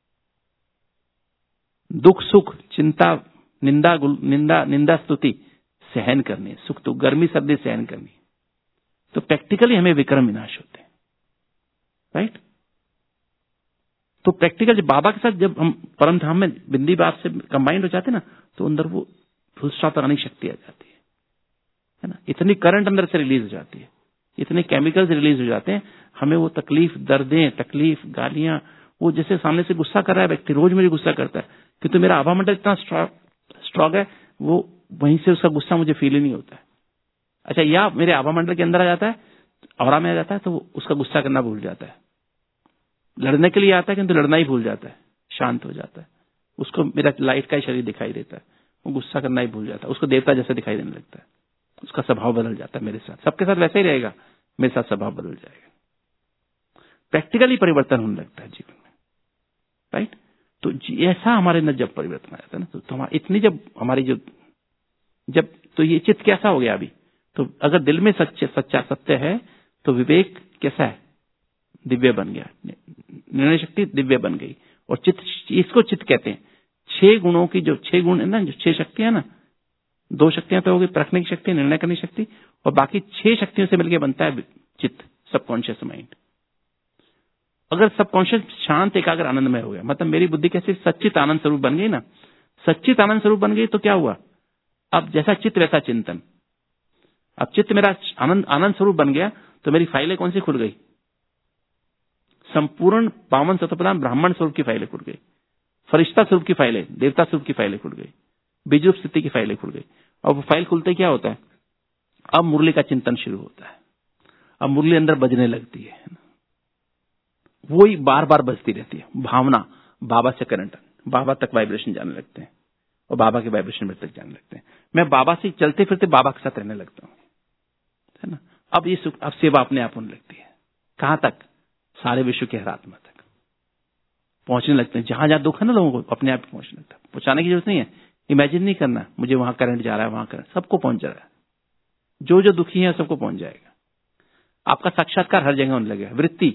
दुख सुख चिंता निंदा निंदा निंदा स्तुति सहन करनी, सुख तो गर्मी सर्दी सहन करनी, तो प्रैक्टिकली हमें विक्रम विनाश होते हैं, राइट। तो प्रैक्टिकल जब बाबा के साथ जब हम परम धाम में बिंदी बाप से कंबाइंड हो जाते हैं ना, तो अंदर वो फुल स्टॉप आने की शक्ति आ जाती है, है ना। इतनी करंट अंदर से रिलीज हो जाती है, इतने केमिकल्स रिलीज हो जाते हैं, हमें वो तकलीफ, दर्दें, तकलीफ, गालियां, वो जैसे सामने से गुस्सा कर रहा है व्यक्ति, रोज मुझे गुस्सा करता है, क्योंकि तो मेरा आभा मंडल इतना स्ट्रॉन्ग है, वो वहीं से उसका गुस्सा मुझे फील ही नहीं होता है। अच्छा, या मेरे आभा मंडल के अंदर आ जाता है, औरा में आ जाता है, तो वो उसका गुस्सा करना भूल जाता है, लड़ने के लिए आता है किंतु लड़ना ही भूल जाता है, शांत हो जाता है, उसको मेरा लाइट का ही शरीर दिखाई देता है, वो गुस्सा करना ही भूल जाता है, उसको देवता जैसे दिखाई देने लगता है, उसका स्वभाव बदल जाता है। मेरे साथ सबके साथ वैसे ही रहेगा, मेरे साथ स्वभाव बदल जाएगा, प्रैक्टिकली परिवर्तन होने लगता है जीवन में, राइट। तो ऐसा हमारे अंदर जब परिवर्तन आ जाता है ना, तो, तो हमारी इतनी जब हमारी जो जब तो ये चित्त कैसा हो गया अभी, तो अगर दिल में सच्चे सच्चा सत्य है तो विवेक कैसा है, दिव्य बन गया, निर्णय शक्ति दिव्य बन गई, और चित्त, इसको चित्त कहते हैं। छह गुणों की जो छह गुण है ना, जो छह शक्तियां ना, दो शक्तियां तो होगी, परखने की शक्ति, निर्णय करने की शक्ति, और बाकी छह शक्तियों से मिलकर बनता है चित्त, सबकॉन्शियस माइंड। अगर सबकॉन्शियस शांत एकाग्र आनंदमय हो गया, मतलब मेरी बुद्धि कैसे सच्चित आनंद स्वरूप बन गई ना, सच्चित आनंद स्वरूप बन गई, तो क्या हुआ, अब जैसा चित्त वैसा चिंतन। अब चित्त मेरा आनंद आनंद स्वरूप बन गया, तो मेरी फाइलें कौन सी खुल गई, संपूर्ण पावन सतप्रधान ब्राह्मण स्वरूप की फाइलें खुल गई, फरिश्ता स्वरूप की फाइलें, देवता स्वरूप की फाइलें खुल गई, बीजरूप स्थिति की फाइलें खुल गई। और वो फाइल खुलते क्या होता है, अब मुरली का चिंतन शुरू होता है, अब मुरली अंदर बजने लगती है, वही बार बार बजती रहती है, भावना बाबा से करंट, बाबा तक वाइब्रेशन जाने लगते हैं, और बाबा के वाइब्रेशन में तक जाने लगते हैं। मैं बाबा से चलते फिरते बाबा के साथ रहने लगता हूँ, है ना। अब ये सुख, अब सेवा अपने आप होने लगती है, कहां तक, सारे विश्व के हर आत्मा तक पहुंचने लगते हैं। जहां जहां दुख है ना लोगों को, अपने आप पहुंचने लगता है, पहुंचाने की जरूरत नहीं है, इमेजिन नहीं करना मुझे वहां करंट जा रहा है, वहां करंट, सबको पहुंच जा रहा है, जो जो दुखी है सबको पहुंच जाएगा। आपका साक्षात्कार हर जगह होने लगेगा, वृत्ति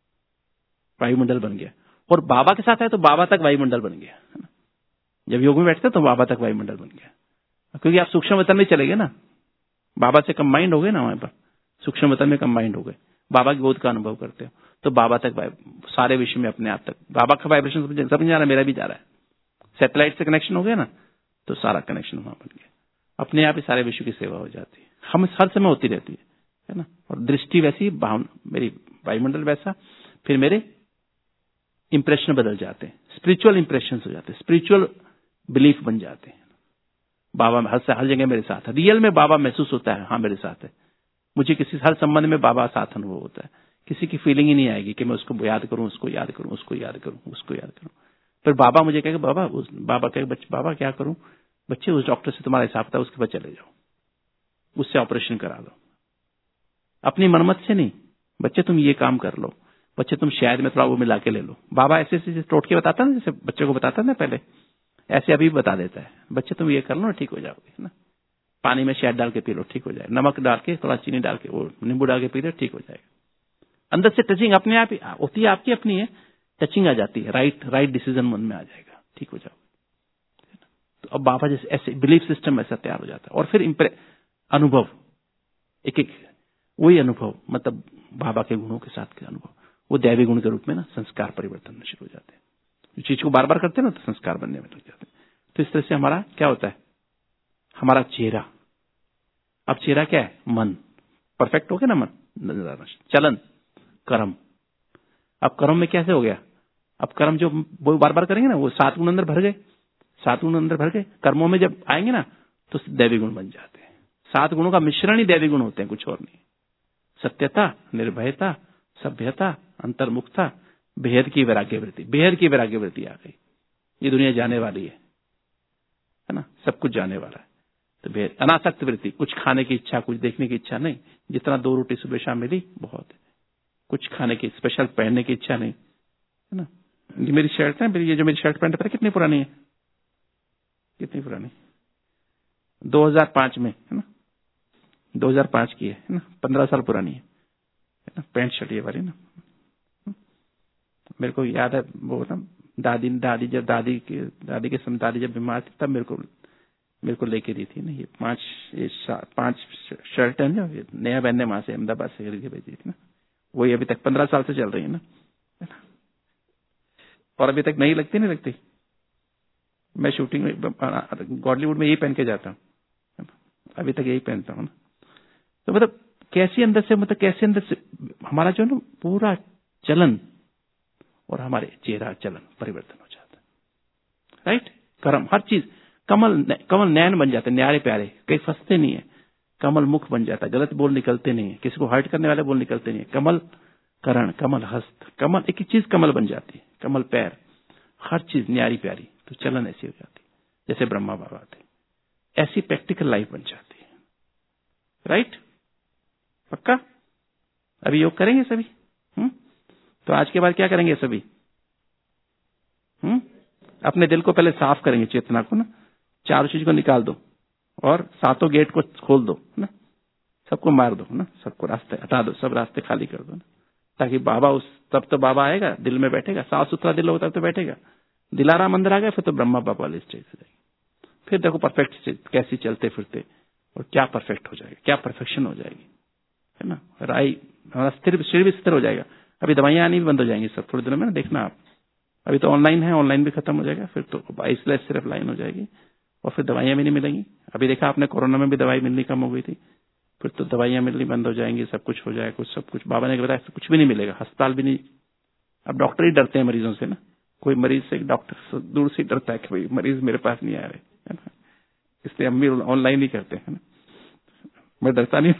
वायुमंडल बन गया, और बाबा के साथ है तो बाबा तक वायुमंडल बन गया, है ना। जब योग में बैठते तो बाबा तक वायुमंडल बन गया, क्योंकि आप सूक्ष्म वतन में चले गए ना, बाबा से कंबाइंड हो गए ना, वहां पर सूक्ष्म वतन में कंबाइंड हो गए, बाबा की गोद का अनुभव करते हो, तो बाबा तक सारे विश्व में अपने आप तक बाबा का वाइब्रेशन सब जा रहा है, मेरा भी जा रहा है, सैटेलाइट से कनेक्शन हो गया ना, तो सारा कनेक्शन वहां बन गया, अपने आप ही सारे विश्व की सेवा हो जाती है, हम हर समय होती रहती है, है ना। और दृष्टि वैसी, भावना मेरी वायुमंडल वैसा, फिर मेरे इंप्रेशन बदल जाते हैं, स्पिरिचुअल इंप्रेशन हो जाते हैं, स्पिरिचुअल बिलीफ बन जाते हैं। बाबा हर से हर जगह मेरे साथ है, रियल में बाबा महसूस होता है, हाँ मेरे साथ है, मुझे किसी हर संबंध में बाबा साथ अनुभव होता है, किसी की फीलिंग ही नहीं आएगी कि मैं उसको याद करूं, उसको याद करूं, उसको याद करूं, उसको याद करूं। फिर बाबा मुझे कहेगा, बाबा उस बाबा कहेगा, बच्चे बाबा क्या करूं, बच्चे उस डॉक्टर से तुम्हारा हिसाब था, उसके पास चले जाओ, उससे ऑपरेशन करा लो, अपनी मनमत से नहीं, बच्चे तुम ये काम कर लो, बच्चे तुम शायद में थोड़ा वो मिला के ले लो। बाबा ऐसे ऐसे टोटके बताता ना, जैसे बच्चे को बताता ना पहले, ऐसे अभी बता देता है, बच्चे तुम ये कर लो ठीक हो जाओगे, है ना। पानी में शहद डाल के पी लो, ठीक हो जाएगा, नमक डाल के थोड़ा चीनी डाल के, वो नींबू डाल के पी लो, ठीक हो जाएगा। अंदर से टचिंग अपने आप ही होती है, आपकी अपनी है, टचिंग आ जाती है, राइट राइट डिसीजन मन में आ जाएगा, ठीक हो जाओगे। तो अब बाबा जैसे ऐसे बिलीफ सिस्टम ऐसा तैयार हो जाता है, और फिर अनुभव एक एक वही अनुभव, मतलब बाबा के गुणों के साथ के अनुभव, वो दैवी गुण के रूप में ना संस्कार परिवर्तन शुरू हो जाते हैं। चीज को बार बार करते हैं ना तो संस्कार बनने में लग जाते हैं। तो इस तरह से हमारा क्या होता है, हमारा चेहरा, अब चेहरा क्या है, मन, परफेक्ट हो गया ना मन, चलन, कर्म। अब कर्म में कैसे हो गया, अब कर्म जो वो बार बार करेंगे ना, वो सात गुण अंदर भर गए, सात गुण अंदर भर गए, कर्मों में जब आएंगे ना तो दैवी गुण बन जाते हैं। सात गुणों का मिश्रण ही दैवी गुण होते हैं, कुछ और नहीं। सत्यता, निर्भयता, सभ्यता, अंतर्मुखता, बेहद की वैराग्य वृत्ति। बेहद की वैराग्य वृत्ति आ गई। ये दुनिया जाने वाली है, है ना, सब कुछ जाने वाला है। तो बेहद अनासक्त वृत्ति, कुछ खाने की इच्छा, कुछ देखने की इच्छा नहीं। जितना दो रोटी सुबह शाम मिली बहुत है। कुछ खाने की, स्पेशल पहनने की इच्छा नहीं, है ना। ये मेरी शर्ट है, मेरी ये जो मेरी शर्ट पैंट पता है कितनी पुरानी है, कितनी पुरानी, दो हज़ार पाँच में, है ना, दो हज़ार पाँच की है ना, पंद्रह साल पुरानी है, है ना, पैंट शर्ट ये वाली ना। मेरे को याद है वो ना, दादी दादी जब दादी के दादी के समय दादी जब बीमार थी तब मेरे को मेरे को लेके दी थी ना ये पांच ये पांच शर्ट है ना, नया पहनने वहां से अहमदाबाद से खरीद के भेजी थी ना। वही अभी तक पंद्रह साल से चल रही है ना, और अभी तक नहीं लगती नहीं लगती। मैं शूटिंग में गॉडलीवुड में यही पहन के जाता हूँ, अभी तक यही पहनता हूँ ना। तो मतलब कैसे अंदर से, मतलब कैसे अंदर से हमारा जो ना पूरा चलन और हमारे चेहरा चलन परिवर्तन हो जाता है, राइट। कर्म, हर चीज, कमल कमल नयन बन जाते हैं, न्यारे प्यारे, कहीं फंसते नहीं है। कमल मुख बन जाता है, गलत बोल निकलते नहीं है, किसी को हर्ट करने वाले बोल निकलते नहीं है। कमल करण, कमल हस्त, कमल एक ही चीज कमल बन जाती है, कमल पैर, हर चीज न्यारी प्यारी। तो चलन ऐसी हो जाती है जैसे ब्रह्मा बाबा थे, ऐसी प्रैक्टिकल लाइफ बन जाती है, राइट। पक्का अभी योग करेंगे सभी, हम्म तो आज के बाद क्या करेंगे सभी, हम्म अपने दिल को पहले साफ करेंगे, चेतना को ना, चारों चीज को निकाल दो और सातों गेट को खोल दो ना, सबको मार दो ना, सबको रास्ते हटा दो, सब रास्ते खाली कर दो ना, ताकि बाबा उस तब तो बाबा आएगा, दिल में बैठेगा, साफ सुथरा दिल होता तो बैठेगा। दिलाराम अंदर आ गया फिर तो ब्रह्मा बाबा वाली स्टेज से जाएगी। फिर देखो परफेक्ट कैसी चलते फिरते और क्या परफेक्ट हो जाएगा, क्या परफेक्शन हो जाएगी, है ना। राई हमारा स्थिर शरीर भी स्थिर हो जाएगा। अभी दवाइयां आनी भी बंद हो जाएंगी सब थोड़े दिनों में ना, देखना आप। अभी तो ऑनलाइन है, ऑनलाइन भी खत्म हो जाएगा, फिर तो आइसलेस सिर्फ लाइन हो जाएगी और फिर दवाइयां भी नहीं मिलेंगी। अभी देखा आपने कोरोना में भी दवाई मिलनी कम हो गई थी, फिर तो दवाइयां मिलनी बंद हो जाएंगी, सब कुछ हो जाएगा, कुछ सब कुछ बाबा ने बताया कुछ भी नहीं मिलेगा, अस्पताल भी नहीं। अब डॉक्टर ही डरते हैं मरीजों से ना, कोई मरीज से डॉक्टर दूर से डरता है कि भाई मरीज मेरे पास नहीं आ रहे, है ना, इसलिए हम भी ऑनलाइन ही करते हैं ना। मैं डरता नहीं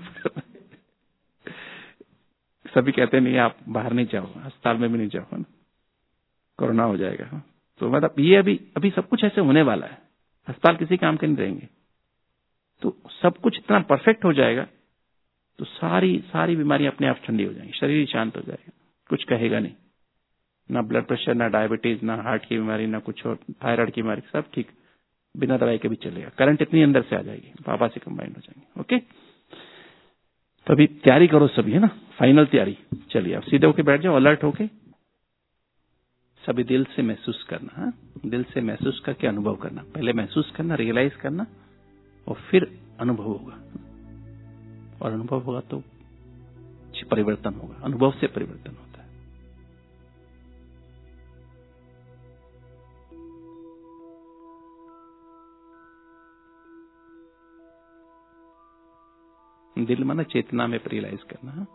सभी कहते नहीं आप बाहर नहीं जाओ, अस्पताल में भी नहीं जाओ, है ना, कोरोना हो जाएगा। तो मतलब ये अभी अभी सब कुछ ऐसे होने वाला है, अस्पताल किसी काम के नहीं रहेंगे। तो सब कुछ इतना परफेक्ट हो जाएगा तो सारी सारी बीमारियां अपने आप ठंडी हो जाएंगी, शरीर शांत हो जाएगा, कुछ कहेगा नहीं, ना ब्लड प्रेशर, ना डायबिटीज, ना हार्ट की बीमारी, ना कुछ और, थायराइड की बीमारी, सब ठीक, बिना दवाई के भी चलेगा। करंट इतनी अंदर से आ जाएगी, बाबा से कंबाइंड हो जाएंगे। ओके, तो अभी तैयारी करो सभी, है ना, फाइनल तैयारी। चलिए अब सीधे होके बैठ जाओ, अलर्ट होके सभी दिल से महसूस करना, हा? दिल से महसूस करके अनुभव करना, पहले महसूस करना, रियलाइज करना और फिर अनुभव होगा, और अनुभव होगा तो परिवर्तन होगा, अनुभव से परिवर्तन होता है। दिल माना चेतना में रियलाइज करना, हा?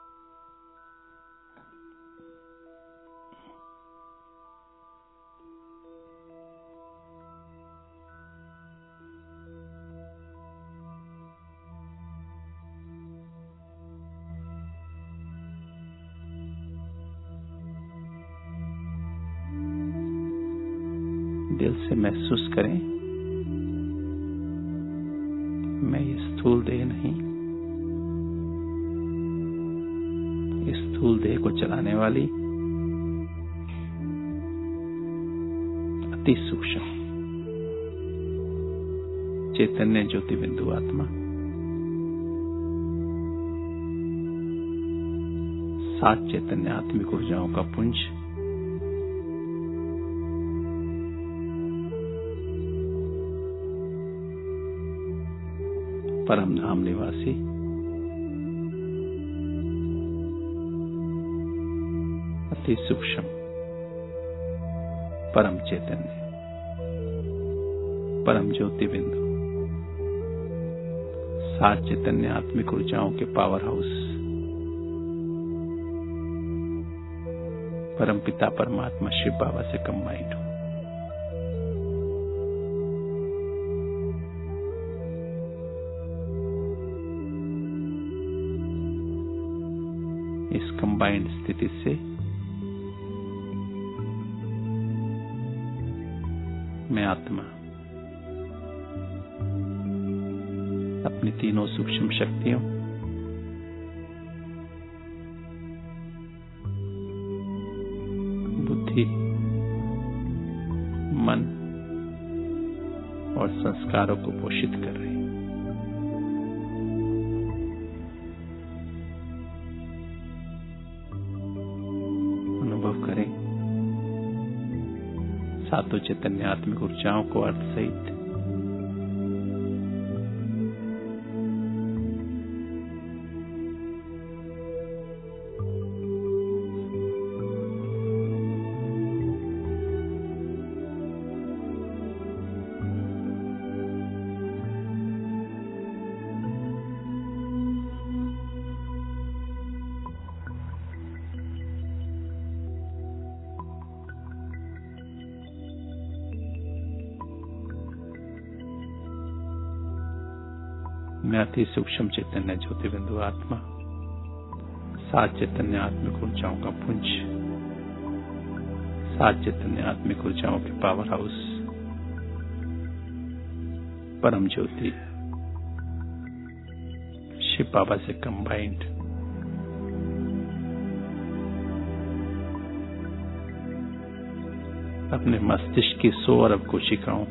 दिल से महसूस करें, मैं ये स्थूल देह नहीं, इस स्थूल देह को चलाने वाली अति सूक्ष्म चैतन्य ज्योति बिंदु आत्मा सात चैतन्य आत्मिक ऊर्जाओं का पुंज परम धाम निवासी अति सूक्ष्म परम चैतन्य, परम ज्योति बिंदु, सात चैतन्य आत्मिक ऊर्जाओं के पावर हाउस, परम पिता परमात्मा शिव बाबा से कंबाइंड हो। इस कंबाइंड स्थिति से मैं आत्मा अपनी तीनों सूक्ष्म शक्तियों, बुद्धि, मन और संस्कारों को पोषित कर रही हूं। अनुभव करें सातों चैतन्य आत्मिक ऊर्जाओं को अर्थ सहित मैं अति सूक्ष्म चैतन्य ज्योति बिंदु आत्मा, सात चैतन्य आत्मिक ऊर्जाओं का पुंज, सात चैतन्य आत्मिक ऊर्जाओं के पावर हाउस, परम ज्योति शिव बाबा से कंबाइंड, अपने मस्तिष्क की सौ अरब कोशिकाओं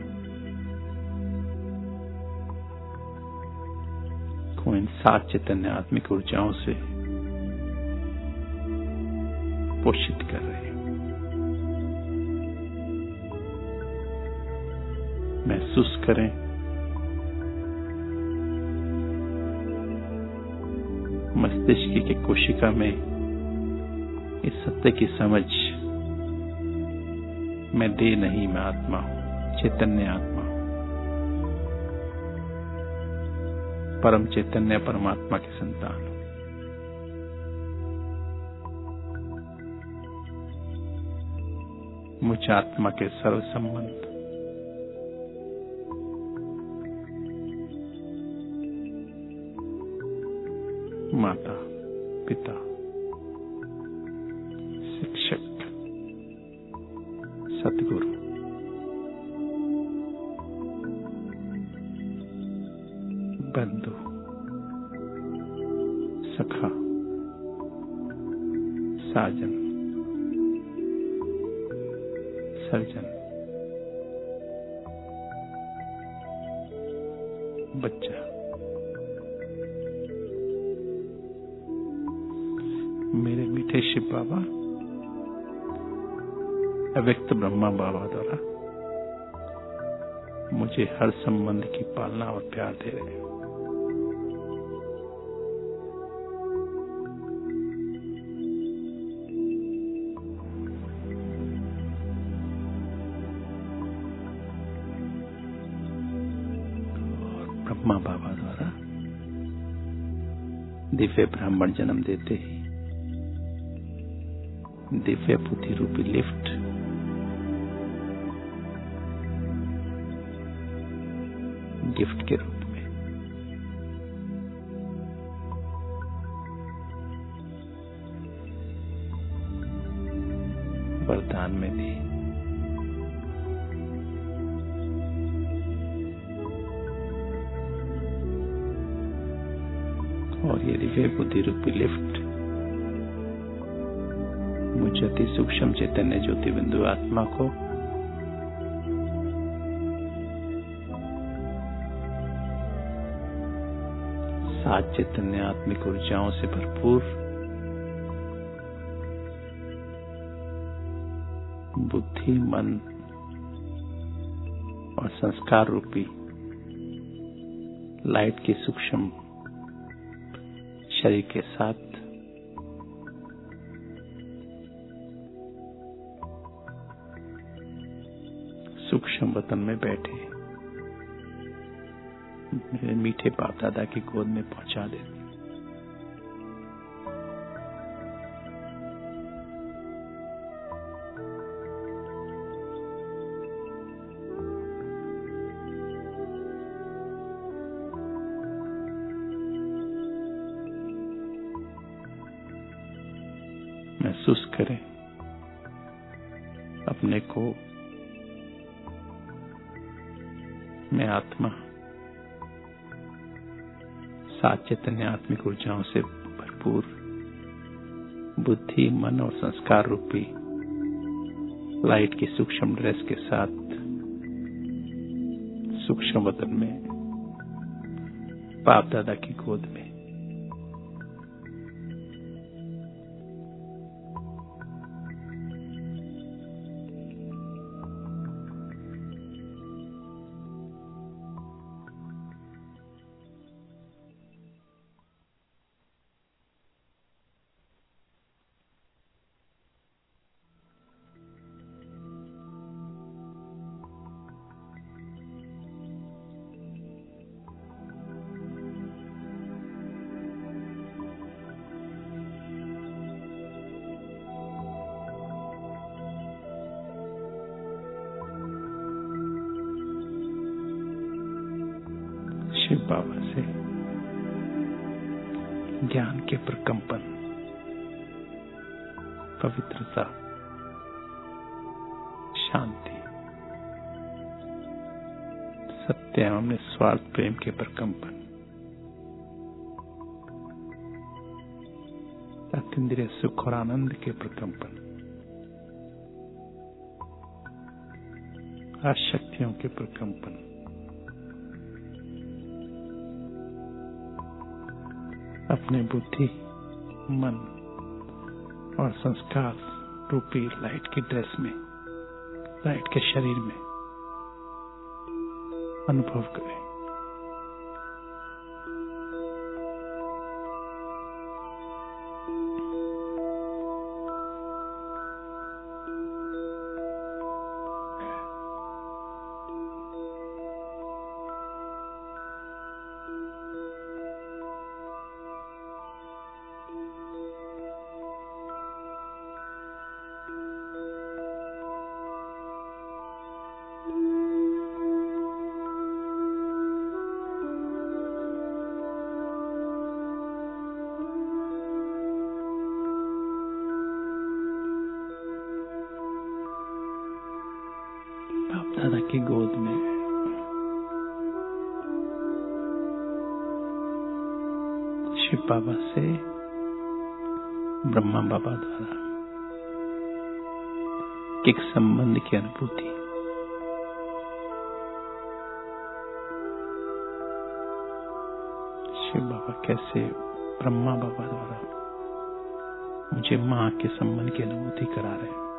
को इन सात चैतन्य आत्मिक ऊर्जाओं से पोषित कर रहे हैं। महसूस करें मस्तिष्क की कोशिका में इस सत्य की समझ, मैं देह नहीं, मैं आत्मा हूं, चैतन्य आत्मा, परम चैतन्य परमात्मा की संतान। मुझ आत्मा के सर्व संबंध माता, पिता, शिक्षक, सतगुरु, बंधु, सखा, साजन, सर्जन, बच्चा, मेरे मीठे शिव बाबा अव्यक्त ब्रह्मा बाबा द्वारा मुझे हर संबंध की पालना और प्यार दे रहे हैं। ब्रह्मा बाबा द्वारा दिव्य ब्राह्मण जन्म देते ही दिव्य बुद्धि रूपी लिफ्ट गिफ्ट के रूप में वरदान में दी। और ये दिव्य बुद्धि रूपी लिफ्ट मुझे अति सूक्ष्म चैतन्य ज्योति बिंदु आत्मा को सात चैतन्य आत्मिक ऊर्जाओं से भरपूर बुद्धि, मन और संस्कार रूपी लाइट की सूक्ष्म शरीर के साथ सूक्ष्म वतन में बैठे मेरे मीठे बाप दादा की गोद में पहुंचा देते। महसूस करें अपने को मैं आत्मा सात चैतन्य आत्मिक ऊर्जाओं से भरपूर बुद्धि, मन और संस्कार रूपी लाइट की सूक्ष्म ड्रेस के साथ सूक्ष्म वतन में बाप दादा की गोद में शिव बाबा से ज्ञान के प्रकंपन, पवित्रता, शांति, सत्य एवं निस्वार्थ प्रेम के प्रकंपन, अतीन्द्रिय सुख और आनंद के प्रकंपन, आशक्तियों के प्रकंपन, अपने बुद्धि, मन और संस्कार रूपी लाइट की ड्रेस में, लाइट के शरीर में अनुभव करें। दादा की गोद में शिव बाबा से ब्रह्मा बाबा द्वारा एक संबंध की अनुभूति, शिव बाबा कैसे ब्रह्मा बाबा द्वारा मुझे मां के संबंध की अनुभूति करा रहे हैं।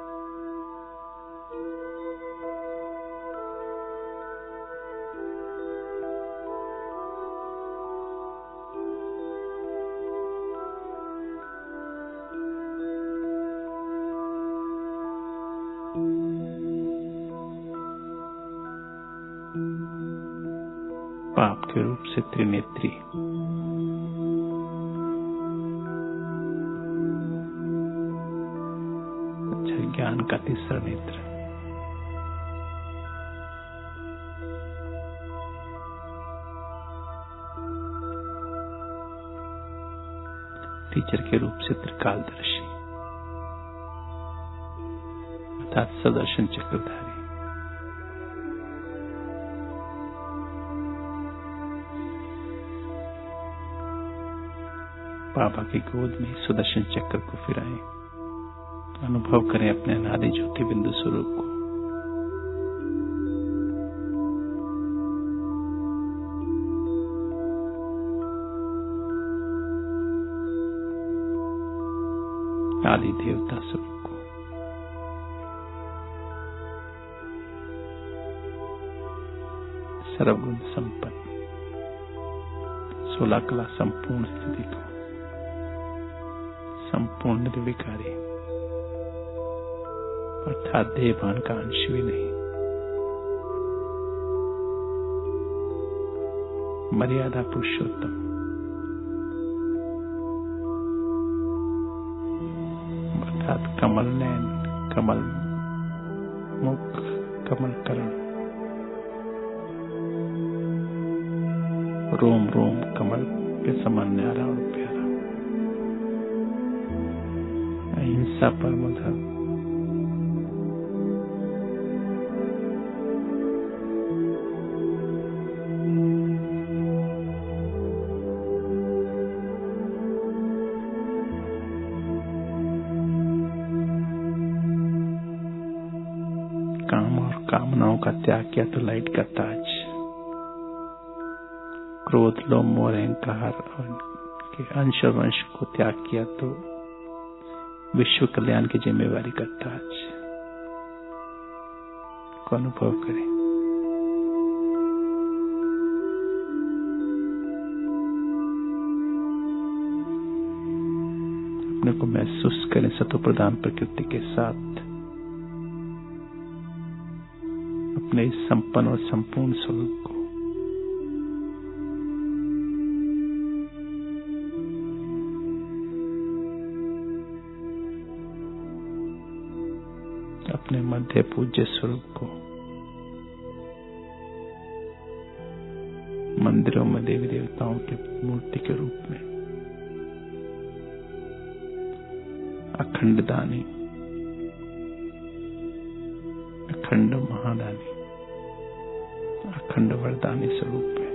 पाप के रूप से त्रिनेत्री, अच्छा ज्ञान का तीसरा नेत्र, टीचर के रूप से त्रिकालदर्शी अर्थात सदर्शन चक्रधारी, बाबा की गोद में सुदर्शन चक्र को फिराएं, अनुभव करें अपने अनादि ज्योति बिंदु स्वरूप को। आदि देवता स्वरूप को। सर्वगुण संपन्न, सोलह कला संपूर्ण स्थिति को, संपूर्ण निर्विकारी अर्थात देहभान का अंश भी नहीं, मर्यादा पुरुषोत्तम, अर्थात कमल नयन, कमल मुख, कमल करण, रोम रोम कमल के समान न्यारा और प्यारा, अहिंसा परम धर्म, काम और कामनाओं का त्याग किया तो लाइट का ताज, क्रोध, लोभ, मोह, अहंकार के अंश और वंश को त्याग किया तो विश्व कल्याण की जिम्मेवारी का ताज को अनुभव करें। अपने को महसूस करें सतो प्रधान प्रकृति के साथ, अपने इस संपन्न और संपूर्ण स्वरूप को। अपने मध्य पूज्य स्वरूप को मंदिरों में देवी देवताओं की मूर्ति के रूप में, अखंड दानी, अखंड महादानी, अखंड वरदानी स्वरूप है।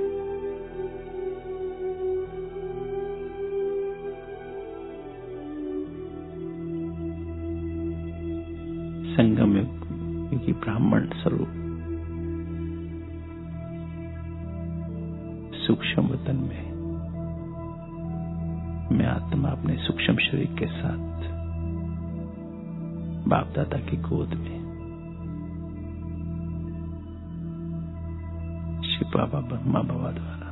संगम की ब्राह्मण स्वरूप सूक्ष्म वतन में मैं आत्मा अपने सूक्ष्म शरीर के साथ बाप दादा की गोद में शिव बाबा ब्रह्मा बाबा द्वारा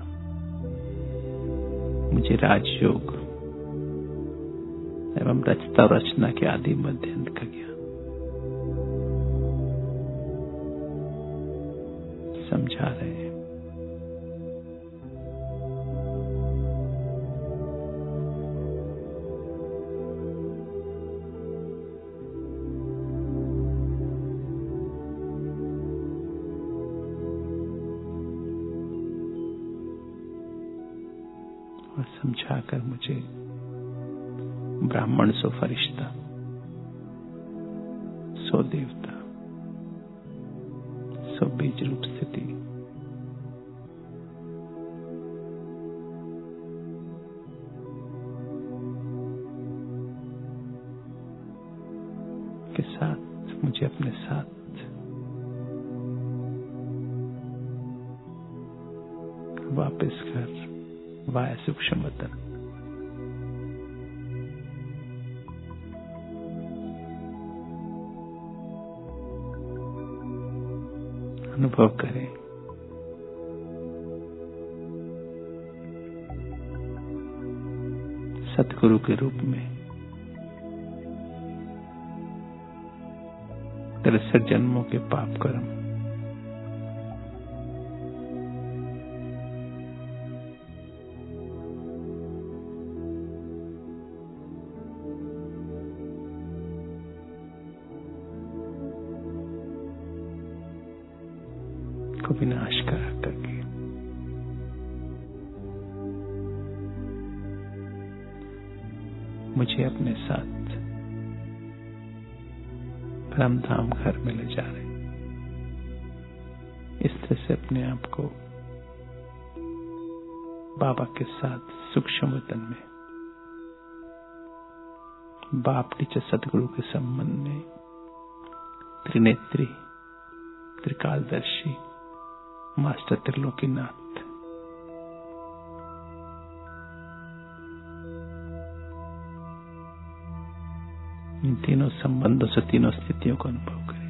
मुझे राजयोग एवं रचता और रचना के आदि मध्य अंत का ज्ञान समझा रहे हैं। और समझाकर मुझे ब्राह्मण सो फरिश्ता, सो देवता, सो बीज रूप स्थिति, के साथ मुझे अपने साथ वापस घर वाया सूक्ष्म वतन अनुभव करें। सतगुरु के रूप में तिरसठ जन्मों के पाप कर्म को विनाश करा करके मुझे अपने साथ परम धाम घर में ले जा रहे। इस तरह से अपने आप को बाबा के साथ सूक्ष्म वतन में बाप टीचर सतगुरु के संबंध में त्रिनेत्री, त्रिकालदर्शी, मास्टर त्रिलोकीनाथ इन तीनों संबंधों से तीनों स्थितियों को अनुभव करें।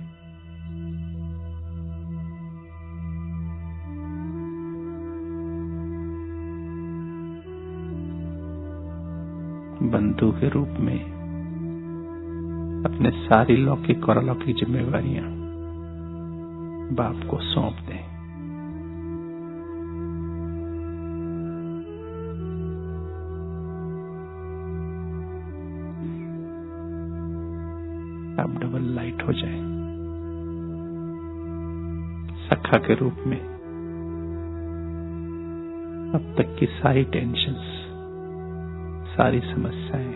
बंधु के रूप में अपने सारी लौकिक और अलौकिक जिम्मेवारियां बाप को सौंप दें। आप डबल लाइट हो जाएं, सखा के रूप में। अब तक की सारी टेंशन्स, सारी समस्याएं,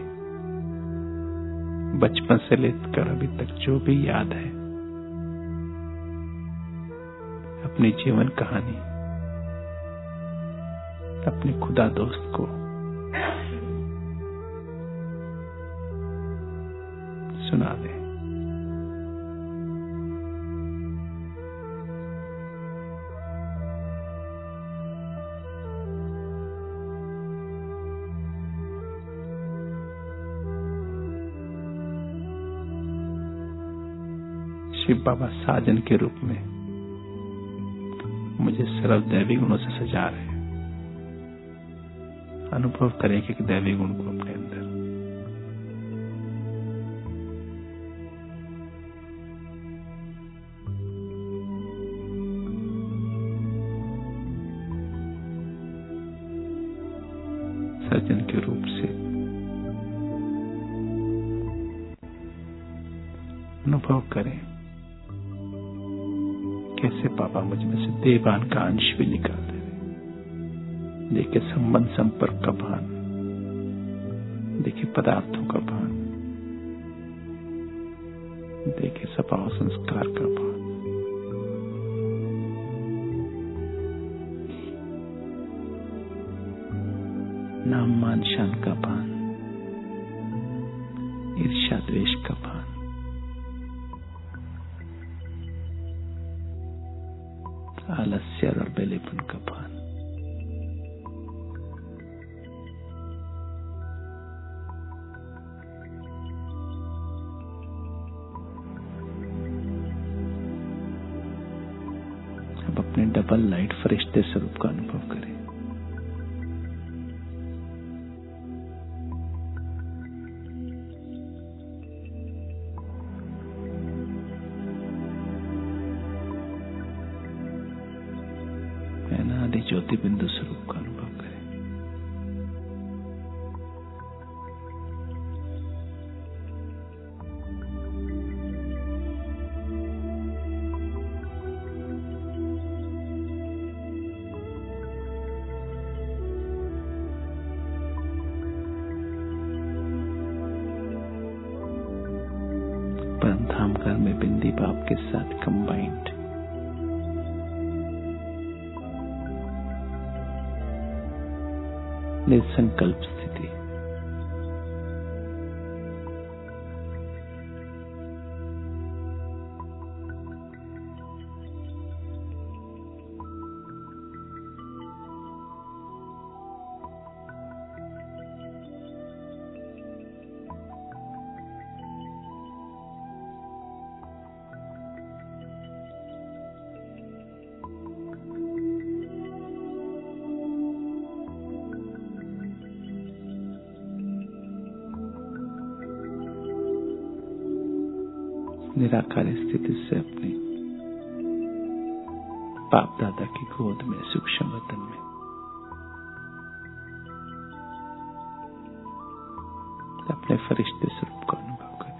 बचपन से लेकर अभी तक जो भी याद है, अपनी जीवन कहानी अपने खुदा दोस्त को सुना दे। शिव बाबा साजन के रूप में मुझे सर्व दैवी गुणों से सजा रहे हैं। अनुभव करें कि दैवी गुण को अपने अंदर। सर्जन के रूप से अनुभव करें कैसे पापा मुझ में से देवान का अंश भी निकाल दे। देखिए संबंध संपर्क का भान, देखिए पदार्थों का भान, देखिए स्वभाव संस्कार का भान। नाम मान शान का भान, ईर्ष्या द्वेष का भान, आलस्य और बेलेपन का भान। अब अपने डबल लाइट फरिश्ते स्वरूप का अनुभव करें। अनादि ज्योति बिंदु स्वरूप का अनुभव करें। परम धाम घर में बिंदी बाप के साथ कंबाइंड निसंकल्प स्थिति। निराकार स्थिति से अपने बाप दादा की गोद में सूक्ष्म वतन में अपने फरिश्ते स्वरूप का अनुभव करें।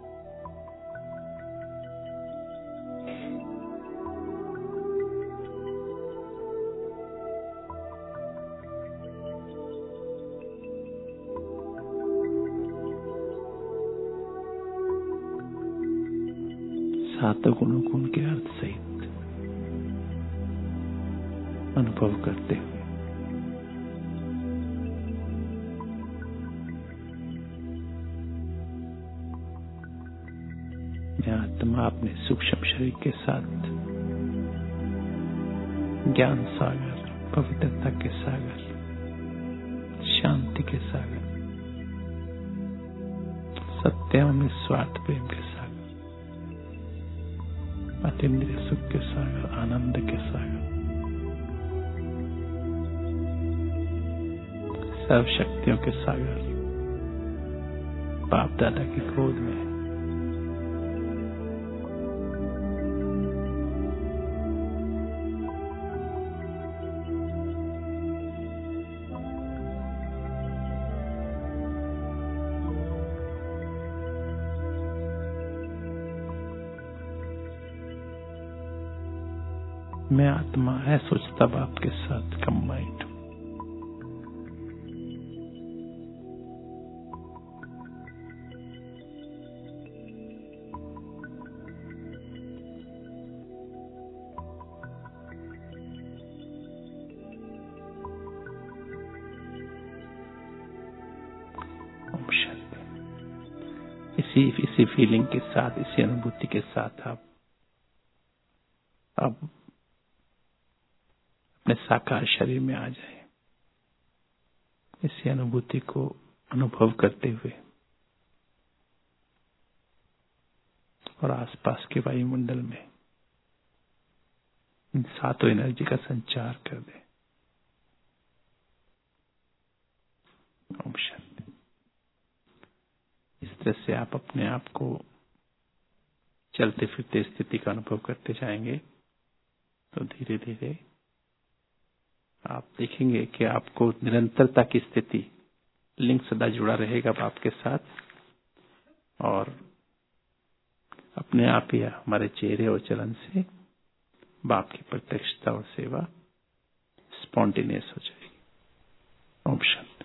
सातों गुणों को उनके अर्थ सहित अनुभव करते हुए मैं आत्मा अपने सूक्ष्म शरीर के साथ ज्ञान सागर, पवित्रता के सागर, शांति के सागर, सत्य में स्वार्थ प्रेम के सागर, अतीन्द्रिय सुख के सागर, आनंद के सागर, सर्व शक्तियों के सागर बाप दादा की गोद में मैं आत्मा है सोचता बाप के साथ कंबाइंड। इसी इसी फीलिंग के साथ, इसी अनुभूति के साथ आप अब अपने साकार शरीर में आ जाए, इसी अनुभूति को अनुभव करते हुए और आसपास के वायुमंडल में इन सातों एनर्जी का संचार कर दे। ओम शांति। इस तरह से आप अपने आप को चलते फिरते स्थिति का अनुभव करते जाएंगे तो धीरे धीरे आप देखेंगे कि आपको निरंतरता की स्थिति, लिंक सदा जुड़ा रहेगा बाप के साथ और अपने आप ही हमारे चेहरे और चलन से बाप की प्रत्यक्षता और सेवा स्पॉन्टेनियस हो जाएगी। ओम शांति।